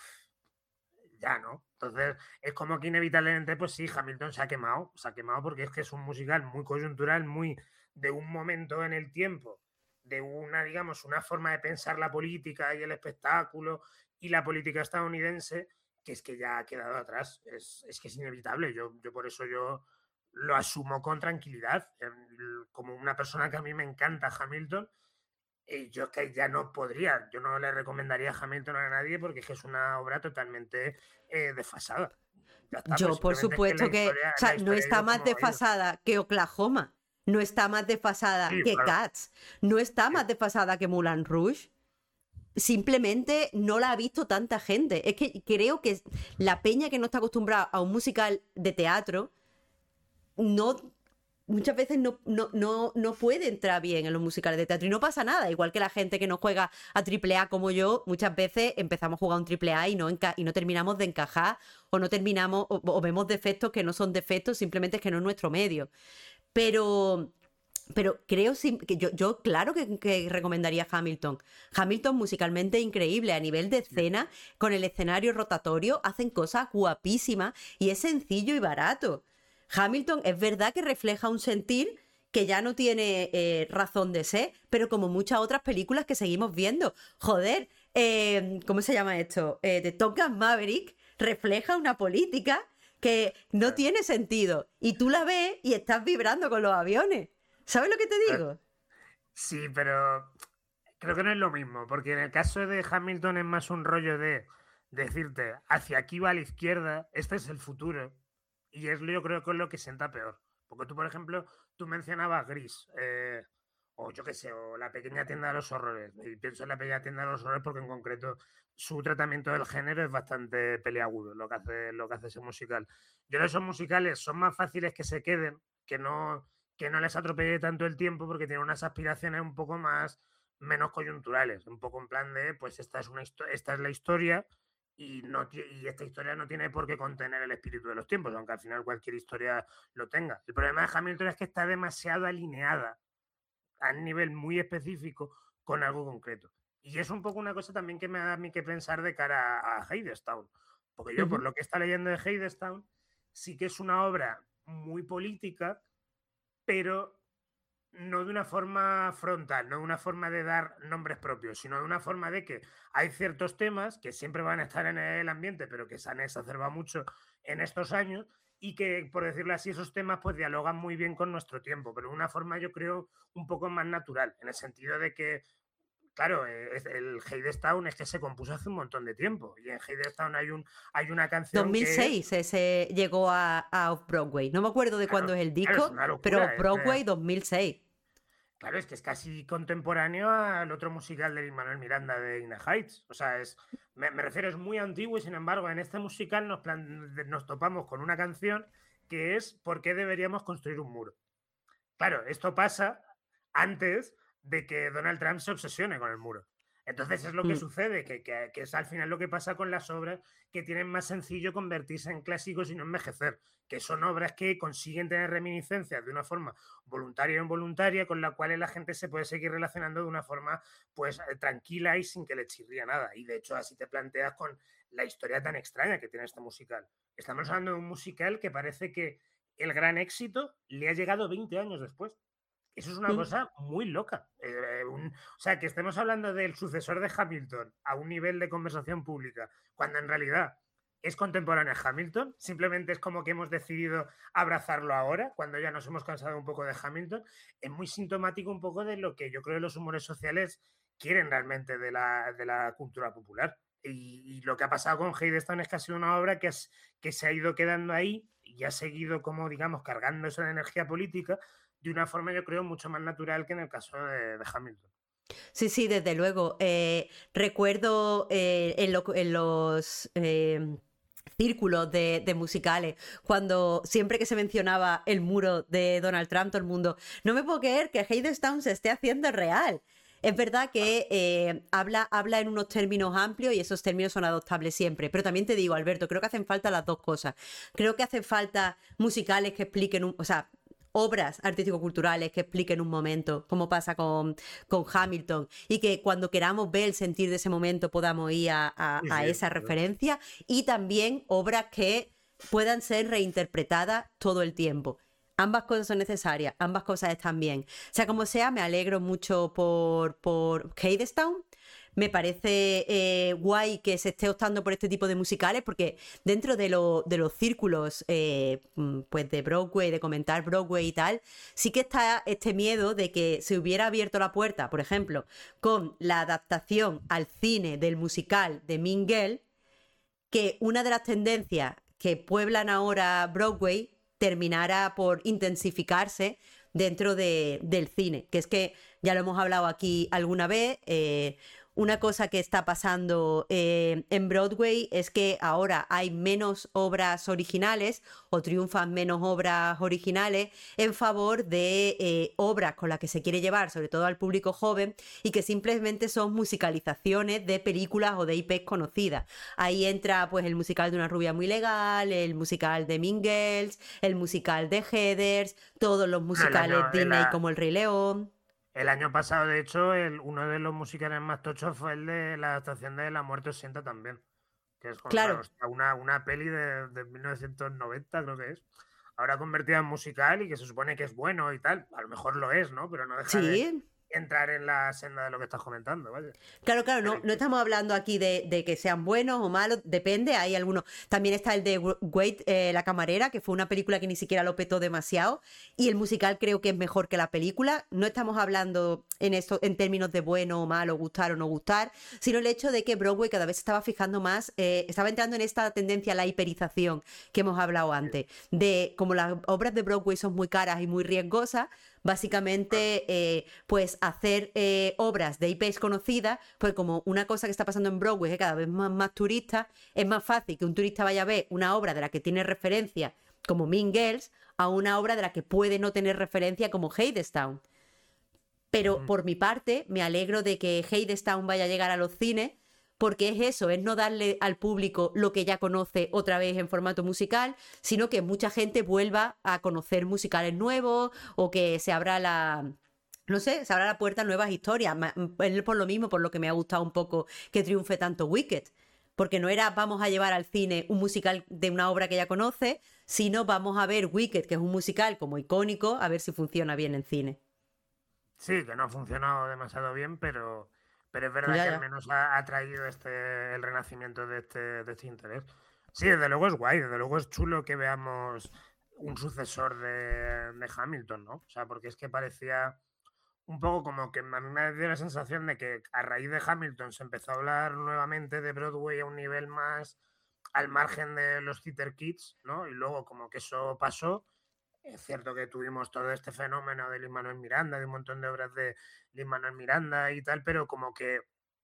Ya, ¿no? Entonces, es como que inevitablemente, pues sí, Hamilton se ha quemado porque es que es un musical muy coyuntural, muy de un momento en el tiempo, de digamos, una forma de pensar la política y el espectáculo y la política estadounidense, que es que ya ha quedado atrás. Es que es inevitable. Yo por eso yo lo asumo con tranquilidad. Como una persona que a mí me encanta Hamilton, yo es que ya no podría, yo no le recomendaría Hamilton a nadie porque es que es una obra totalmente desfasada. Está, yo, pues, por supuesto que, historia, o sea, no está más desfasada que Oklahoma, no está más desfasada que Cats, no está más desfasada que Moulin Rouge. simplemente no la ha visto tanta gente. Es que creo que la peña que no está acostumbrada a un musical de teatro no muchas veces no puede entrar bien en los musicales de teatro y no pasa nada, igual que la gente que no juega a triple A como yo, muchas veces empezamos a jugar un triple A y no terminamos de encajar o no terminamos o vemos defectos que no son defectos, simplemente es que no es nuestro medio. Pero creo que yo claro que recomendaría Hamilton. Hamilton musicalmente increíble, a nivel de escena, con el escenario rotatorio, hacen cosas guapísimas y es sencillo y barato. Hamilton es verdad que refleja un sentir que ya no tiene razón de ser, pero como muchas otras películas que seguimos viendo. Joder, ¿cómo se llama esto? The Top Gun Maverick refleja una política que no tiene sentido y tú la ves y estás vibrando con los aviones. ¿Sabes lo que te digo? Sí, pero creo que no es lo mismo, porque en el caso de Hamilton es más un rollo de decirte, hacia aquí va a la izquierda, este es el futuro, y es yo creo que es lo que sienta peor. Porque tú, por ejemplo, tú mencionabas Gris, o yo qué sé, o La pequeña tienda de los horrores, y pienso en La pequeña tienda de los horrores porque en concreto su tratamiento del género es bastante peliagudo, lo que hace ese musical. Yo creo que esos musicales son más fáciles que se queden, que no les atropelle tanto el tiempo porque tienen unas aspiraciones un poco más menos coyunturales, un poco en plan de, pues esta es la historia y esta historia no tiene por qué contener el espíritu de los tiempos, aunque al final cualquier historia lo tenga. El problema de Hamilton es que está demasiado alineada a un nivel muy específico con algo concreto. Y es un poco una cosa también que me da a mí que pensar de cara a Hadestown. Porque yo, por lo que está leyendo de Hadestown, sí que es una obra muy política, pero no de una forma frontal, no de una forma de dar nombres propios, sino de una forma de que hay ciertos temas que siempre van a estar en el ambiente, pero que se han exacerbado mucho en estos años y que, por decirlo así, esos temas pues dialogan muy bien con nuestro tiempo, pero de una forma yo creo un poco más natural, en el sentido de que, claro, el Hadestown es que se compuso hace un montón de tiempo y en Hadestown hay una canción 2006 que es, ese llegó a Off-Broadway. No me acuerdo de cuándo es el claro, es disco, una pero locura. Broadway 2006. Claro, es que es casi contemporáneo al otro musical de Lin-Manuel Miranda de In the Heights. O sea, me refiero, es muy antiguo y sin embargo en este musical nos topamos con una canción que es ¿por qué deberíamos construir un muro? Claro, esto pasa antes de que Donald Trump se obsesione con el muro. Entonces es lo que sucede, que es al final lo que pasa con las obras que tienen más sencillo convertirse en clásicos y no envejecer, que son obras que consiguen tener reminiscencias de una forma voluntaria o involuntaria, con la cual la gente se puede seguir relacionando de una forma pues tranquila y sin que le chirría nada. Y de hecho así te planteas con la historia tan extraña que tiene este musical. Estamos hablando de un musical que parece que el gran éxito le ha llegado 20 años después. Eso es una cosa muy loca. O sea, que estemos hablando del sucesor de Hamilton a un nivel de conversación pública, cuando en realidad es contemporáneo a Hamilton, simplemente es como que hemos decidido abrazarlo ahora, cuando ya nos hemos cansado un poco de Hamilton, es muy sintomático un poco de lo que yo creo que los humores sociales quieren realmente de la cultura popular. Y lo que ha pasado con Hadestown es que ha sido una obra que se ha ido quedando ahí y ha seguido como, digamos, cargándose de energía política de una forma, yo creo, mucho más natural que en el caso de Hamilton. Sí, sí, desde luego. Recuerdo en los círculos de musicales, cuando siempre que se mencionaba el muro de Donald Trump, todo el mundo, no me puedo creer que Hadestown se esté haciendo real. Es verdad que habla en unos términos amplios y esos términos son adoptables siempre. Pero también te digo, Alberto, creo que hacen falta las dos cosas. Creo que hacen falta musicales que expliquen, o sea, obras artístico-culturales que expliquen un momento, como pasa con Hamilton, y que cuando queramos ver el sentir de ese momento podamos ir a esa referencia, y también obras que puedan ser reinterpretadas todo el tiempo. Ambas cosas son necesarias, ambas cosas están bien. O sea, como sea, me alegro mucho por Hadestown. Me parece guay que se esté optando por este tipo de musicales, porque dentro de los círculos pues de Broadway, de comentar Broadway y tal, sí que está este miedo de que se hubiera abierto la puerta, por ejemplo, con la adaptación al cine del musical de Mean Girl, que una de las tendencias que pueblan ahora Broadway terminara por intensificarse dentro del cine, que es que ya lo hemos hablado aquí alguna vez, una cosa que está pasando en Broadway es que ahora hay menos obras originales o triunfan menos obras originales en favor de obras con las que se quiere llevar, sobre todo al público joven, y que simplemente son musicalizaciones de películas o de IPs conocidas. Ahí entra pues el musical de Una rubia muy legal, el musical de Mean Girls, el musical de Heathers, todos los Bueno, musicales Disney como El Rey León. el año pasado, de hecho, uno de los musicales más tochos fue el de la adaptación de La muerte os sienta también. Que es como, claro, Claro, hostia, una peli de 1990, creo que es. Ahora convertida en musical y que se supone que es bueno y tal. A lo mejor lo es, ¿no? Pero no deja de sí. entrar en la senda de lo que estás comentando, vaya. Claro, claro, Pero, no estamos hablando aquí de que sean buenos o malos, depende, hay algunos. También está el de Wait, la camarera, que fue una película que ni siquiera lo petó demasiado, y el musical creo que es mejor que la película. No estamos hablando en esto, en términos de bueno o malo, gustar o no gustar, sino el hecho de que Broadway cada vez se estaba fijando más, estaba entrando en esta tendencia a la hiperización que hemos hablado antes, de como las obras de Broadway son muy caras y muy riesgosas. Básicamente, pues hacer obras de IPs conocidas, pues como una cosa que está pasando en Broadway, que cada vez más turistas, es más fácil que un turista vaya a ver una obra de la que tiene referencia, como Mean Girls, a una obra de la que puede no tener referencia, como Hadestown. Pero por mi parte, me alegro de que Hadestown vaya a llegar a los cines, porque es eso, es no darle al público lo que ya conoce otra vez en formato musical, sino que mucha gente vuelva a conocer musicales nuevos o que se abra la... No sé, se abra la puerta a nuevas historias. Es por lo mismo, por lo que me ha gustado un poco que triunfe tanto Wicked. Porque no era vamos a llevar al cine un musical de una obra que ya conoce, sino vamos a ver Wicked, que es un musical como icónico, a ver si funciona bien en cine. sí, que no ha funcionado demasiado bien, pero es verdad Ya, que al ya. menos ha traído el renacimiento de este interés. Sí, desde luego es guay, desde luego es chulo que veamos un sucesor de Hamilton, ¿no? O sea, porque es que parecía un poco como que a mí me dio la sensación de que a raíz de Hamilton se empezó a hablar nuevamente de Broadway a un nivel más al margen de los theater kids, ¿no? Y luego como que eso pasó. Es cierto que tuvimos todo este fenómeno de Lin-Manuel Miranda, de un montón de obras de Lin-Manuel Miranda y tal, pero como que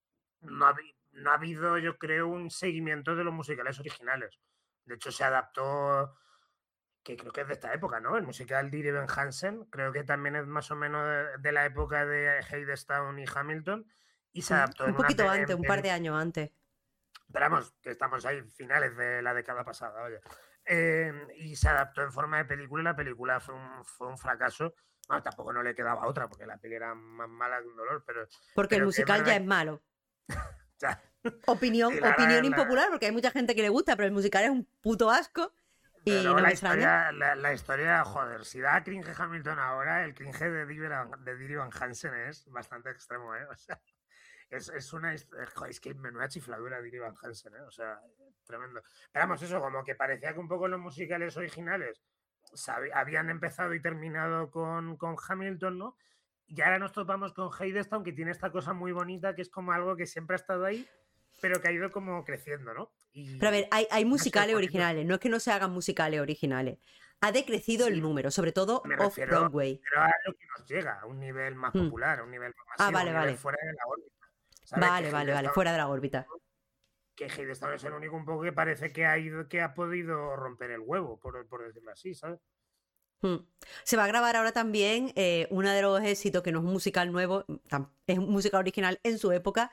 no ha habido, yo creo, un seguimiento de los musicales originales. De hecho, se adaptó, que creo que es de esta época, ¿no? El musical de Van Hansen, creo que también es más o menos de la época de Hadestown y Hamilton, y se adaptó Un en una poquito antes, un par de años antes. pero vamos, que estamos ahí, finales de la década pasada, oye. Y se adaptó en forma de película y la película fue un fracaso. Bueno, tampoco no le quedaba otra, porque la peli era más mala que un dolor, Porque el pero que es musical ya verdad es malo. que Opinión, sí, opinión impopular, porque hay mucha gente que le gusta, pero el musical es un puto asco pero y luego no me extraña. la historia, joder, si da cringe Hamilton ahora, el cringe de Diri Van Hansen es bastante extremo, ¿eh? O sea, es una. Joder, es que menuda chifladura Diri Van Hansen, ¿eh? O sea, tremendo. Pero vamos, eso, como que parecía que un poco los musicales originales habían empezado y terminado con Hamilton, ¿no? Y ahora nos topamos con Hadestown, que tiene esta cosa muy bonita, que es como algo que siempre ha estado ahí, pero que ha ido como creciendo, ¿no? Pero a ver, hay No sé, es musicales bonito. originales, no es que no se hagan musicales originales. Ha decrecido el Sí, número, sobre todo me off-Broadway. refiero a lo que nos llega, a un nivel más Hmm. popular, a un nivel más Ah, masivo, a un vale, nivel vale. fuera de la órbita. ¿Sabes? Vale, vale, vale, fuera de la órbita. Que Hadestown es el único un poco que parece que ha podido romper el huevo, por decirlo así, ¿sabes? Hmm. Se va a grabar ahora también uno de los éxitos, que no es un musical nuevo, es un musical original en su época,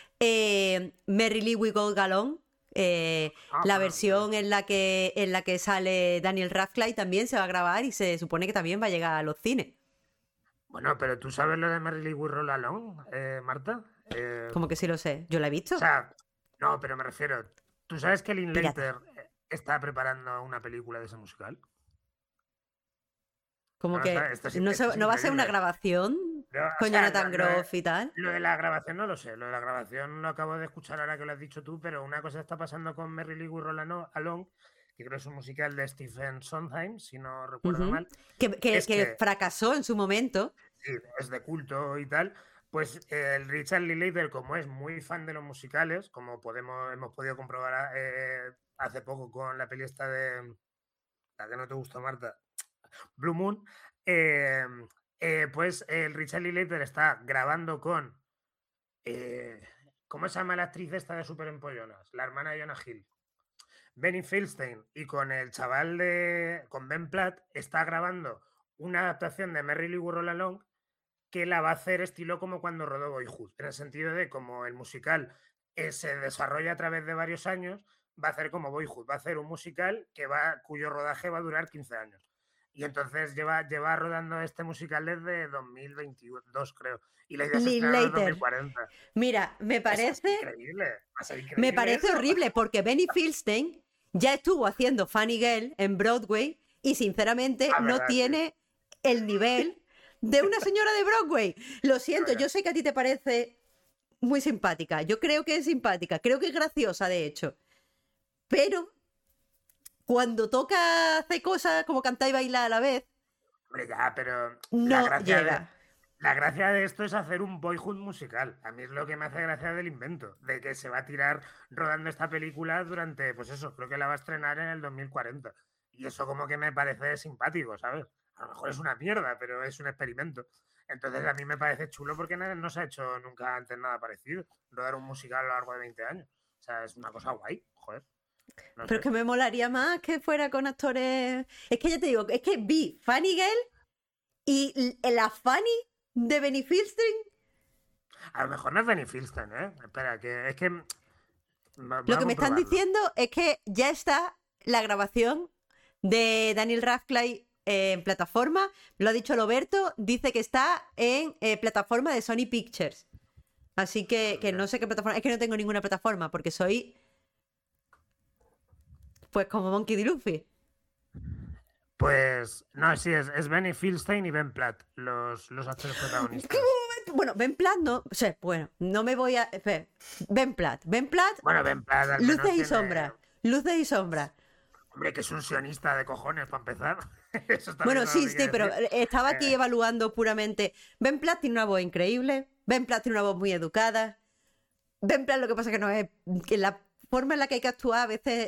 Merrily We Go Galon. Ah, La bueno, versión en la que sale Daniel Radcliffe también se va a grabar y se supone que también va a llegar a los cines. bueno, pero tú sabes lo de Merrily We Roll Alone, Marta. Como que sí lo sé. Yo la he O visto. sea, no, pero me refiero. ¿Tú sabes que Pirata. Linklater está preparando una película de ese musical? Como No, que esto es no va a ser una increíble. grabación O con sea, Jonathan Groff y tal. lo de la grabación no lo sé. Lo de la grabación lo acabo de escuchar ahora que lo has dicho tú, pero una cosa está pasando con Merrily We Roll Alone, que creo que es un musical de Stephen Sondheim, si no recuerdo Ujú. mal, es Que que fracasó en su momento. sí, es de culto y tal. Pues el Richard Linklater, como es muy fan de los musicales, como hemos podido comprobar hace poco con la peli esta de la que no te gustó, Marta, Blue Moon, eh, pues el Richard Linklater está grabando con eh, ¿Cómo se llama la actriz esta de Super Empollonas? La hermana de Jonah Hill. Benny Feldstein y con el chaval con Ben Platt está grabando una adaptación de Merrily We Roll Along que la va a hacer estilo como cuando rodó Boyhood, en el sentido de como el musical se desarrolla a través de varios años, va a hacer como Boyhood, va a hacer un musical cuyo rodaje va a durar 15 años. Y entonces lleva rodando este musical desde 2022, creo. Y la idea es estrenarlo en Linklater. 2040. Mira, Va a ser me increíble parece eso. horrible porque Benny Feldstein ya estuvo haciendo Funny Girl en Broadway y sinceramente no Verdad, sí. tiene el nivel de una señora de Broadway. Lo siento, yo sé que a ti te parece muy simpática. Yo creo que es simpática, creo que es graciosa, de hecho. Pero cuando toca hacer cosas como cantar y bailar a la vez, Hombre, ya, pero no llega. la gracia de esto es hacer un Boyhood musical. A mí es lo que me hace gracia del invento, de que se va a tirar rodando esta película durante, pues eso, creo que la va a estrenar en el 2040. Y eso como que me parece simpático, ¿sabes? A lo mejor es una mierda, pero es un experimento. Entonces a mí me parece chulo porque no se ha hecho nunca antes nada parecido, rodar un musical a lo largo de 20 años. O sea, es una cosa guay, joder. No Pero sé. es que me molaría más que fuera con actores. Es que ya te digo, es que vi Funny Girl y la Funny de Benny Feldstein. A lo mejor no es Benny Feldstein, ¿eh? Espera, que es que... Lo Voy a que me están comprobarlo. diciendo es que ya está la grabación de Daniel Radcliffe en plataforma. Lo ha dicho Roberto, dice que está en plataforma de Sony Pictures. Así que no sé qué plataforma. Es que no tengo ninguna plataforma porque soy. Pues como Monkey D. Luffy. Pues no, sí, es Benny Feldstein y Ben Platt, los actores protagonistas. Bueno, Ben Platt no. O sea, bueno, no me voy a. Espera. Ben Platt. Ben Platt, Bueno, Ben Platt al menos luces y tiene... sombras. Luces y sombras. Hombre, que es un sionista de cojones, para empezar. Eso también Bueno, se lo sí, hay que sí, pero decir. estaba aquí evaluando puramente. Ben Platt tiene una voz increíble. Ben Platt tiene una voz muy educada. Ben Platt lo que pasa es que no es. Que la forma en la que hay que actuar a veces.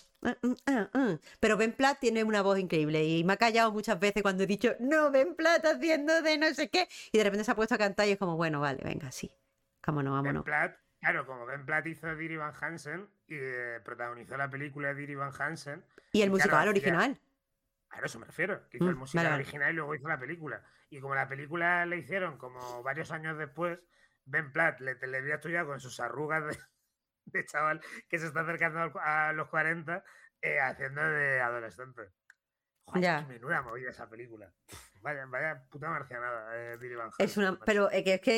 Pero Ben Platt tiene una voz increíble y me ha callado muchas veces cuando he dicho, no, Ben Platt haciendo de no sé qué. Y de repente se ha puesto a cantar y es como, bueno, vale, venga, sí. Vámonos, Ben vámonos. Platt, claro, como Ben Platt hizo Diri Van Hansen y protagonizó la película Diri Van Hansen, Y el y claro, musical hacía... original. A eso me refiero, que hizo el Vale, musical vale. original y luego hizo la película. Y como la película la hicieron como varios años después, Ben Platt le había estudiado con sus arrugas de chaval que se está acercando a los 40 haciendo de adolescente. Joder, es que Ya. menuda movida esa película. Vaya puta marcianada, Billy Van Es Hansen, una, macho. pero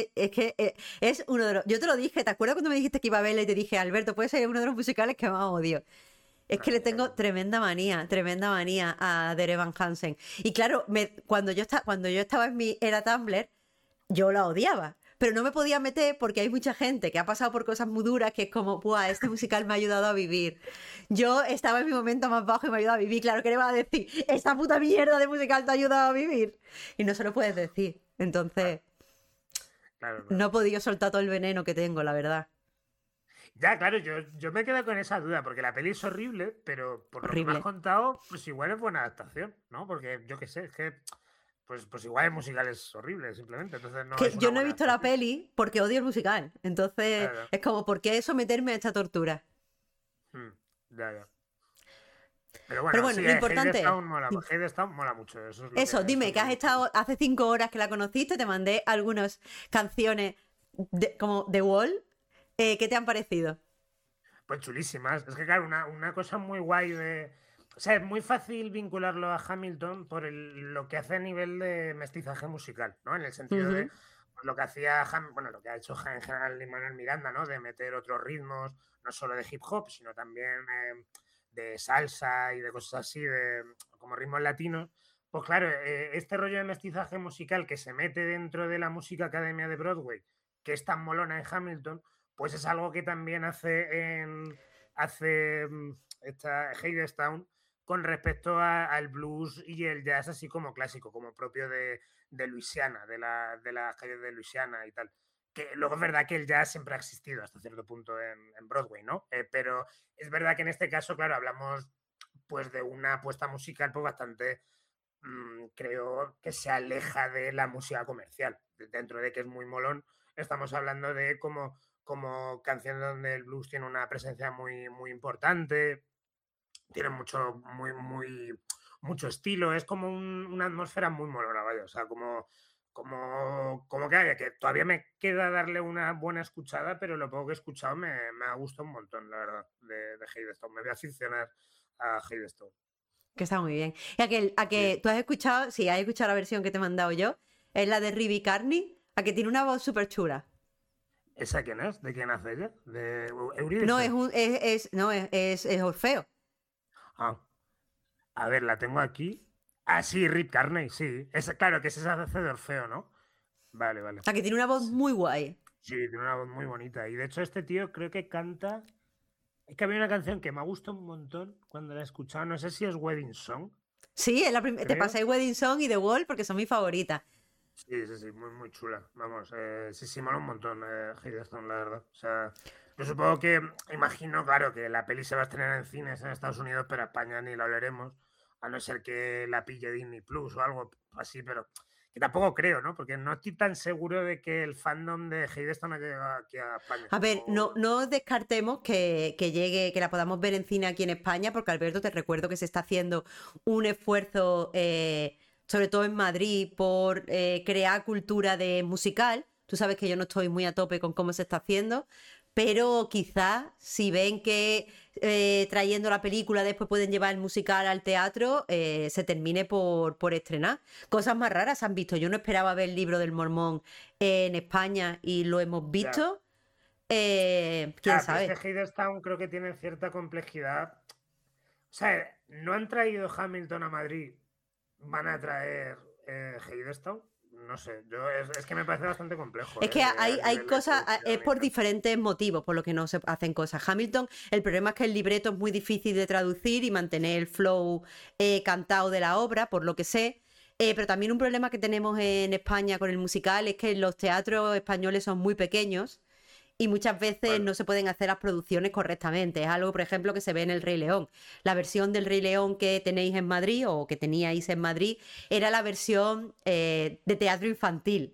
es uno de los. Yo te lo dije, ¿te acuerdas cuando me dijiste que iba a verla y te dije, Alberto, puede ser uno de los musicales que más odio? Es que le tengo tremenda manía a Dere Van Hansen. Y claro, cuando yo estaba en mi era Tumblr, yo la odiaba. Pero no me podía meter porque hay mucha gente que ha pasado por cosas muy duras que es como, ¡buah! Este musical me ha ayudado a vivir. Yo estaba en mi momento más bajo y me ha ayudado a vivir. Claro, ¿qué le vas a decir? Esta puta mierda de musical te ha ayudado a vivir. Y no se lo puedes decir. Entonces, Claro, no claro. he podido soltar todo el veneno que tengo, la verdad. Ya, claro, yo me quedo con esa duda, porque la peli es horrible, pero por lo que me has Horrible. contado, pues igual es buena adaptación, ¿no? Porque yo qué sé, es que pues igual el musical es horrible, simplemente, entonces no Que es una yo no he buena visto la adaptación. peli porque odio el musical. Entonces, Claro. es como, ¿por qué someterme a esta tortura? Ya, ya. Pero Pero bueno, bueno, sí, lo importante Hadestown mola mucho, eso, eso dime, es que lo has que estado hace 5 horas que la conociste, te mandé algunas canciones como The Wall. ¿Qué te han parecido? Pues chulísimas. Es que, claro, una cosa muy guay de. O sea, es muy fácil vincularlo a Hamilton por lo que hace a nivel de mestizaje musical, ¿no? En el sentido de Ujú. pues, lo que hacía bueno, lo que ha hecho en general Lin-Manuel Miranda, ¿no? De meter otros ritmos, no solo de hip hop, sino también de salsa y de cosas así, como ritmos latinos. Pues claro, este rollo de mestizaje musical que se mete dentro de la música academia de Broadway, que es tan molona en Hamilton, pues es algo que también hace esta Hadestown con respecto al blues y el jazz así como clásico, como propio de Luisiana, de las calles de Luisiana y tal. Que luego es verdad que el jazz siempre ha existido hasta cierto punto en Broadway, ¿no? Pero es verdad que en este caso, claro, hablamos pues de una apuesta musical pues bastante, creo que se aleja de la música comercial. Dentro de que es muy molón, estamos hablando de como como canciones donde el blues tiene una presencia muy, muy importante, tiene mucho estilo, es como una atmósfera muy molona, vaya, o sea, como que todavía me queda darle una buena escuchada, pero lo poco que he escuchado me ha gustado un montón, la verdad, de Hadestown. Me voy a aficionar a Hadestown. Que está muy bien. Y a que Sí. tú has escuchado, sí, has escuchado la versión que te he mandado yo, es la de Rivi Carney, a que tiene una voz súper chula. ¿Esa quién es? ¿De quién hace ella? ¿De No, Eurídice? no, es Orfeo. Ah, a ver, la tengo aquí. Ah, sí, Rip Carney, sí. Claro, que es esa hace de Orfeo, ¿no? Vale, vale. A que tiene una voz muy guay. Sí, tiene una voz muy bonita. Y de hecho, este tío creo que canta. Es que había una canción que me ha gustado un montón cuando la he escuchado. No sé si es Wedding Song, Sí, te creo. pasé Wedding Song y The Wall porque son mis favoritas. Sí, sí, sí, muy, muy chula. Vamos, sí, sí, mola un montón Hiddleston, la verdad. O sea, yo supongo que, imagino, claro, que la peli se va a estrenar en cines en Estados Unidos, pero a España ni la hablaremos, a no ser que la pille Disney Plus o algo así, pero que tampoco creo, ¿no? Porque no estoy tan seguro de que el fandom de Hiddleston ha llegado aquí a España. A ver, no descartemos que llegue, que la podamos ver en cine aquí en España, porque Alberto, te recuerdo que se está haciendo un esfuerzo, sobre todo en Madrid, por crear cultura de musical. Tú sabes que yo no estoy muy a tope con cómo se está haciendo, pero quizás si ven que trayendo la película después pueden llevar el musical al teatro, se termine por estrenar. Cosas más raras han visto. Yo no esperaba ver el libro del Mormón en España y lo hemos Ya, visto. ¿Quién ya, pero es que sabe? Hiddleston creo que tiene cierta complejidad. O sea, no han traído Hamilton a Madrid, van a traer Hiddleston. No sé, es que me parece bastante complejo Es que a hay nivel de cosas, es producción y por tal. diferentes motivos por lo que no se hacen cosas. Hamilton, el problema es que el libreto es muy difícil de traducir y mantener el flow cantado de la obra, por lo que sé. Pero también un problema que tenemos en España con el musical es que los teatros españoles son muy pequeños y muchas veces Claro, no se pueden hacer las producciones correctamente. Es algo, por ejemplo, que se ve en El Rey León. La versión del Rey León que tenéis en Madrid o que teníais en Madrid era la versión de teatro infantil.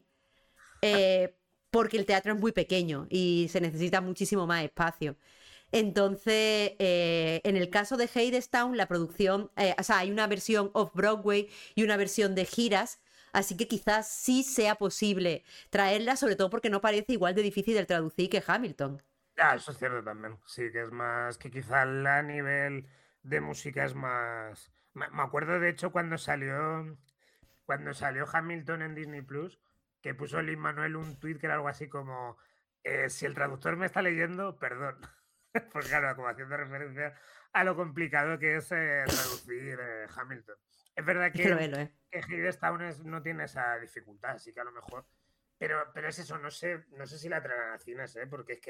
eh, Porque el teatro es muy pequeño y se necesita muchísimo más espacio. Entonces, en el caso de Hadestown, la producción, o sea, hay una versión off-Broadway y una versión de giras, así que quizás sí sea posible traerla, sobre todo porque no parece igual de difícil de traducir que Hamilton. ah, eso es cierto también. Sí, que es más, que quizá a nivel de música es más. Me acuerdo de hecho cuando salió Hamilton en Disney Plus, que puso Lin Manuel un tuit que era algo así como si el traductor me está leyendo, perdón. Porque claro, como haciendo referencia a lo complicado que es traducir Hamilton. Es verdad Es que lo es, lo es. que Hiddleston no tiene esa dificultad, así que a lo mejor. Pero es eso, no sé si la traerán a cines, porque es que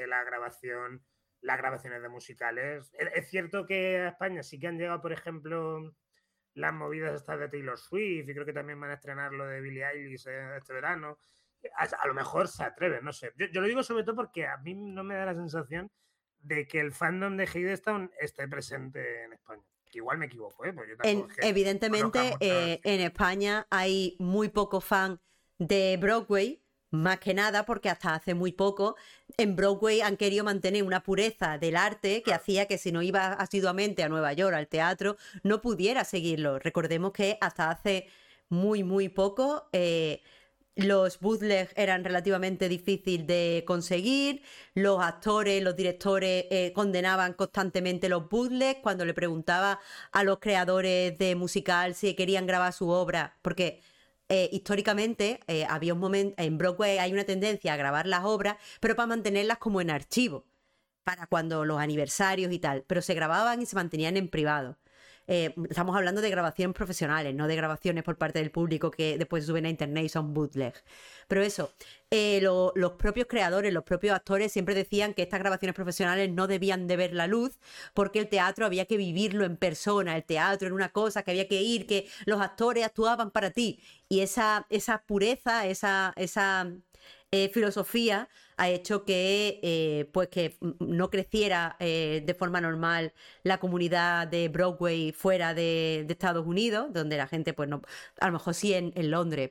las grabaciones de musicales. Es cierto que a España sí que han llegado, por ejemplo, las movidas estas de Taylor Swift, y creo que también van a estrenar lo de Billie Eilish este verano. A lo mejor se atreven, no sé. Yo lo digo sobre todo porque a mí no me da la sensación de que el fandom de Hiddleston esté presente en España. Que igual me equivoco, porque yo tampoco es que conozca Evidentemente, mucho al en cine. España hay muy poco fan de Broadway, más que nada porque hasta hace muy poco en Broadway han querido mantener una pureza del arte que Claro. hacía que si no iba asiduamente a Nueva York al teatro no pudiera seguirlo. Recordemos que hasta hace muy poco los bootlegs eran relativamente difíciles de conseguir, los actores, los directores condenaban constantemente los bootlegs cuando le preguntaba a los creadores de musical si querían grabar su obra, porque históricamente había un momento, en Broadway hay una tendencia a grabar las obras, pero para mantenerlas como en archivo, para cuando los aniversarios y tal, pero se grababan y se mantenían en privado. Estamos hablando de grabaciones profesionales, no de grabaciones por parte del público que después suben a internet y son bootlegs. Pero eso, los propios creadores, los propios actores siempre decían que estas grabaciones profesionales no debían de ver la luz porque el teatro había que vivirlo en persona, el teatro era una cosa que había que ir, que los actores actuaban para ti. Y esa pureza, esa filosofía ha hecho que pues que no creciera de forma normal la comunidad de Broadway fuera de Estados Unidos, donde la gente pues no, a lo mejor sí en Londres, pero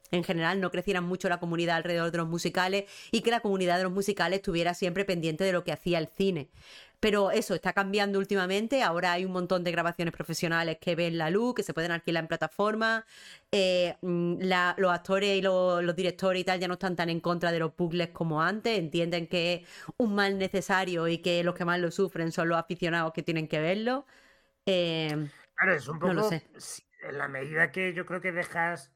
en general no creciera mucho la comunidad alrededor de los musicales y que la comunidad de los musicales estuviera siempre pendiente de lo que hacía el cine. Pero eso está cambiando últimamente. Ahora hay un montón de grabaciones profesionales que ven la luz, que se pueden alquilar en plataformas. Los actores y los directores y tal ya no están tan en contra de los bucles como antes. Entienden que es un mal necesario y que los que más lo sufren son los aficionados que tienen que verlo. Claro, es un No lo poco, sé. en la medida que yo creo que dejas,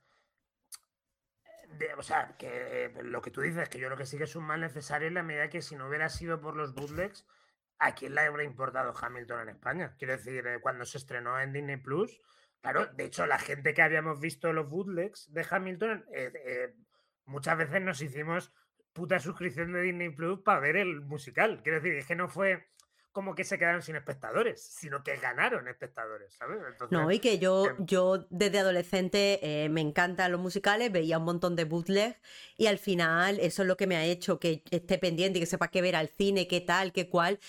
o sea, que lo que tú dices, que yo creo que sí que es un mal necesario en la medida que si no hubiera sido por los bootlegs, ¿a quién le habría importado Hamilton en España? Quiero decir, cuando se estrenó en Disney Plus, claro, de hecho, la gente que habíamos visto los bootlegs de Hamilton, muchas veces nos hicimos puta suscripción de Disney Plus para ver el musical. Quiero decir, es que no fue como que se quedaron sin espectadores, sino que ganaron espectadores, ¿sabes? No, Entonces, y que yo desde adolescente me encantan los musicales, veía un montón de bootlegs y al final eso es lo que me ha hecho que esté pendiente y que sepa qué ver al cine, qué tal, qué cual.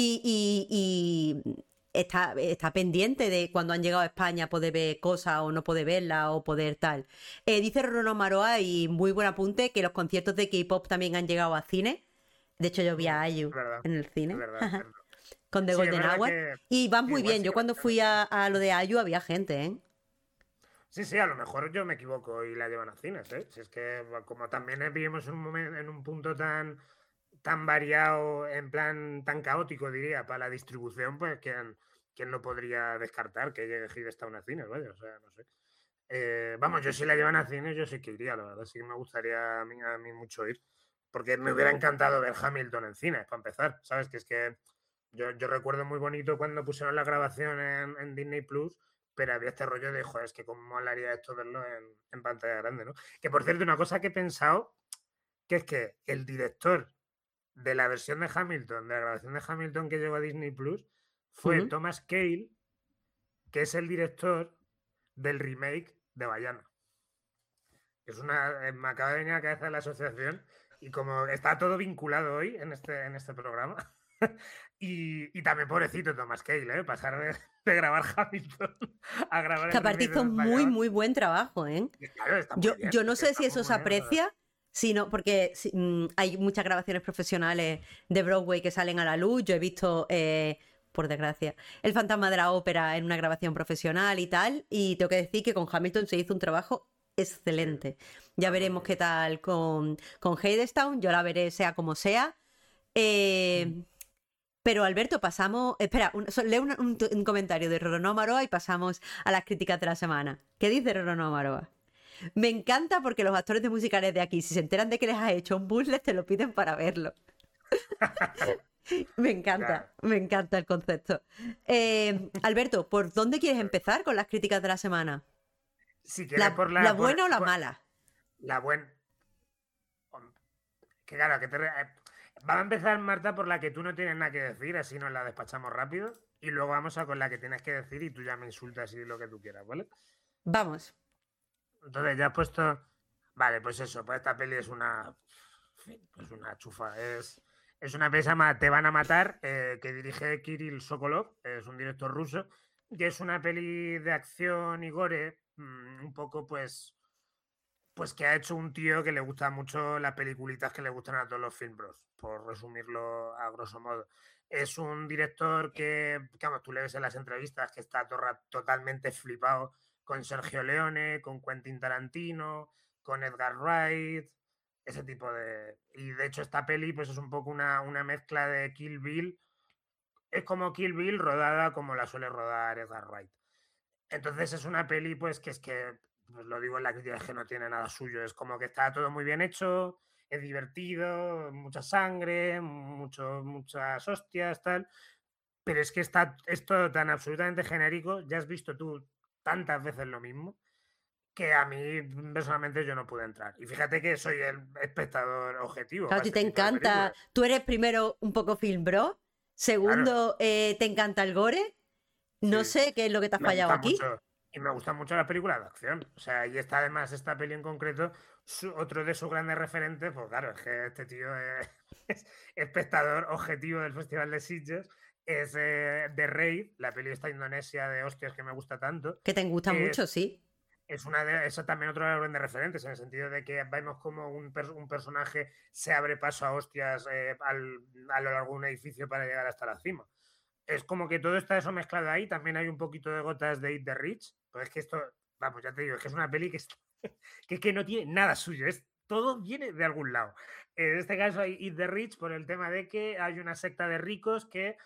Y está pendiente de cuando han llegado a España poder ver cosas o no poder verlas o poder tal. Dice Rono Maroa, y muy buen apunte, que los conciertos de K-pop también han llegado a cine. De hecho, yo vi a es IU verdad, en el es cine. verdad, es cierto. Con The Sí, es Golden verdad Hour. que Y van muy igual bien. sí Yo que lo cuando fui tenemos. a lo de IU había gente, ¿eh? Sí, sí, a lo mejor yo me equivoco y la llevan a cines, ¿eh? Si es que como también vivimos en un momento, en un punto tan variado, en plan tan caótico, diría, para la distribución, pues ¿quién lo podría descartar que llegue Hiddleston a cines? Vaya, o sea, no sé. Vamos, yo si la llevan a cines, yo sí que iría, la verdad, sí que me gustaría a mí mucho ir, porque me hubiera encantado ver Hamilton en cines, para empezar, ¿sabes? Que es que yo recuerdo muy bonito cuando pusieron la grabación en Disney Plus, pero había este rollo de, joder, es que cómo molaría esto verlo en pantalla grande, ¿no? Que por cierto, una cosa que he pensado, que es que el director de la versión de Hamilton, de la grabación de Hamilton que llegó a Disney Plus, fue Ujú. Thomas Cale, que es el director del remake de Bayana. Me acaba de venir a la cabeza la asociación y como está todo vinculado hoy en este programa. y también pobrecito Thomas Cale, ¿eh? Pasar de grabar Hamilton a grabar Que el aparte remake hizo de muy, Bayana. muy buen trabajo, ¿eh? Y claro, está muy Yo bien, no es que sé está si muy, eso se muy bien, la verdad. aprecia, sino porque hay muchas grabaciones profesionales de Broadway que salen a la luz. Yo he visto, por desgracia, El Fantasma de la Ópera en una grabación profesional y tal. Y tengo que decir que con Hamilton se hizo un trabajo Sí, excelente. Ya está muy, veremos muy qué bien. tal con Hadestown. Yo la veré sea como sea. Mm. Eh, pero Alberto, pasamos. Espera, lee un comentario de Rorono Maroa y pasamos a las críticas de la semana. ¿Qué dice Rorono Maroa? Me encanta porque los actores de musicales de aquí, si se enteran de que les has hecho un puzzle, te lo piden para verlo. Ya, Me encanta el concepto. Alberto, ¿por dónde quieres empezar con las críticas de la semana? si quieres por ¿La la, buena o la mala? la buena. Que claro, va a empezar Marta por la que tú no tienes nada que decir, así nos la despachamos rápido. Y luego vamos a con la que tienes que decir y tú ya me insultas y lo que tú quieras, ¿vale? Vamos. Entonces ya has puesto. Vale, pues eso, pues esta peli es una. En fin, es una chufa. Es una peli que se llama Te van a matar, que dirige Kirill Sokolov, es un director ruso, y es una peli de acción y gore, un poco pues que ha hecho un tío que le gusta mucho las peliculitas que le gustan a todos los film bros, por resumirlo a grosso modo. Es un director que vamos, tú le ves en las entrevistas que está totalmente flipado con Sergio Leone, con Quentin Tarantino, con Edgar Wright, ese tipo de... Y de hecho esta peli pues es un poco una mezcla de Kill Bill. Es como Kill Bill rodada como la suele rodar Edgar Wright. Entonces es una peli, pues, que es que, pues lo digo en la crítica, es que no tiene nada suyo. Es como que está todo muy bien hecho, es divertido, mucha sangre, muchas hostias, tal. Pero es que está esto tan absolutamente genérico, ya has visto tú tantas veces lo mismo, que a mí personalmente yo no pude entrar. Y fíjate que soy el espectador objetivo Claro, a para ti este te tipo de encanta. películas. Tú eres primero un poco film bro. Claro, Segundo, te encanta el gore. No sí. sé qué es lo que te ha Me fallado gusta aquí. mucho. Y me gustan mucho las películas de acción. O sea, y está además esta peli en concreto, otro de sus grandes referentes, pues claro, es que este tío es espectador objetivo del Festival de Sitges. Es The Raid, la peli esta indonesia de hostias que me gusta tanto. Que te gusta Es, mucho, sí. Eso también otro orden de referentes, en el sentido de que vemos como un personaje se abre paso a hostias a lo largo de un edificio para llegar hasta la cima. Es como que todo está eso mezclado ahí. También hay un poquito de gotas de Eat the Rich. Pues es que esto, vamos, ya te digo, es que es una peli que no tiene nada suyo. Todo viene de algún lado. En este caso hay Eat the Rich por el tema de que hay una secta de ricos que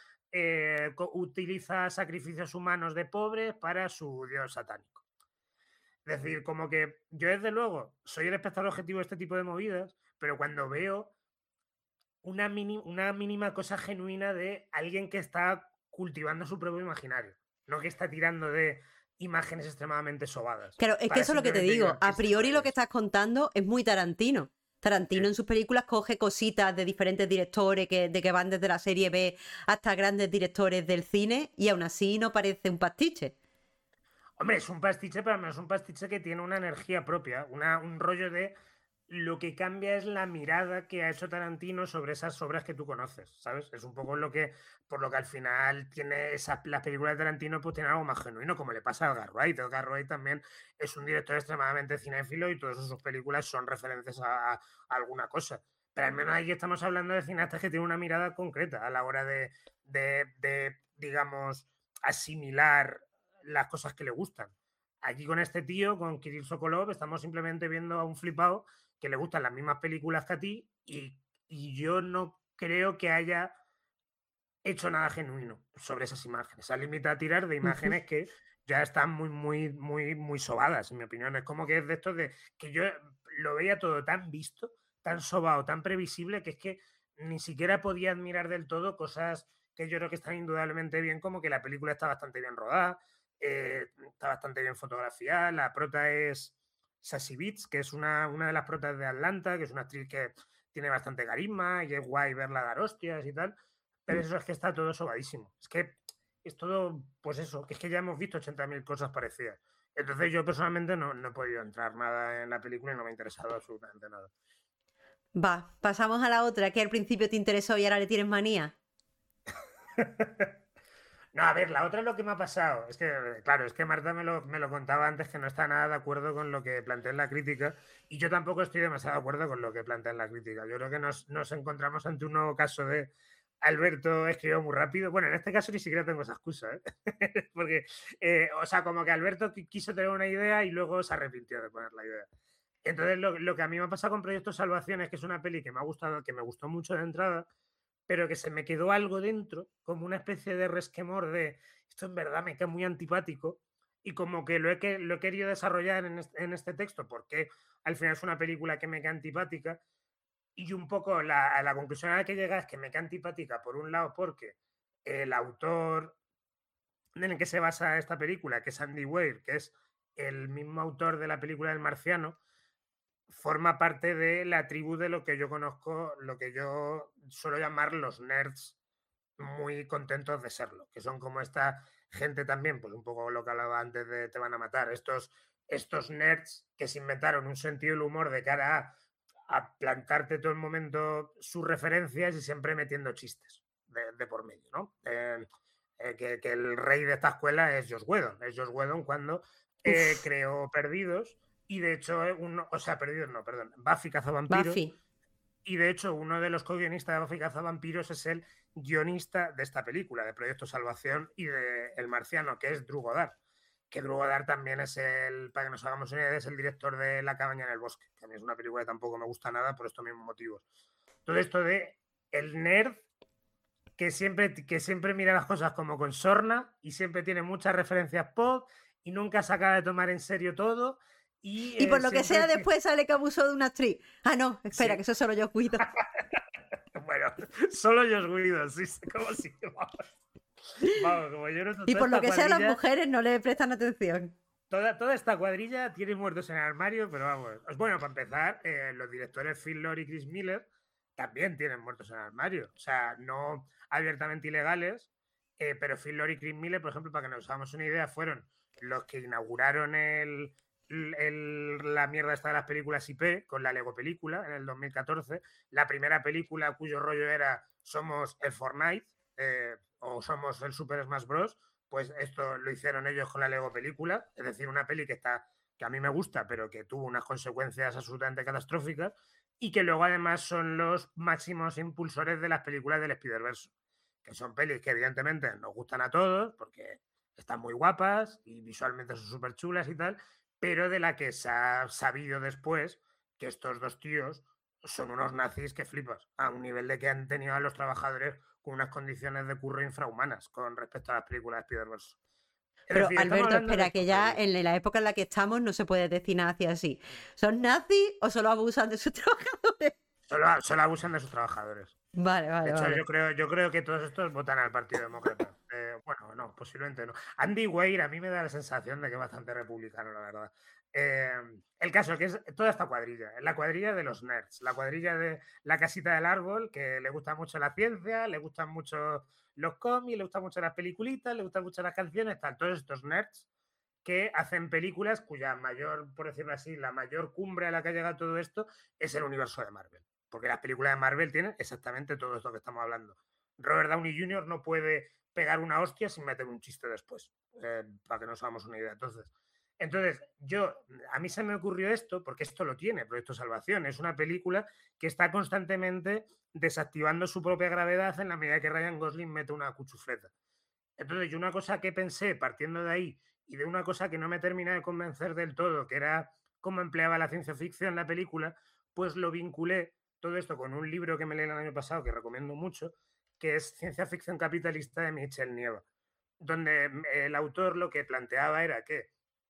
utiliza sacrificios humanos de pobres para su dios satánico. Es decir, como que yo desde luego soy el espectador objetivo de este tipo de movidas, pero cuando veo una mínima cosa genuina de alguien que está cultivando su propio imaginario, no que está tirando de imágenes extremadamente sobadas. Claro, es que eso es lo que te digo. A priori lo que estás contando es muy Tarantino. Tarantino en sus películas coge cositas de diferentes directores de que van desde la serie B hasta grandes directores del cine y aún así no parece un pastiche. Hombre, es un pastiche, pero al menos un pastiche que tiene una energía propia, un rollo de lo que cambia es la mirada que ha hecho Tarantino sobre esas obras que tú conoces, ¿sabes? Es un poco por lo que al final tiene las películas de Tarantino pues tienen algo más genuino, como le pasa a Edgar Wright. Edgar Wright también es un director extremadamente cinéfilo y todas sus películas son referencias a alguna cosa. Pero al menos aquí estamos hablando de cineastas que tienen una mirada concreta a la hora de digamos, asimilar las cosas que le gustan. Aquí con este tío, con Kirill Sokolov, estamos simplemente viendo a un flipado que le gustan las mismas películas que a ti y yo no creo que haya hecho nada genuino sobre esas imágenes. Se limita a tirar de imágenes que ya están muy sobadas, en mi opinión. Es como que es de estos de que yo lo veía todo tan visto, tan sobado, tan previsible, que es que ni siquiera podía admirar del todo cosas que yo creo que están indudablemente bien, como que la película está bastante bien rodada, está bastante bien fotografiada, la prota es Sassy Beats, que es una de las protas de Atlanta, que es una actriz que tiene bastante carisma y es guay verla dar hostias y tal, pero eso es que está todo sobadísimo. Es que es todo, pues eso, que es que ya hemos visto 80.000 cosas parecidas. Entonces yo personalmente no he podido entrar nada en la película y no me ha interesado absolutamente nada. Va, pasamos a la otra, que al principio te interesó y ahora le tienes manía. No, a ver, la otra es lo que me ha pasado. Es que, claro, es que Marta me lo contaba antes que no está nada de acuerdo con lo que plantea en la crítica y yo tampoco estoy demasiado de acuerdo con lo que plantea en la crítica. Yo creo que nos encontramos ante un nuevo caso de Alberto escribió muy rápido. Bueno, en este caso ni siquiera tengo esa excusa, ¿eh? Porque, o sea, como que Alberto quiso tener una idea y luego se arrepintió de poner la idea. Entonces, lo que a mí me ha pasado con Proyecto Salvación es que es una peli que me ha gustado, que me gustó mucho de entrada, pero que se me quedó algo dentro, como una especie de resquemor de esto en verdad me queda muy antipático y como que lo he querido desarrollar en este texto porque al final es una película que me queda antipática y un poco la conclusión a la que llega es que me queda antipática por un lado porque el autor en el que se basa esta película, que es Andy Weir, que es el mismo autor de la película El Marciano, forma parte de la tribu de lo que yo conozco, lo que yo suelo llamar los nerds muy contentos de serlo, que son como esta gente también, pues un poco lo que hablaba antes de Te van a matar, estos nerds que se inventaron un sentido del humor de cara a plantarte todo el momento sus referencias y siempre metiendo chistes de por medio, ¿no? Que el rey de esta escuela es Joss Whedon. Es Joss Whedon cuando creó Perdidos y de hecho, Perdidos no, perdón, Buffy Cazavampiros. Buffy. Y de hecho, uno de los co-guionistas de Buffy Cazavampiros es el guionista de esta película, de Proyecto Salvación y de El Marciano, que es Drew Goddard. Que Drew Goddard también es para que nos hagamos una idea, es el director de La cabaña en el bosque, que a mí es una película que tampoco me gusta nada por estos mismos motivos. Todo esto de el nerd que siempre mira las cosas como con sorna y siempre tiene muchas referencias pop y nunca se acaba de tomar en serio todo. Y por lo que sea, después sale que abusó de una actriz. Ah, no, espera, sí. Que eso solo yo cuido. Bueno, solo yo cuido, sí, como si vamos, como yo no. Y por lo que sea, las mujeres no le prestan atención. Toda esta cuadrilla tiene muertos en el armario, pero vamos. Bueno, para empezar, los directores Phil Lord y Chris Miller también tienen muertos en el armario. O sea, no abiertamente ilegales, pero Phil Lord y Chris Miller, por ejemplo, para que nos hagamos una idea, fueron los que inauguraron la mierda esta de las películas IP con la Lego película en el 2014. La primera película cuyo rollo era somos el Fortnite o somos el Super Smash Bros. Pues esto lo hicieron ellos con la Lego película, es decir, una peli que está que a mí me gusta, pero que tuvo unas consecuencias absolutamente catastróficas, y que luego además son los máximos impulsores de las películas del Spider-Verse, que son pelis que evidentemente nos gustan a todos, porque están muy guapas y visualmente son súper chulas y tal, pero de la que se ha sabido después que estos dos tíos son unos nazis que flipas, a un nivel de que han tenido a los trabajadores con unas condiciones de curro infrahumanas con respecto a las películas de Spider-Verse. Es Pero decir, estamos Alberto, hablando de espera, que estos ya pelis. en la época en la que estamos no se puede decir nazi así. ¿Son nazis o solo abusan de sus trabajadores? Solo abusan de sus trabajadores. Vale, De vale, hecho, vale. yo creo que todos estos votan al Partido Demócrata. Bueno, no, posiblemente no. Andy Weir a mí me da la sensación de que es bastante republicano, la verdad. El caso que es toda esta cuadrilla, la cuadrilla de los nerds, la cuadrilla de la casita del árbol, que le gusta mucho la ciencia, le gustan mucho los cómics, le gustan mucho las peliculitas, le gustan mucho las canciones, están todos estos nerds que hacen películas cuya mayor, por decirlo así, la mayor cumbre a la que ha llegado todo esto es el universo de Marvel. Porque las películas de Marvel tienen exactamente todo esto que estamos hablando. Robert Downey Jr. no puede pegar una hostia sin meter un chiste después, para que nos hagamos una idea. Entonces, a mí se me ocurrió esto, porque esto lo tiene, Proyecto Salvación. Es una película que está constantemente desactivando su propia gravedad en la medida que Ryan Gosling mete una cuchufleta. Entonces, yo una cosa que pensé partiendo de ahí y de una cosa que no me termina de convencer del todo, que era cómo empleaba la ciencia ficción la película, pues lo vinculé todo esto con un libro que me leí el año pasado, que recomiendo mucho, que es Ciencia ficción capitalista de Michel Nieva, donde el autor lo que planteaba era que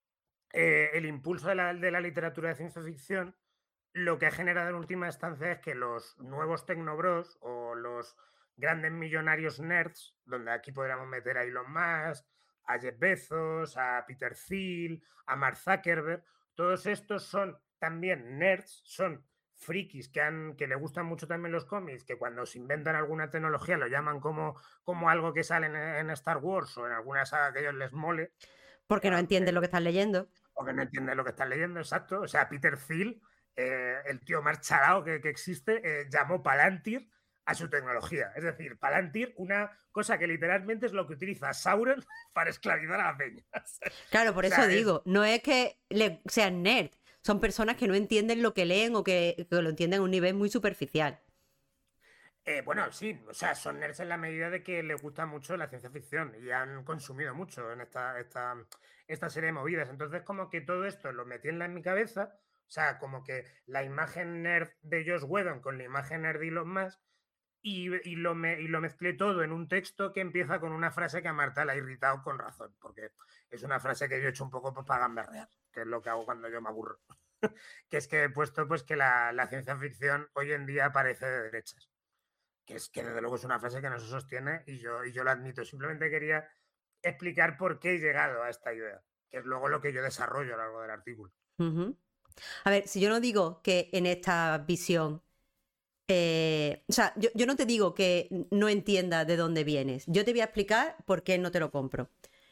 el impulso de la literatura de ciencia ficción lo que ha generado en última instancia es que los nuevos tecnobros o los grandes millonarios nerds, donde aquí podríamos meter a Elon Musk, a Jeff Bezos, a Peter Thiel, a Mark Zuckerberg, todos estos son también nerds, son frikis que le gustan mucho también los cómics, que cuando se inventan alguna tecnología lo llaman como algo que sale en Star Wars o en alguna saga que a ellos les mole. Porque no entienden lo que están leyendo. O que no entienden lo que están leyendo, exacto. O sea, Peter Thiel, el tío más charao que existe, llamó Palantir a su tecnología. Es decir, Palantir, una cosa que literalmente es lo que utiliza Sauron para esclavizar a las peñas. Claro, por O eso sea, digo, no es que sean nerd, son personas que no entienden lo que leen o que lo entienden a un nivel muy superficial. Bueno, sí, o sea, son nerds en la medida de que les gusta mucho la ciencia ficción y han consumido mucho en esta serie de movidas. Entonces, como que todo esto lo metí en mi cabeza, o sea, como que la imagen nerd de Joss Whedon con la imagen nerd de Elon Musk, y lo mezclé todo en un texto que empieza con una frase que a Marta la ha irritado con razón, porque es una frase que yo he hecho un poco para gamberrear, que es lo que hago cuando yo me aburro. Que es que he puesto pues que la ciencia ficción hoy en día parece de derechas. Que es que desde luego es una frase que no se sostiene y yo lo admito. Simplemente quería explicar por qué he llegado a esta idea, que es luego lo que yo desarrollo a lo largo del artículo. Ujú. A ver, si yo no digo que en esta visión, o sea, yo no te digo que no entiendas de dónde vienes, yo te voy a explicar por qué no te lo compro.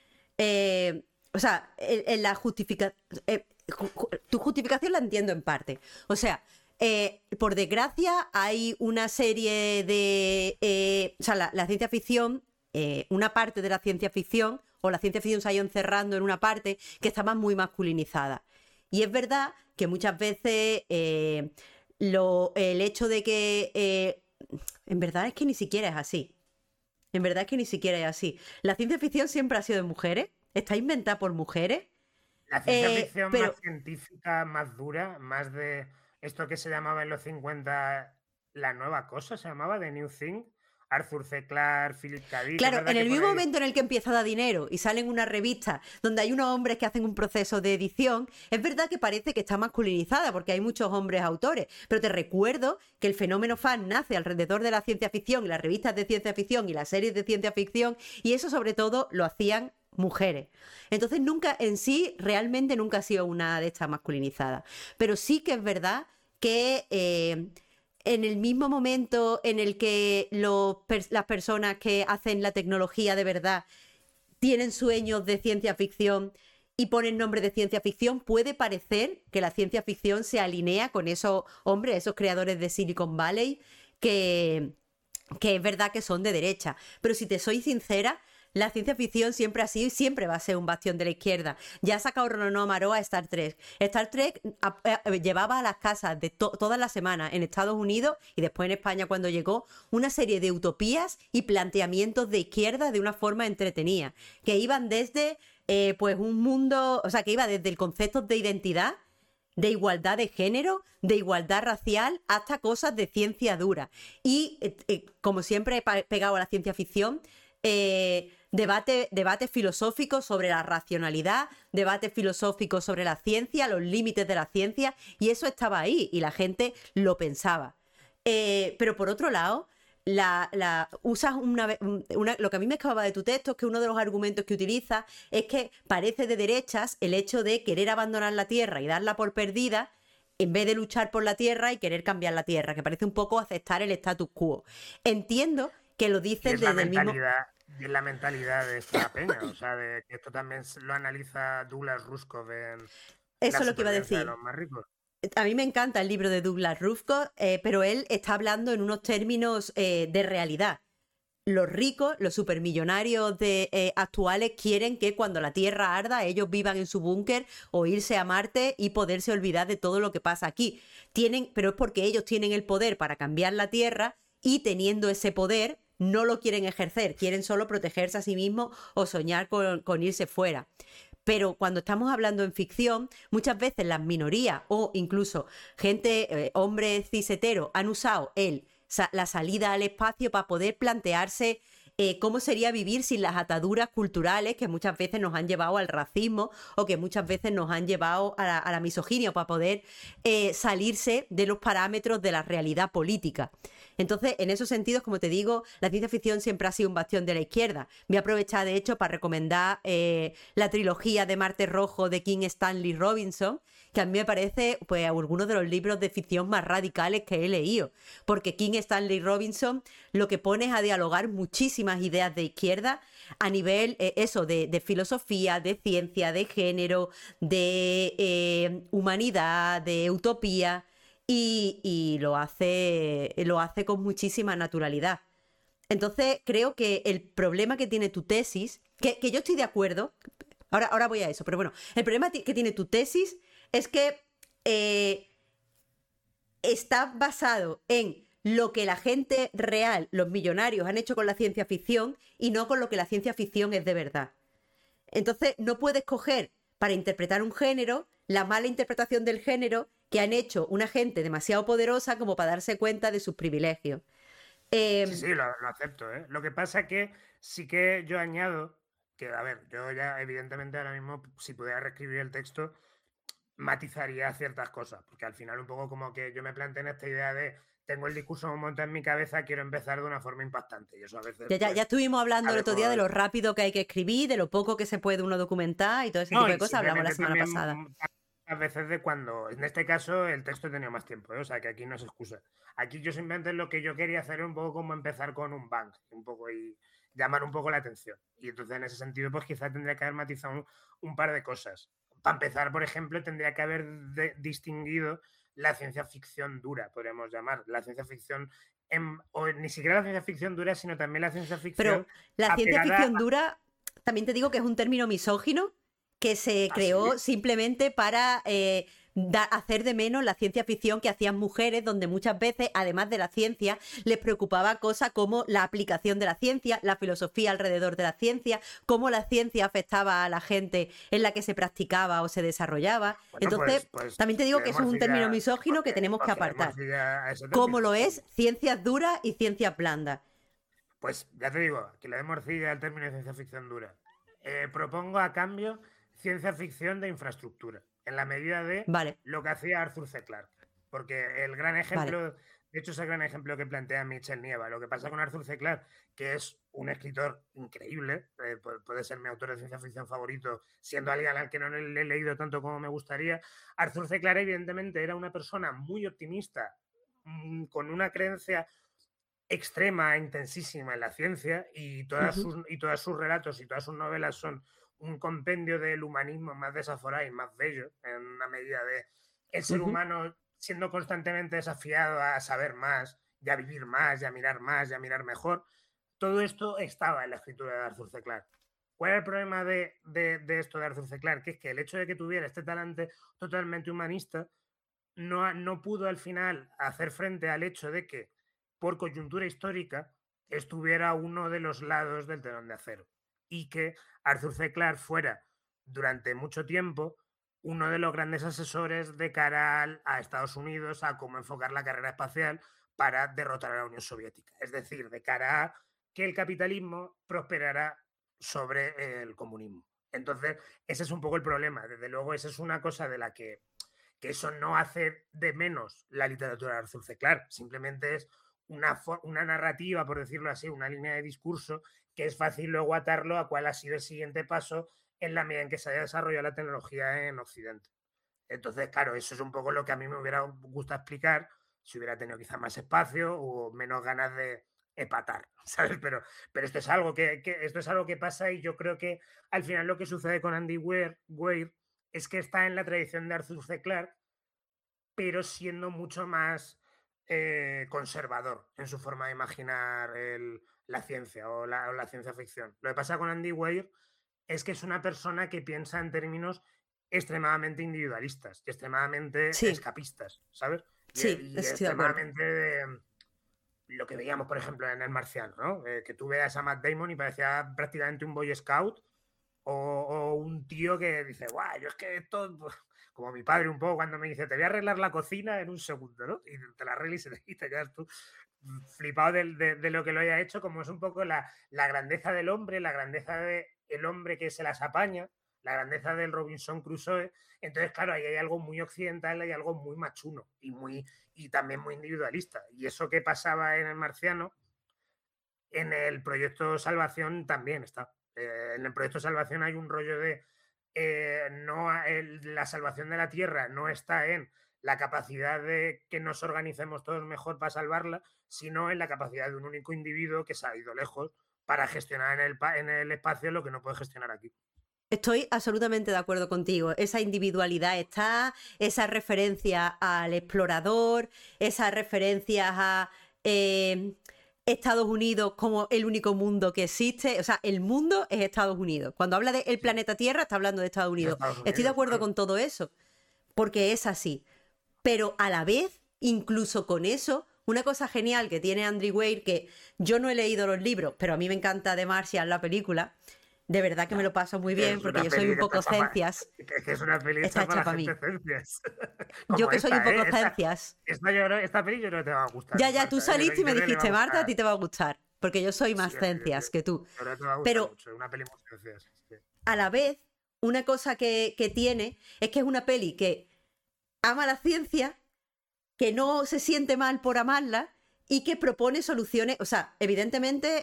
O sea, en la justificación, tu justificación la entiendo en parte. O sea, por desgracia hay una serie de... o sea, la ciencia ficción, una parte de la ciencia ficción, o la ciencia ficción se ha ido encerrando en una parte que estaba muy masculinizada. Y es verdad que muchas veces el hecho de que... en verdad es que ni siquiera es así. En verdad es que ni siquiera es así. La ciencia ficción siempre ha sido de mujeres, está inventada por mujeres. La ciencia ficción pero más científica, más dura, más de esto que se llamaba en los 50 la nueva cosa, se llamaba The New Thing. Arthur C. Clarke, Philip K. Dick. claro, en Que el por mismo ahí... momento en el que empieza a dar dinero y sale en una revista donde hay unos hombres que hacen un proceso de edición, es verdad que parece que está masculinizada porque hay muchos hombres autores, pero te recuerdo que el fenómeno fan nace alrededor de la ciencia ficción y las revistas de ciencia ficción y las series de ciencia ficción, y eso sobre todo lo hacían mujeres. Entonces nunca en sí, realmente nunca ha sido una de estas masculinizadas. Pero sí que es verdad que... en el mismo momento en el que las personas que hacen la tecnología de verdad tienen sueños de ciencia ficción y ponen nombre de ciencia ficción, puede parecer que la ciencia ficción se alinea con esos hombres, esos creadores de Silicon Valley, que es verdad que son de derecha. Pero si te soy sincera, la ciencia ficción siempre ha sido y siempre va a ser un bastión de la izquierda. Ya ha sacado Ronald Amaroa a Star Trek. Star Trek llevaba a las casas de todas las semanas en Estados Unidos y después en España cuando llegó una serie de utopías y planteamientos de izquierda de una forma entretenida, que iban desde pues un mundo, o sea, que iba desde el concepto de identidad, de igualdad de género, de igualdad racial, hasta cosas de ciencia dura. Y como siempre he pegado a la ciencia ficción, debate filosófico sobre la racionalidad, debate filosófico sobre la ciencia, los límites de la ciencia, y eso estaba ahí y la gente lo pensaba. Pero por otro lado, usas lo que a mí me escapaba de tu texto es que uno de los argumentos que utilizas es que parece de derechas el hecho de querer abandonar la Tierra y darla por perdida en vez de luchar por la Tierra y querer cambiar la Tierra, que parece un poco aceptar el status quo. Entiendo que lo dices desde el mismo... Y es la mentalidad de esta peña, o sea, de que esto también lo analiza Douglas Rushkoff en Eso La es lo que iba a supervivencia de decir. los más ricos. A mí me encanta el libro de Douglas Rushkoff, pero él está hablando en unos términos de realidad. Los ricos, los supermillonarios actuales quieren que cuando la Tierra arda ellos vivan en su búnker o irse a Marte y poderse olvidar de todo lo que pasa aquí. Pero es porque ellos tienen el poder para cambiar la Tierra y teniendo ese poder no lo quieren ejercer, quieren solo protegerse a sí mismos o soñar con irse fuera. Pero cuando estamos hablando en ficción, muchas veces las minorías o incluso gente, hombres cis heteros, han usado la salida al espacio para poder plantearse cómo sería vivir sin las ataduras culturales que muchas veces nos han llevado al racismo o que muchas veces nos han llevado a la misoginia, para poder salirse de los parámetros de la realidad política. Entonces, en esos sentidos, como te digo, la ciencia ficción siempre ha sido un bastión de la izquierda. Voy a aprovechar, de hecho, para recomendar la trilogía de Marte Rojo de King Stanley Robinson, que a mí me parece pues algunos de los libros de ficción más radicales que he leído, porque King Stanley Robinson lo que pone es a dialogar muchísimas ideas de izquierda a nivel de filosofía, de ciencia, de género, de humanidad, de utopía, y lo hace con muchísima naturalidad. Entonces creo que el problema que tiene tu tesis, que yo estoy de acuerdo, ahora voy a eso, pero bueno, el problema que tiene tu tesis es que está basado en lo que la gente real, los millonarios, han hecho con la ciencia ficción y no con lo que la ciencia ficción es de verdad. Entonces no puedes coger para interpretar un género la mala interpretación del género que han hecho una gente demasiado poderosa como para darse cuenta de sus privilegios. Sí, lo acepto, ¿eh? Lo que pasa que sí que yo añado que, a ver, yo ya evidentemente ahora mismo, si pudiera reescribir el texto, matizaría ciertas cosas, porque al final un poco como que yo me planteé en esta idea de tengo el discurso un montón en mi cabeza, quiero empezar de una forma impactante, y eso a veces... Ya estuvimos hablando el otro día de lo rápido que hay que escribir, de lo poco que se puede uno documentar y todo ese tipo de cosas, hablamos la semana pasada. A veces de cuando, en este caso, el texto tenía más tiempo, ¿eh? O sea, que aquí no se excusa. Aquí yo simplemente lo que yo quería hacer un poco como empezar con un bang, un poco y llamar un poco la atención. Y entonces, en ese sentido, pues quizás tendría que haber matizado un par de cosas. Para empezar, por ejemplo, tendría que haber distinguido la ciencia ficción dura, podríamos llamar. La ciencia ficción, o ni siquiera la ciencia ficción dura, sino también la ciencia ficción... Pero la ciencia ficción dura, también te digo que es un término misógino que se creó simplemente para hacer de menos la ciencia ficción que hacían mujeres, donde muchas veces, además de la ciencia, les preocupaba cosas como la aplicación de la ciencia, la filosofía alrededor de la ciencia, cómo la ciencia afectaba a la gente en la que se practicaba o se desarrollaba. Bueno, entonces, también te digo que eso es un término misógino que tenemos que apartar. Como lo es ciencias duras y ciencias blandas. Pues ya te digo, que le dé morcilla al término de ciencia ficción dura. Propongo a cambio ciencia ficción de infraestructura, en la medida de lo que hacía Arthur C. Clarke. Porque el gran ejemplo, de hecho es el gran ejemplo que plantea Michel Nieva. Lo que pasa con Arthur C. Clarke, que es un escritor increíble, puede ser mi autor de ciencia ficción favorito, siendo alguien al que no le he leído tanto como me gustaría. Arthur C. Clarke evidentemente era una persona muy optimista, con una creencia extrema, intensísima en la ciencia, y todos sus relatos y todas sus novelas son un compendio del humanismo más desaforado y más bello, en una medida de el ser humano siendo constantemente desafiado a saber más, y a vivir más, y a mirar mejor. todo esto estaba en la escritura de Arthur C. Clarke. ¿Cuál es el problema de esto de Arthur C. Clarke? Que es que el hecho de que tuviera este talante totalmente humanista no pudo al final hacer frente al hecho de que, por coyuntura histórica, estuviera uno de los lados del telón de acero. Y que Arthur C. Clarke fuera, durante mucho tiempo, uno de los grandes asesores de cara a Estados Unidos a cómo enfocar la carrera espacial para derrotar a la Unión Soviética. Es decir, de cara a que el capitalismo prosperara sobre el comunismo. Entonces, ese es un poco el problema. Desde luego, esa es una cosa de la que eso no hace de menos la literatura de Arthur C. Clarke. Simplemente es una narrativa, por decirlo así, una línea de discurso que es fácil luego atarlo a cuál ha sido el siguiente paso en la medida en que se haya desarrollado la tecnología en Occidente. Entonces, claro, eso es un poco lo que a mí me hubiera gustado explicar si hubiera tenido quizás más espacio o menos ganas de empatar, ¿sabes? Pero esto es algo esto es algo que pasa, y yo creo que al final lo que sucede con Andy Weir es que está en la tradición de Arthur C. Clarke, pero siendo mucho más conservador en su forma de imaginar la ciencia o la ciencia ficción. Lo que pasa con Andy Weir es que es una persona que piensa en términos extremadamente individualistas y extremadamente escapistas, ¿sabes? Sí, y extremadamente de lo que veíamos, por ejemplo, en El Marciano, ¿no? Que tú veas a Matt Damon y parecía prácticamente un Boy Scout o un tío que dice, guau, yo es que esto, como mi padre un poco cuando me dice, te voy a arreglar la cocina en un segundo, ¿no? Y te la arreglas y te quedas tú flipado de lo que lo haya hecho, como es un poco la grandeza del hombre, la grandeza del hombre que se las apaña, la grandeza del Robinson Crusoe. Entonces, claro, ahí hay algo muy occidental, hay algo muy machuno y también muy individualista. Y eso que pasaba en El Marciano, en el proyecto Salvación también está. En el proyecto Salvación hay un rollo de la salvación de la Tierra no está en la capacidad de que nos organicemos todos mejor para salvarla, sino en la capacidad de un único individuo que se ha ido lejos para gestionar en el espacio lo que no puede gestionar aquí. Estoy absolutamente de acuerdo contigo. Esa individualidad está, esa referencia al explorador, esas referencias a Estados Unidos como el único mundo que existe. O sea, el mundo es Estados Unidos. Cuando habla de el planeta Tierra, está hablando de Estados Unidos. Estoy de acuerdo con todo eso, porque es así. Pero a la vez, incluso con eso, una cosa genial que tiene Andy Weir, que yo no he leído los libros, pero a mí me encanta The Martian, la película. De verdad que me lo paso muy bien, porque yo soy un poco ciencias. Que es una peli hecha para la gente ciencias. Yo que soy un poco ciencias. Esta peli yo creo que te va a gustar. Ya, tú saliste y me dijiste, Marta, a ti te va a gustar. Porque yo soy más ciencias que tú. Pero una peli muy ciencias. A la vez, una cosa que tiene es que es una peli que ama la ciencia, que no se siente mal por amarla y que propone soluciones. O sea, evidentemente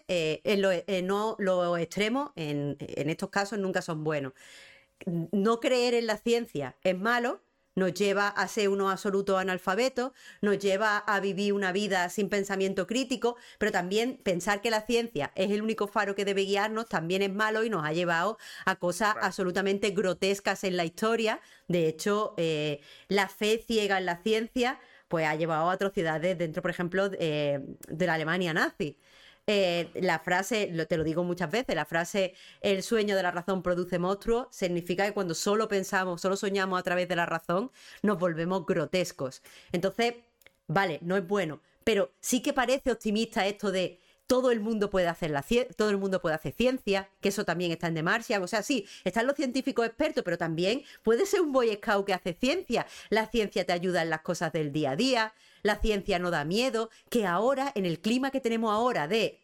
los extremos en estos casos nunca son buenos. No creer en la ciencia es malo, nos lleva a ser unos absolutos analfabetos, nos lleva a vivir una vida sin pensamiento crítico, pero también pensar que la ciencia es el único faro que debe guiarnos también es malo y nos ha llevado a cosas absolutamente grotescas en la historia. De hecho, la fe ciega en la ciencia pues ha llevado a atrocidades dentro, por ejemplo, de la Alemania nazi. La frase, te lo digo muchas veces, la frase el sueño de la razón produce monstruos significa que cuando solo pensamos, solo soñamos a través de la razón, nos volvemos grotescos. Entonces, vale, no es bueno, pero sí que parece optimista esto de todo el mundo puede hacer todo el mundo puede hacer ciencia, que eso también está en The Martian. O sea, sí, están los científicos expertos, pero también puede ser un Boy Scout que hace ciencia. La ciencia te ayuda en las cosas del día a día, la ciencia no da miedo, que ahora, en el clima que tenemos ahora de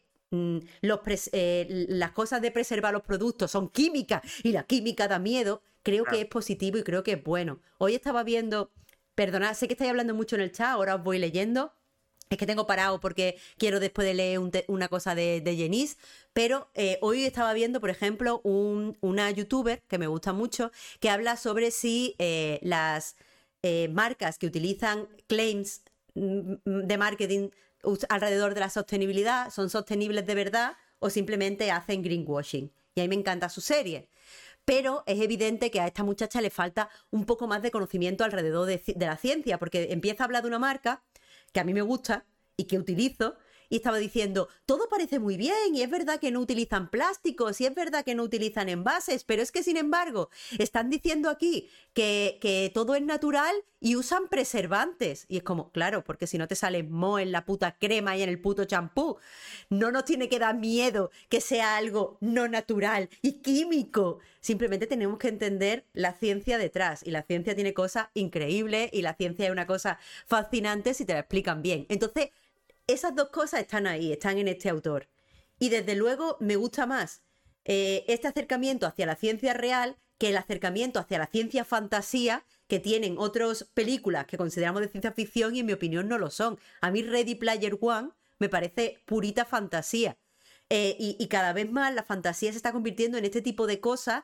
las cosas de preservar los productos son químicas y la química da miedo, creo que es positivo y creo que es bueno. Hoy estaba viendo, perdonad, sé que estáis hablando mucho en el chat, ahora os voy leyendo. Es que tengo parado porque quiero después de leer una cosa de Janice, pero hoy estaba viendo, por ejemplo, una youtuber que me gusta mucho, que habla sobre si las marcas que utilizan claims de marketing alrededor de la sostenibilidad son sostenibles de verdad o simplemente hacen greenwashing. Y a mí me encanta su serie. Pero es evidente que a esta muchacha le falta un poco más de conocimiento alrededor de la ciencia, porque empieza a hablar de una marca que a mí me gusta y que utilizo, y estaba diciendo, todo parece muy bien y es verdad que no utilizan plásticos y es verdad que no utilizan envases, pero es que sin embargo están diciendo aquí que todo es natural y usan preservantes. Y es como, claro, porque si no te sale moho en la puta crema y en el puto champú. No nos tiene que dar miedo que sea algo no natural y químico. Simplemente tenemos que entender la ciencia detrás. Y la ciencia tiene cosas increíbles y la ciencia es una cosa fascinante si te la explican bien. Entonces, esas dos cosas están ahí, están en este autor. Y desde luego me gusta más este acercamiento hacia la ciencia real que el acercamiento hacia la ciencia fantasía que tienen otras películas que consideramos de ciencia ficción y en mi opinión no lo son. A mí Ready Player One me parece purita fantasía. Y cada vez más la fantasía se está convirtiendo en este tipo de cosas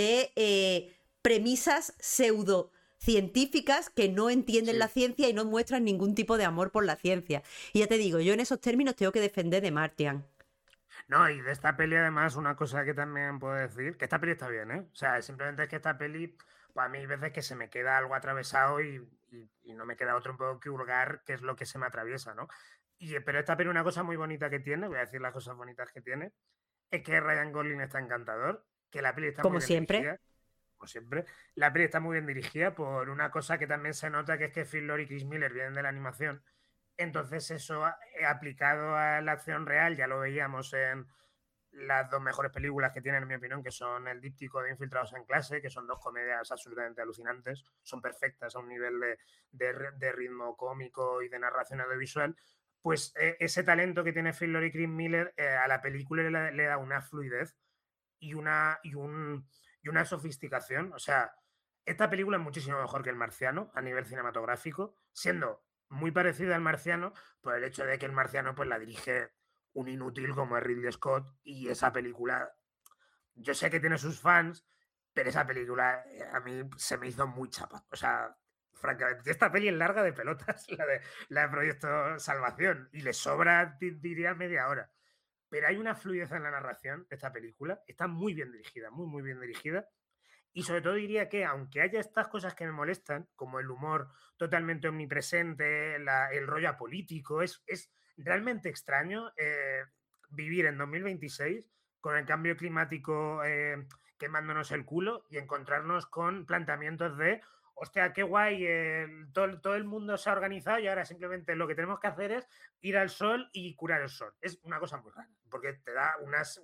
de premisas pseudocientíficas que no entienden la ciencia y no muestran ningún tipo de amor por la ciencia. Y ya te digo, yo en esos términos tengo que defender de Martian. No, y de esta peli además una cosa que también puedo decir, que esta peli está bien, ¿eh? O sea, simplemente es que esta peli, pues a mí hay veces que se me queda algo atravesado y no me queda otro un poco que hurgar qué es lo que se me atraviesa, ¿no? Pero esta peli una cosa muy bonita que tiene, voy a decir las cosas bonitas que tiene, es que Ryan Gosling está encantador, que la peli está muy Como bien siempre. dirigida, como siempre. La peli está muy bien dirigida por una cosa que también se nota, que es que Phil Lord y Chris Miller vienen de la animación. Entonces eso aplicado a la acción real, ya lo veíamos en las dos mejores películas que tienen, en mi opinión, que son El díptico de Infiltrados en clase, que son dos comedias absolutamente alucinantes, son perfectas a un nivel de ritmo cómico y de narración audiovisual. Pues ese talento que tiene Phil Lord y Chris Miller a la película le da una fluidez y una sofisticación. O sea, esta película es muchísimo mejor que El Marciano a nivel cinematográfico, siendo muy parecida al Marciano por el hecho de que El Marciano pues la dirige un inútil como es Ridley Scott, y esa película, yo sé que tiene sus fans, pero esa película a mí se me hizo muy chapa. O sea, francamente, esta peli es larga de pelotas, la de Proyecto Salvación, y le sobra, diría, media hora. Pero hay una fluidez en la narración de esta película, está muy bien dirigida, muy, muy bien dirigida. Y sobre todo diría que, aunque haya estas cosas que me molestan, como el humor totalmente omnipresente, el rollo apolítico, es realmente extraño vivir en 2026 con el cambio climático quemándonos el culo y encontrarnos con planteamientos de hostia, qué guay, todo el mundo se ha organizado y ahora simplemente lo que tenemos que hacer es ir al sol y curar el sol. Es una cosa muy rara, porque te da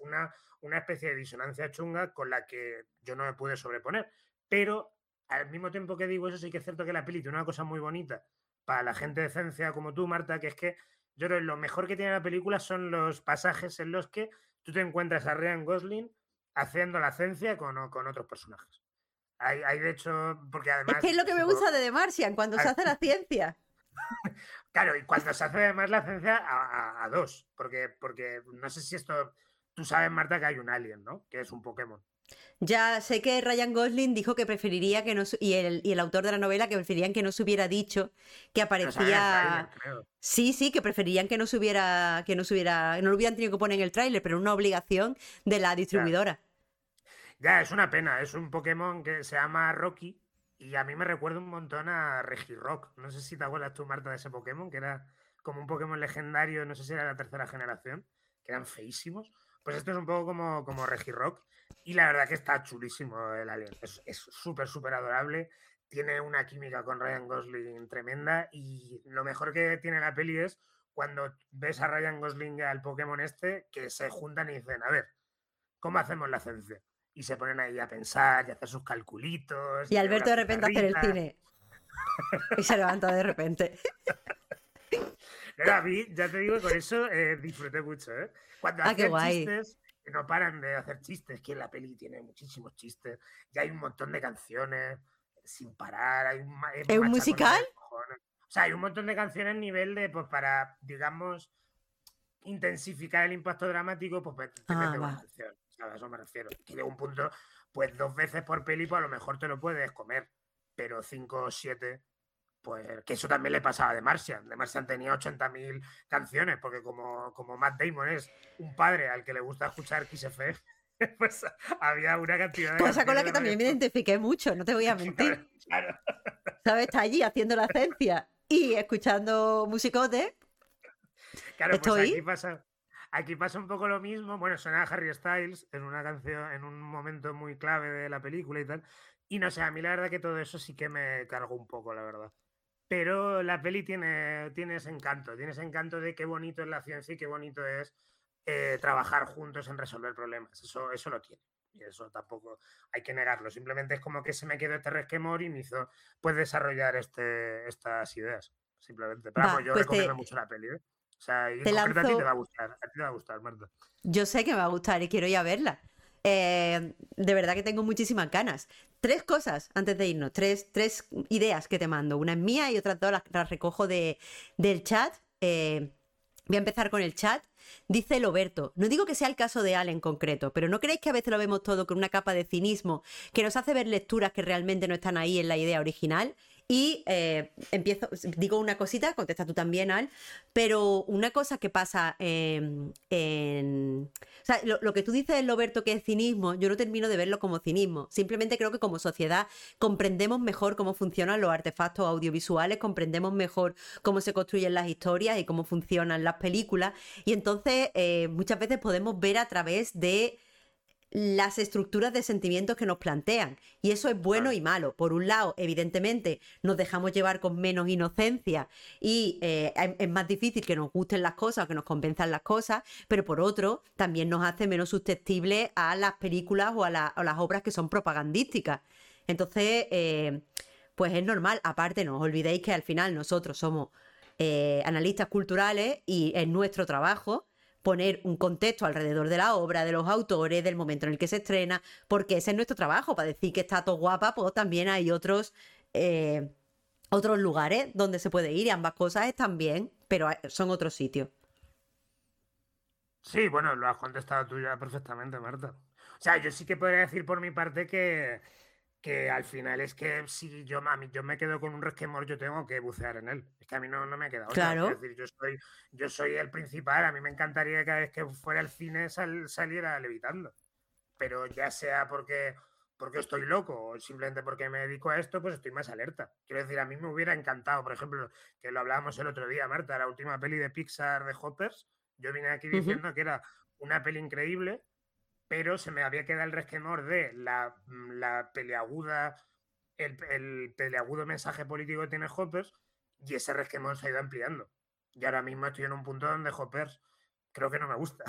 una especie de disonancia chunga con la que yo no me pude sobreponer. Pero al mismo tiempo que digo eso, sí que es cierto que la peli tiene una cosa muy bonita para la gente de ciencia como tú, Marta, que es que yo creo que lo mejor que tiene la película son los pasajes en los que tú te encuentras a Ryan Gosling haciendo la ciencia con otros personajes. Hay de hecho, porque además... Es que es lo que me gusta de The Martian, cuando se hace la ciencia. Claro, y cuando se hace además la ciencia a dos, porque no sé si esto... Tú sabes, Marta, que hay un alien, ¿no? Que es un Pokémon. Ya sé que Ryan Gosling dijo que preferiría que no... Y el autor de la novela que preferirían que no se hubiera dicho que aparecía... Sí, que preferirían que no se hubiera... No lo hubieran tenido que poner en el tráiler, pero una obligación de la distribuidora. Ya, es una pena. Es un Pokémon que se llama Rocky y a mí me recuerda un montón a Regirock. No sé si te acuerdas tú, Marta, de ese Pokémon, que era como un Pokémon legendario, no sé si era la tercera generación, que eran feísimos. Pues esto es un poco como Regirock y la verdad que está chulísimo el alien. Es súper, súper adorable. Tiene una química con Ryan Gosling tremenda y lo mejor que tiene la peli es cuando ves a Ryan Gosling y al Pokémon este que se juntan y dicen, a ver, ¿cómo hacemos la ciencia? Y se ponen ahí a pensar y a hacer sus calculitos. Y Alberto de repente hacer el cine. Y se levanta de repente. Pero a mí, ya te digo, con eso disfruté mucho, ¿eh? Cuando hacen chistes, no paran de hacer chistes, que la peli tiene muchísimos chistes, y hay un montón de canciones sin parar. ¿Es un musical? O sea, hay un montón de canciones a nivel de, pues para, digamos, intensificar el impacto dramático, pues te mete una canción. A eso me refiero. Que llega un punto, pues 2 veces por peli, pues a lo mejor te lo puedes comer, pero 5 o 7, pues que eso también le pasaba a The Martian. The Martian tenía 80.000 canciones, porque como Matt Damon es un padre al que le gusta escuchar Kiss FM, pues había una cantidad de... Cosa con la que también me identifiqué mucho, no te voy a mentir. Claro. ¿Sabes? Está allí haciendo la ciencia y escuchando musicote. Claro, pues ¿Estoy? aquí pasa un poco lo mismo. Bueno, suena a Harry Styles en una canción, en un momento muy clave de la película y tal. Y no sé, a mí la verdad que todo eso sí que me cargó un poco, la verdad. Pero la peli tiene ese encanto de qué bonito es la ciencia y qué bonito es trabajar juntos en resolver problemas. Eso lo tiene. Y eso tampoco hay que negarlo. Simplemente es como que se me quedó este resquemor y me hizo pues desarrollar estas ideas. Simplemente. Pero vamos, Va, yo pues recomiendo mucho la peli, ¿eh? O sea, y en te concreto a ti te va a lanzo. gustar. A ti te va a gustar, Marta. Yo sé que me va a gustar y quiero ir a verla. De verdad que tengo muchísimas ganas. Tres cosas antes de irnos, tres ideas que te mando. Una es mía y otras dos las recojo del chat. Voy a empezar con el chat. Dice Loberto, no digo que sea el caso de Al en concreto, pero ¿no creéis que a veces lo vemos todo con una capa de cinismo que nos hace ver lecturas que realmente no están ahí en la idea original? Y digo una cosita, contesta tú también, Al, pero una cosa que pasa o sea, lo que tú dices, Roberto, que es cinismo, yo no termino de verlo como cinismo. Simplemente creo que como sociedad comprendemos mejor cómo funcionan los artefactos audiovisuales, comprendemos mejor cómo se construyen las historias y cómo funcionan las películas. Y entonces muchas veces podemos ver a través de las estructuras de sentimientos que nos plantean. Y eso es bueno Claro. y malo. Por un lado, evidentemente, nos dejamos llevar con menos inocencia y es más difícil que nos gusten las cosas o que nos convenzan las cosas, pero por otro, también nos hace menos susceptibles a las películas o a las obras que son propagandísticas. Entonces, pues es normal. Aparte, no os olvidéis que al final nosotros somos analistas culturales y es nuestro trabajo poner un contexto alrededor de la obra, de los autores, del momento en el que se estrena, porque ese es nuestro trabajo. Para decir que está todo guapa, pues también hay otros lugares donde se puede ir y ambas cosas están bien, pero son otros sitios. Sí, bueno, lo has contestado tú ya perfectamente, Marta. O sea, yo sí que podría decir por mi parte que al final es que si yo me quedo con un resquemor, yo tengo que bucear en él. Es que a mí no me queda otra. Quiero Claro, decir, yo soy el principal. A mí me encantaría que cada vez que fuera al cine saliera levitando. Pero ya sea porque estoy loco o simplemente porque me dedico a esto, pues estoy más alerta. Quiero decir, a mí me hubiera encantado, por ejemplo, que lo hablábamos el otro día, Marta, la última peli de Pixar de Hoppers. Yo vine aquí uh-huh. diciendo que era una peli increíble, pero se me había quedado el resquemor de la peleaguda, el peleagudo mensaje político que tiene Hoppers, y ese resquemor se ha ido ampliando. Y ahora mismo estoy en un punto donde Hoppers creo que no me gusta.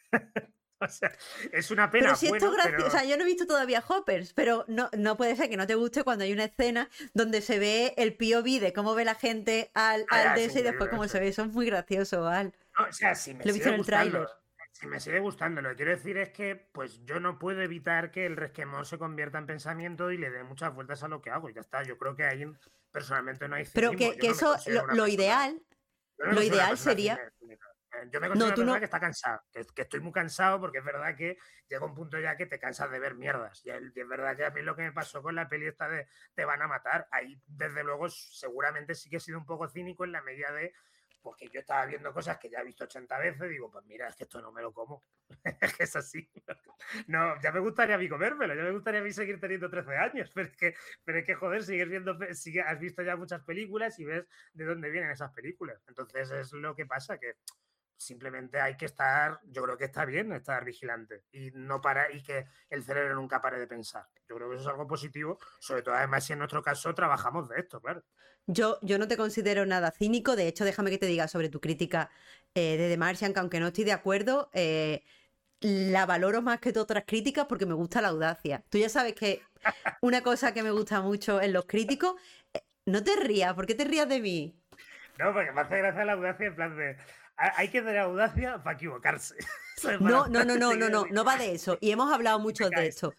O sea, es una Pero pena, si esto es bueno, gracioso, o pero sea, yo no he visto todavía Hoppers, pero no puede ser que no te guste cuando hay una escena donde se ve el POV de cómo ve la gente al es DS y después increíble cómo se eso. ve. Eso es muy gracioso, Al. No, o sea, si me Lo he visto sigue en el gustando, tráiler. si me sigue gustando, lo que quiero decir es que pues yo no puedo evitar que el resquemor se convierta en pensamiento y le dé muchas vueltas a lo que hago. Y ya está. Yo creo que ahí personalmente no hay Pero cinismo. Yo que no me eso, considero una lo persona. ideal, Yo no me lo considero una ideal persona sería. cínica. Yo me considero No, una tú persona que no. está cansada, que estoy muy cansado porque es verdad que llega un punto ya que te cansas de ver mierdas. Y es verdad que a mí lo que me pasó con la peli esta de Te van a matar, ahí desde luego seguramente sí que he sido un poco cínico en la medida de porque yo estaba viendo cosas que ya he visto 80 veces, digo, pues mira, es que esto no me lo como. Es que es así. No, ya me gustaría a mí comérmelo, ya me gustaría a mí seguir teniendo 13 años, pero es que joder, has visto ya muchas películas y ves de dónde vienen esas películas. Entonces es lo que pasa, que simplemente hay que estar, yo creo que está bien estar vigilante y no para y que el cerebro nunca pare de pensar. Yo creo que eso es algo positivo, sobre todo además si en nuestro caso trabajamos de esto, claro. Yo no te considero nada cínico. De hecho, déjame que te diga sobre tu crítica de The Martian, que aunque no estoy de acuerdo, la valoro más que todas otras críticas porque me gusta la audacia. Tú ya sabes que una cosa que me gusta mucho en los críticos, no te rías, ¿por qué te rías de mí? No, porque me hace gracia la audacia en plan de hay que tener audacia para equivocarse. No, no, no, Para no, no, seguir no, no va de eso. Y hemos hablado y te mucho de caes. esto.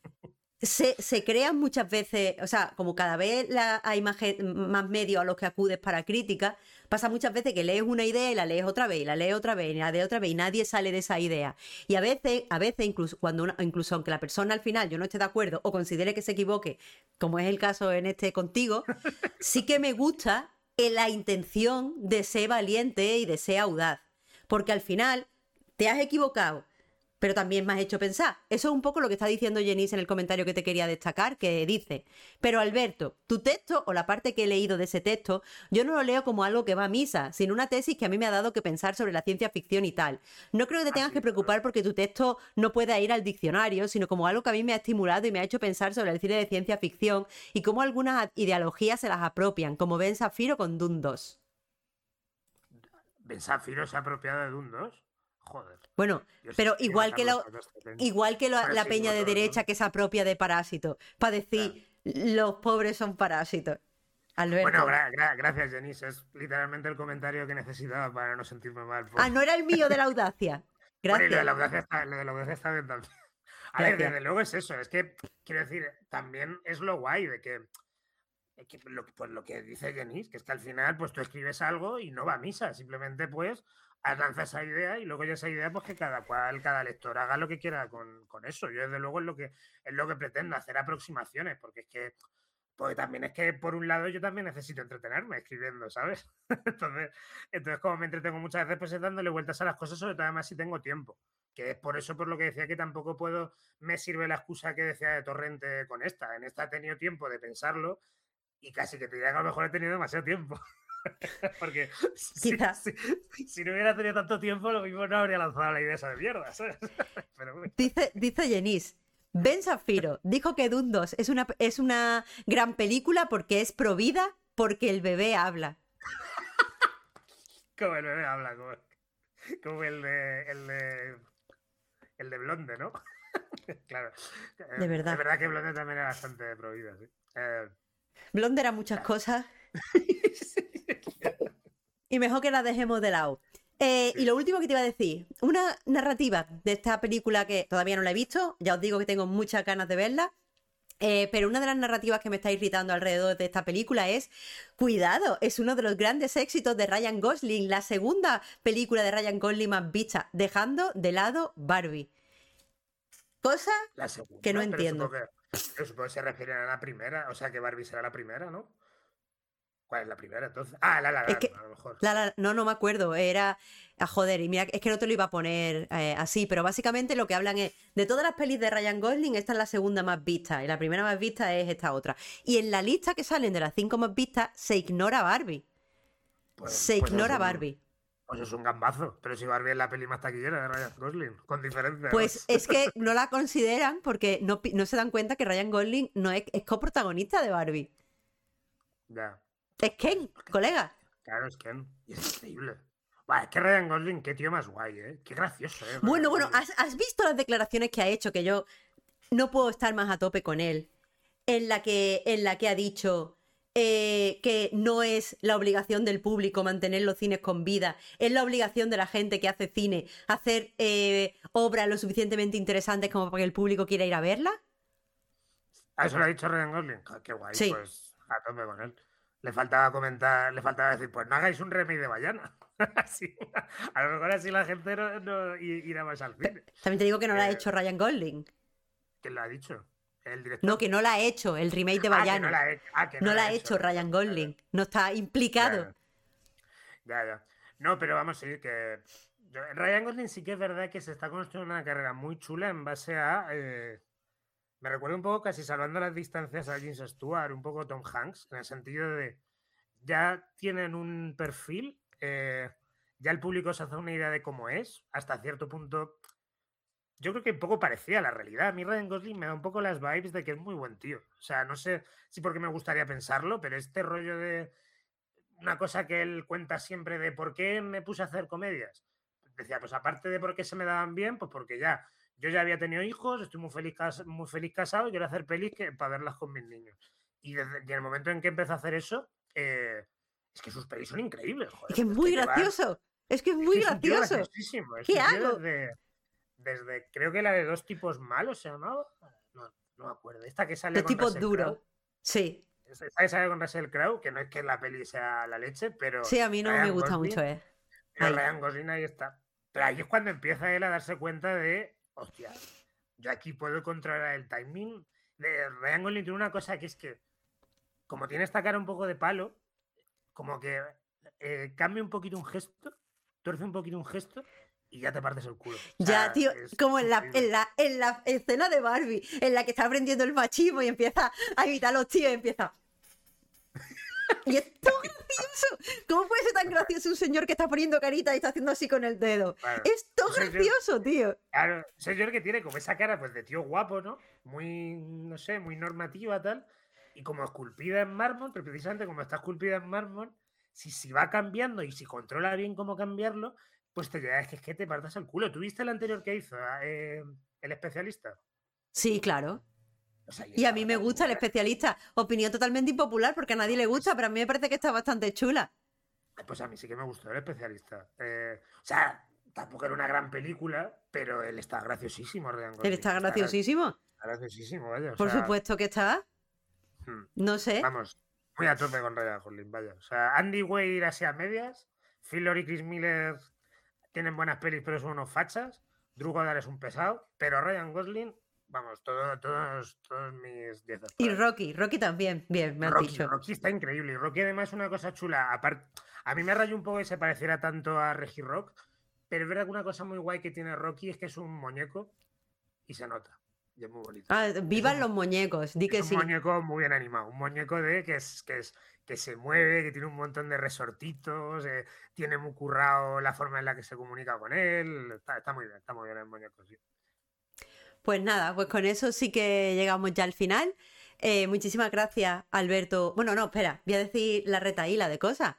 Se crean muchas veces, o sea, como cada vez hay más medios a los que acudes para críticas, pasa muchas veces que lees una idea y la lees otra vez, y la lees otra vez, y la lees otra vez, y nadie sale de esa idea. Y a veces incluso, incluso aunque la persona al final yo no esté de acuerdo o considere que se equivoque, como es el caso en este contigo, sí que me gusta la intención de ser valiente y de ser audaz. Porque al final te has equivocado, pero también me has hecho pensar. Eso es un poco lo que está diciendo Janice en el comentario que te quería destacar, que dice, pero Alberto, tu texto o la parte que he leído de ese texto, yo no lo leo como algo que va a misa, sino una tesis que a mí me ha dado que pensar sobre la ciencia ficción y tal. No creo que te tengas que preocupar porque tu texto no pueda ir al diccionario, sino como algo que a mí me ha estimulado y me ha hecho pensar sobre el cine de ciencia ficción y cómo algunas ideologías se las apropian, como Ben Safiro con Dune 2. Ben Safiro se ha apropiado de Dune 2. Joder. Bueno, pero igual que, la peña de derecha, ¿no?, que se apropia de Parásito, para decir, los pobres son parásitos. Alberto. Bueno, gracias, Janice. Es literalmente el comentario que necesitaba para no sentirme mal. Ah, no era el mío de la audacia. Gracias. Bueno, lo de la audacia está bien también. A ver, desde luego es eso. Es que, quiero decir, también es lo guay de que pues lo que dice Janice, que es que al final pues tú escribes algo y no va a misa, simplemente pues lanzas esa idea y luego ya esa idea pues que cada lector haga lo que quiera con eso. Yo desde luego es lo que pretendo, hacer aproximaciones, porque es que pues también es que por un lado yo también necesito entretenerme escribiendo, ¿sabes? entonces como me entretengo muchas veces pues es dándole vueltas a las cosas, sobre todo además si tengo tiempo, que es por eso por lo que decía que tampoco me sirve la excusa que decía de Torrente con esta. En esta he tenido tiempo de pensarlo y casi que te diría que a lo mejor he tenido demasiado tiempo. Porque si no hubiera tenido tanto tiempo, lo mismo no habría lanzado la idea esa de mierda, ¿sabes? Pero bueno. Dice Janice, Ben Safiro dijo que Dune 2 es una gran película porque es pro vida, porque el bebé habla. Como el bebé habla, como el de Blonde, ¿no? Claro. De verdad. Es verdad que Blonde también era bastante pro vida, sí. Blonde era muchas cosas. Y mejor que la dejemos de lado. Y lo último que te iba a decir, una narrativa de esta película que todavía no la he visto, ya os digo que tengo muchas ganas de verla, pero una de las narrativas que me está irritando alrededor de esta película es, cuidado, es uno de los grandes éxitos de Ryan Gosling, la segunda película de Ryan Gosling más vista, dejando de lado Barbie. Cosa que no entiendo. Supongo que se refieren a la primera, o sea que Barbie será la primera, ¿no? ¿Cuál es la primera entonces? Ah, La La Land, a lo mejor. No me acuerdo, era... joder, y mira, es que no te lo iba a poner así, pero básicamente lo que hablan es, de todas las pelis de Ryan Gosling, esta es la segunda más vista, y la primera más vista es esta otra. Y en la lista que salen de las 5 más vistas, se ignora Barbie. Se ignora Barbie. Pues es un gambazo, pero si Barbie es la peli más taquillera de Ryan Gosling, con diferencia. Pues es que no la consideran porque no se dan cuenta que Ryan Gosling no es coprotagonista de Barbie. Ya. Es Ken, colega. Claro, es Ken. Y es increíble. Es que Ryan Gosling, qué tío más guay, ¿eh? Qué gracioso, ¿eh? Bueno, ¿has visto las declaraciones que ha hecho? Que yo no puedo estar más a tope con él. En la que ha dicho que no es la obligación del público mantener los cines con vida, es la obligación de la gente que hace cine hacer obras lo suficientemente interesantes como para que el público quiera ir a verla. Eso lo ha dicho Ryan Gosling. Qué guay, sí. Pues a tope con él. Le faltaba decir, pues no hagáis un remake de Bayana. Así, a lo mejor así la gente no irá más al cine. También te digo que no lo ha hecho Ryan Gosling. ¿Quién lo ha dicho? ¿El director? No, que no la ha hecho, el remake de Bayana. No la ha hecho Ryan Gosling. No está implicado. Ya. No, pero vamos a decir que Ryan Gosling sí que es verdad que se está construyendo una carrera muy chula en base a... me recuerda un poco, casi salvando las distancias, a James Stewart, un poco Tom Hanks, en el sentido de ya tienen un perfil, ya el público se hace una idea de cómo es, hasta cierto punto. Yo creo que un poco parecía la realidad. A mí Ryan Gosling me da un poco las vibes de que es muy buen tío. O sea, no sé si porque me gustaría pensarlo, pero este rollo de una cosa que él cuenta siempre de por qué me puse a hacer comedias. Decía, pues aparte de por qué se me daban bien, pues porque yo ya había tenido hijos, estoy muy feliz casado y quiero hacer pelis para verlas con mis niños. Y en el momento en que empecé a hacer eso, es que sus pelis son increíbles. Joder, es que es muy gracioso. Es que es muy gracioso. ¿Qué hago? Desde, creo que la de Dos tipos malos se llamaba. No me acuerdo. Esta que sale Dos tipos duros. Sí. Esta que sale con Russell Crowe, que no es que la peli sea la leche, pero... Sí, a mí no me gusta mucho, Pero Ryan Gosling ahí está. Pero ahí es cuando empieza él a darse cuenta de, hostia, yo aquí puedo controlar el timing. Ryan Gosling tiene una cosa que es que, como tiene esta cara un poco de palo, como que cambia un poquito un gesto, tuerce un poquito un gesto, y ya te partes el culo. O Ya, sea, tío, es como increíble. en la escena de Barbie, en la que está aprendiendo el machismo y empieza a imitar a los tíos y empieza. Y es todo gracioso. ¿Cómo puede ser tan gracioso un señor que está poniendo carita y está haciendo así con el dedo? Claro. Es todo Un señor, gracioso, tío. claro, un señor que tiene como esa cara pues de tío guapo, ¿no? Muy, no sé, muy normativa tal. Y como esculpida en mármol, pero precisamente como está esculpida en mármol, si va cambiando y si controla bien cómo cambiarlo, pues te llega, es que te partas el culo. ¿Tuviste el anterior que hizo, el especialista? Sí, claro. O sea, y Y a esa mí me otra gusta el película, especialista. Opinión totalmente impopular porque a nadie le gusta, pero a mí me parece que está bastante chula. pues a mí sí que me gustó el especialista. O sea, tampoco era una gran película, pero él está graciosísimo, Ryan Él Gosling. está graciosísimo. Está graciosísimo, vaya. O Por sea, supuesto que está. No sé. vamos, muy a tope con Ryan Gosling, vaya. O sea, Andy Weir así a medias, Phil Lord y Chris Miller tienen buenas pelis, pero son unos fachas. Drew Goddard es un pesado, pero Ryan Gosling, vamos, todos mis 10 Y para él. Rocky también. Bien, me has dicho. Rocky está increíble. Y Rocky además es una cosa chula. Aparte, a mí me rayó un poco que se pareciera tanto a Reggie Rock, pero es verdad que una cosa muy guay que tiene Rocky es que es un muñeco y se nota. Y es muy bonito. Ah, vivan los muñecos, di Es que un sí. muñeco muy bien animado. Un muñeco que se mueve, que tiene un montón de resortitos, tiene muy currado la forma en la que se comunica con él. Está muy bien el muñeco, sí. Pues nada, pues con eso sí que llegamos ya al final. Muchísimas gracias, Alberto. Bueno, no, espera, voy a decir la retaíla de cosas.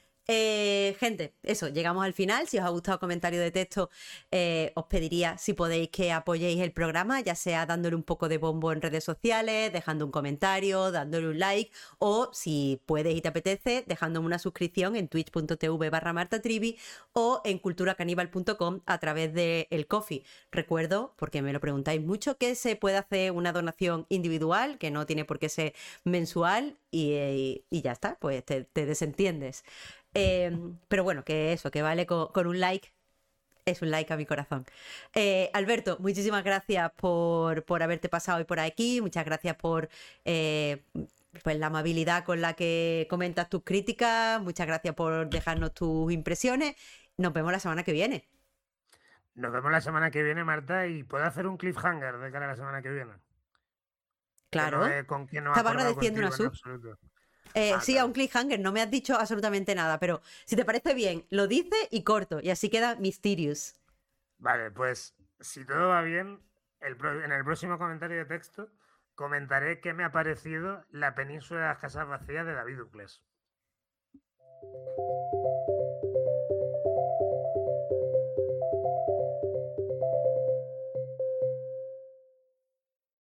Gente, eso, llegamos al final. Si os ha gustado el comentario de texto, os pediría si podéis que apoyéis el programa, ya sea dándole un poco de bombo en redes sociales, dejando un comentario, dándole un like, o si puedes y te apetece, dejándome una suscripción en twitch.tv/martatrivi o en culturacaníbal.com a través de el Coffee. Recuerdo, porque me lo preguntáis mucho, que se puede hacer una donación individual, que no tiene por qué ser mensual, y ya está, pues te desentiendes. Pero bueno, que eso, que vale con un like, es un like a mi corazón. Alberto, muchísimas gracias por haberte pasado hoy por aquí, muchas gracias por pues la amabilidad con la que comentas tus críticas, muchas gracias por dejarnos tus impresiones. Nos vemos la semana que viene. Nos vemos la semana que viene, Marta, y puedo hacer un cliffhanger de cara a la semana que viene. Que no Claro, con quien no he estaba acordado agradeciendo una contigo en sub. absoluto. Sí, a un Claro. cliffhanger, no me has dicho absolutamente nada, pero si te parece bien, lo dice y corto, y así queda Mysterious. Vale, pues si todo va bien, en el próximo comentario de texto comentaré qué me ha parecido La península de las casas vacías de David Duclos.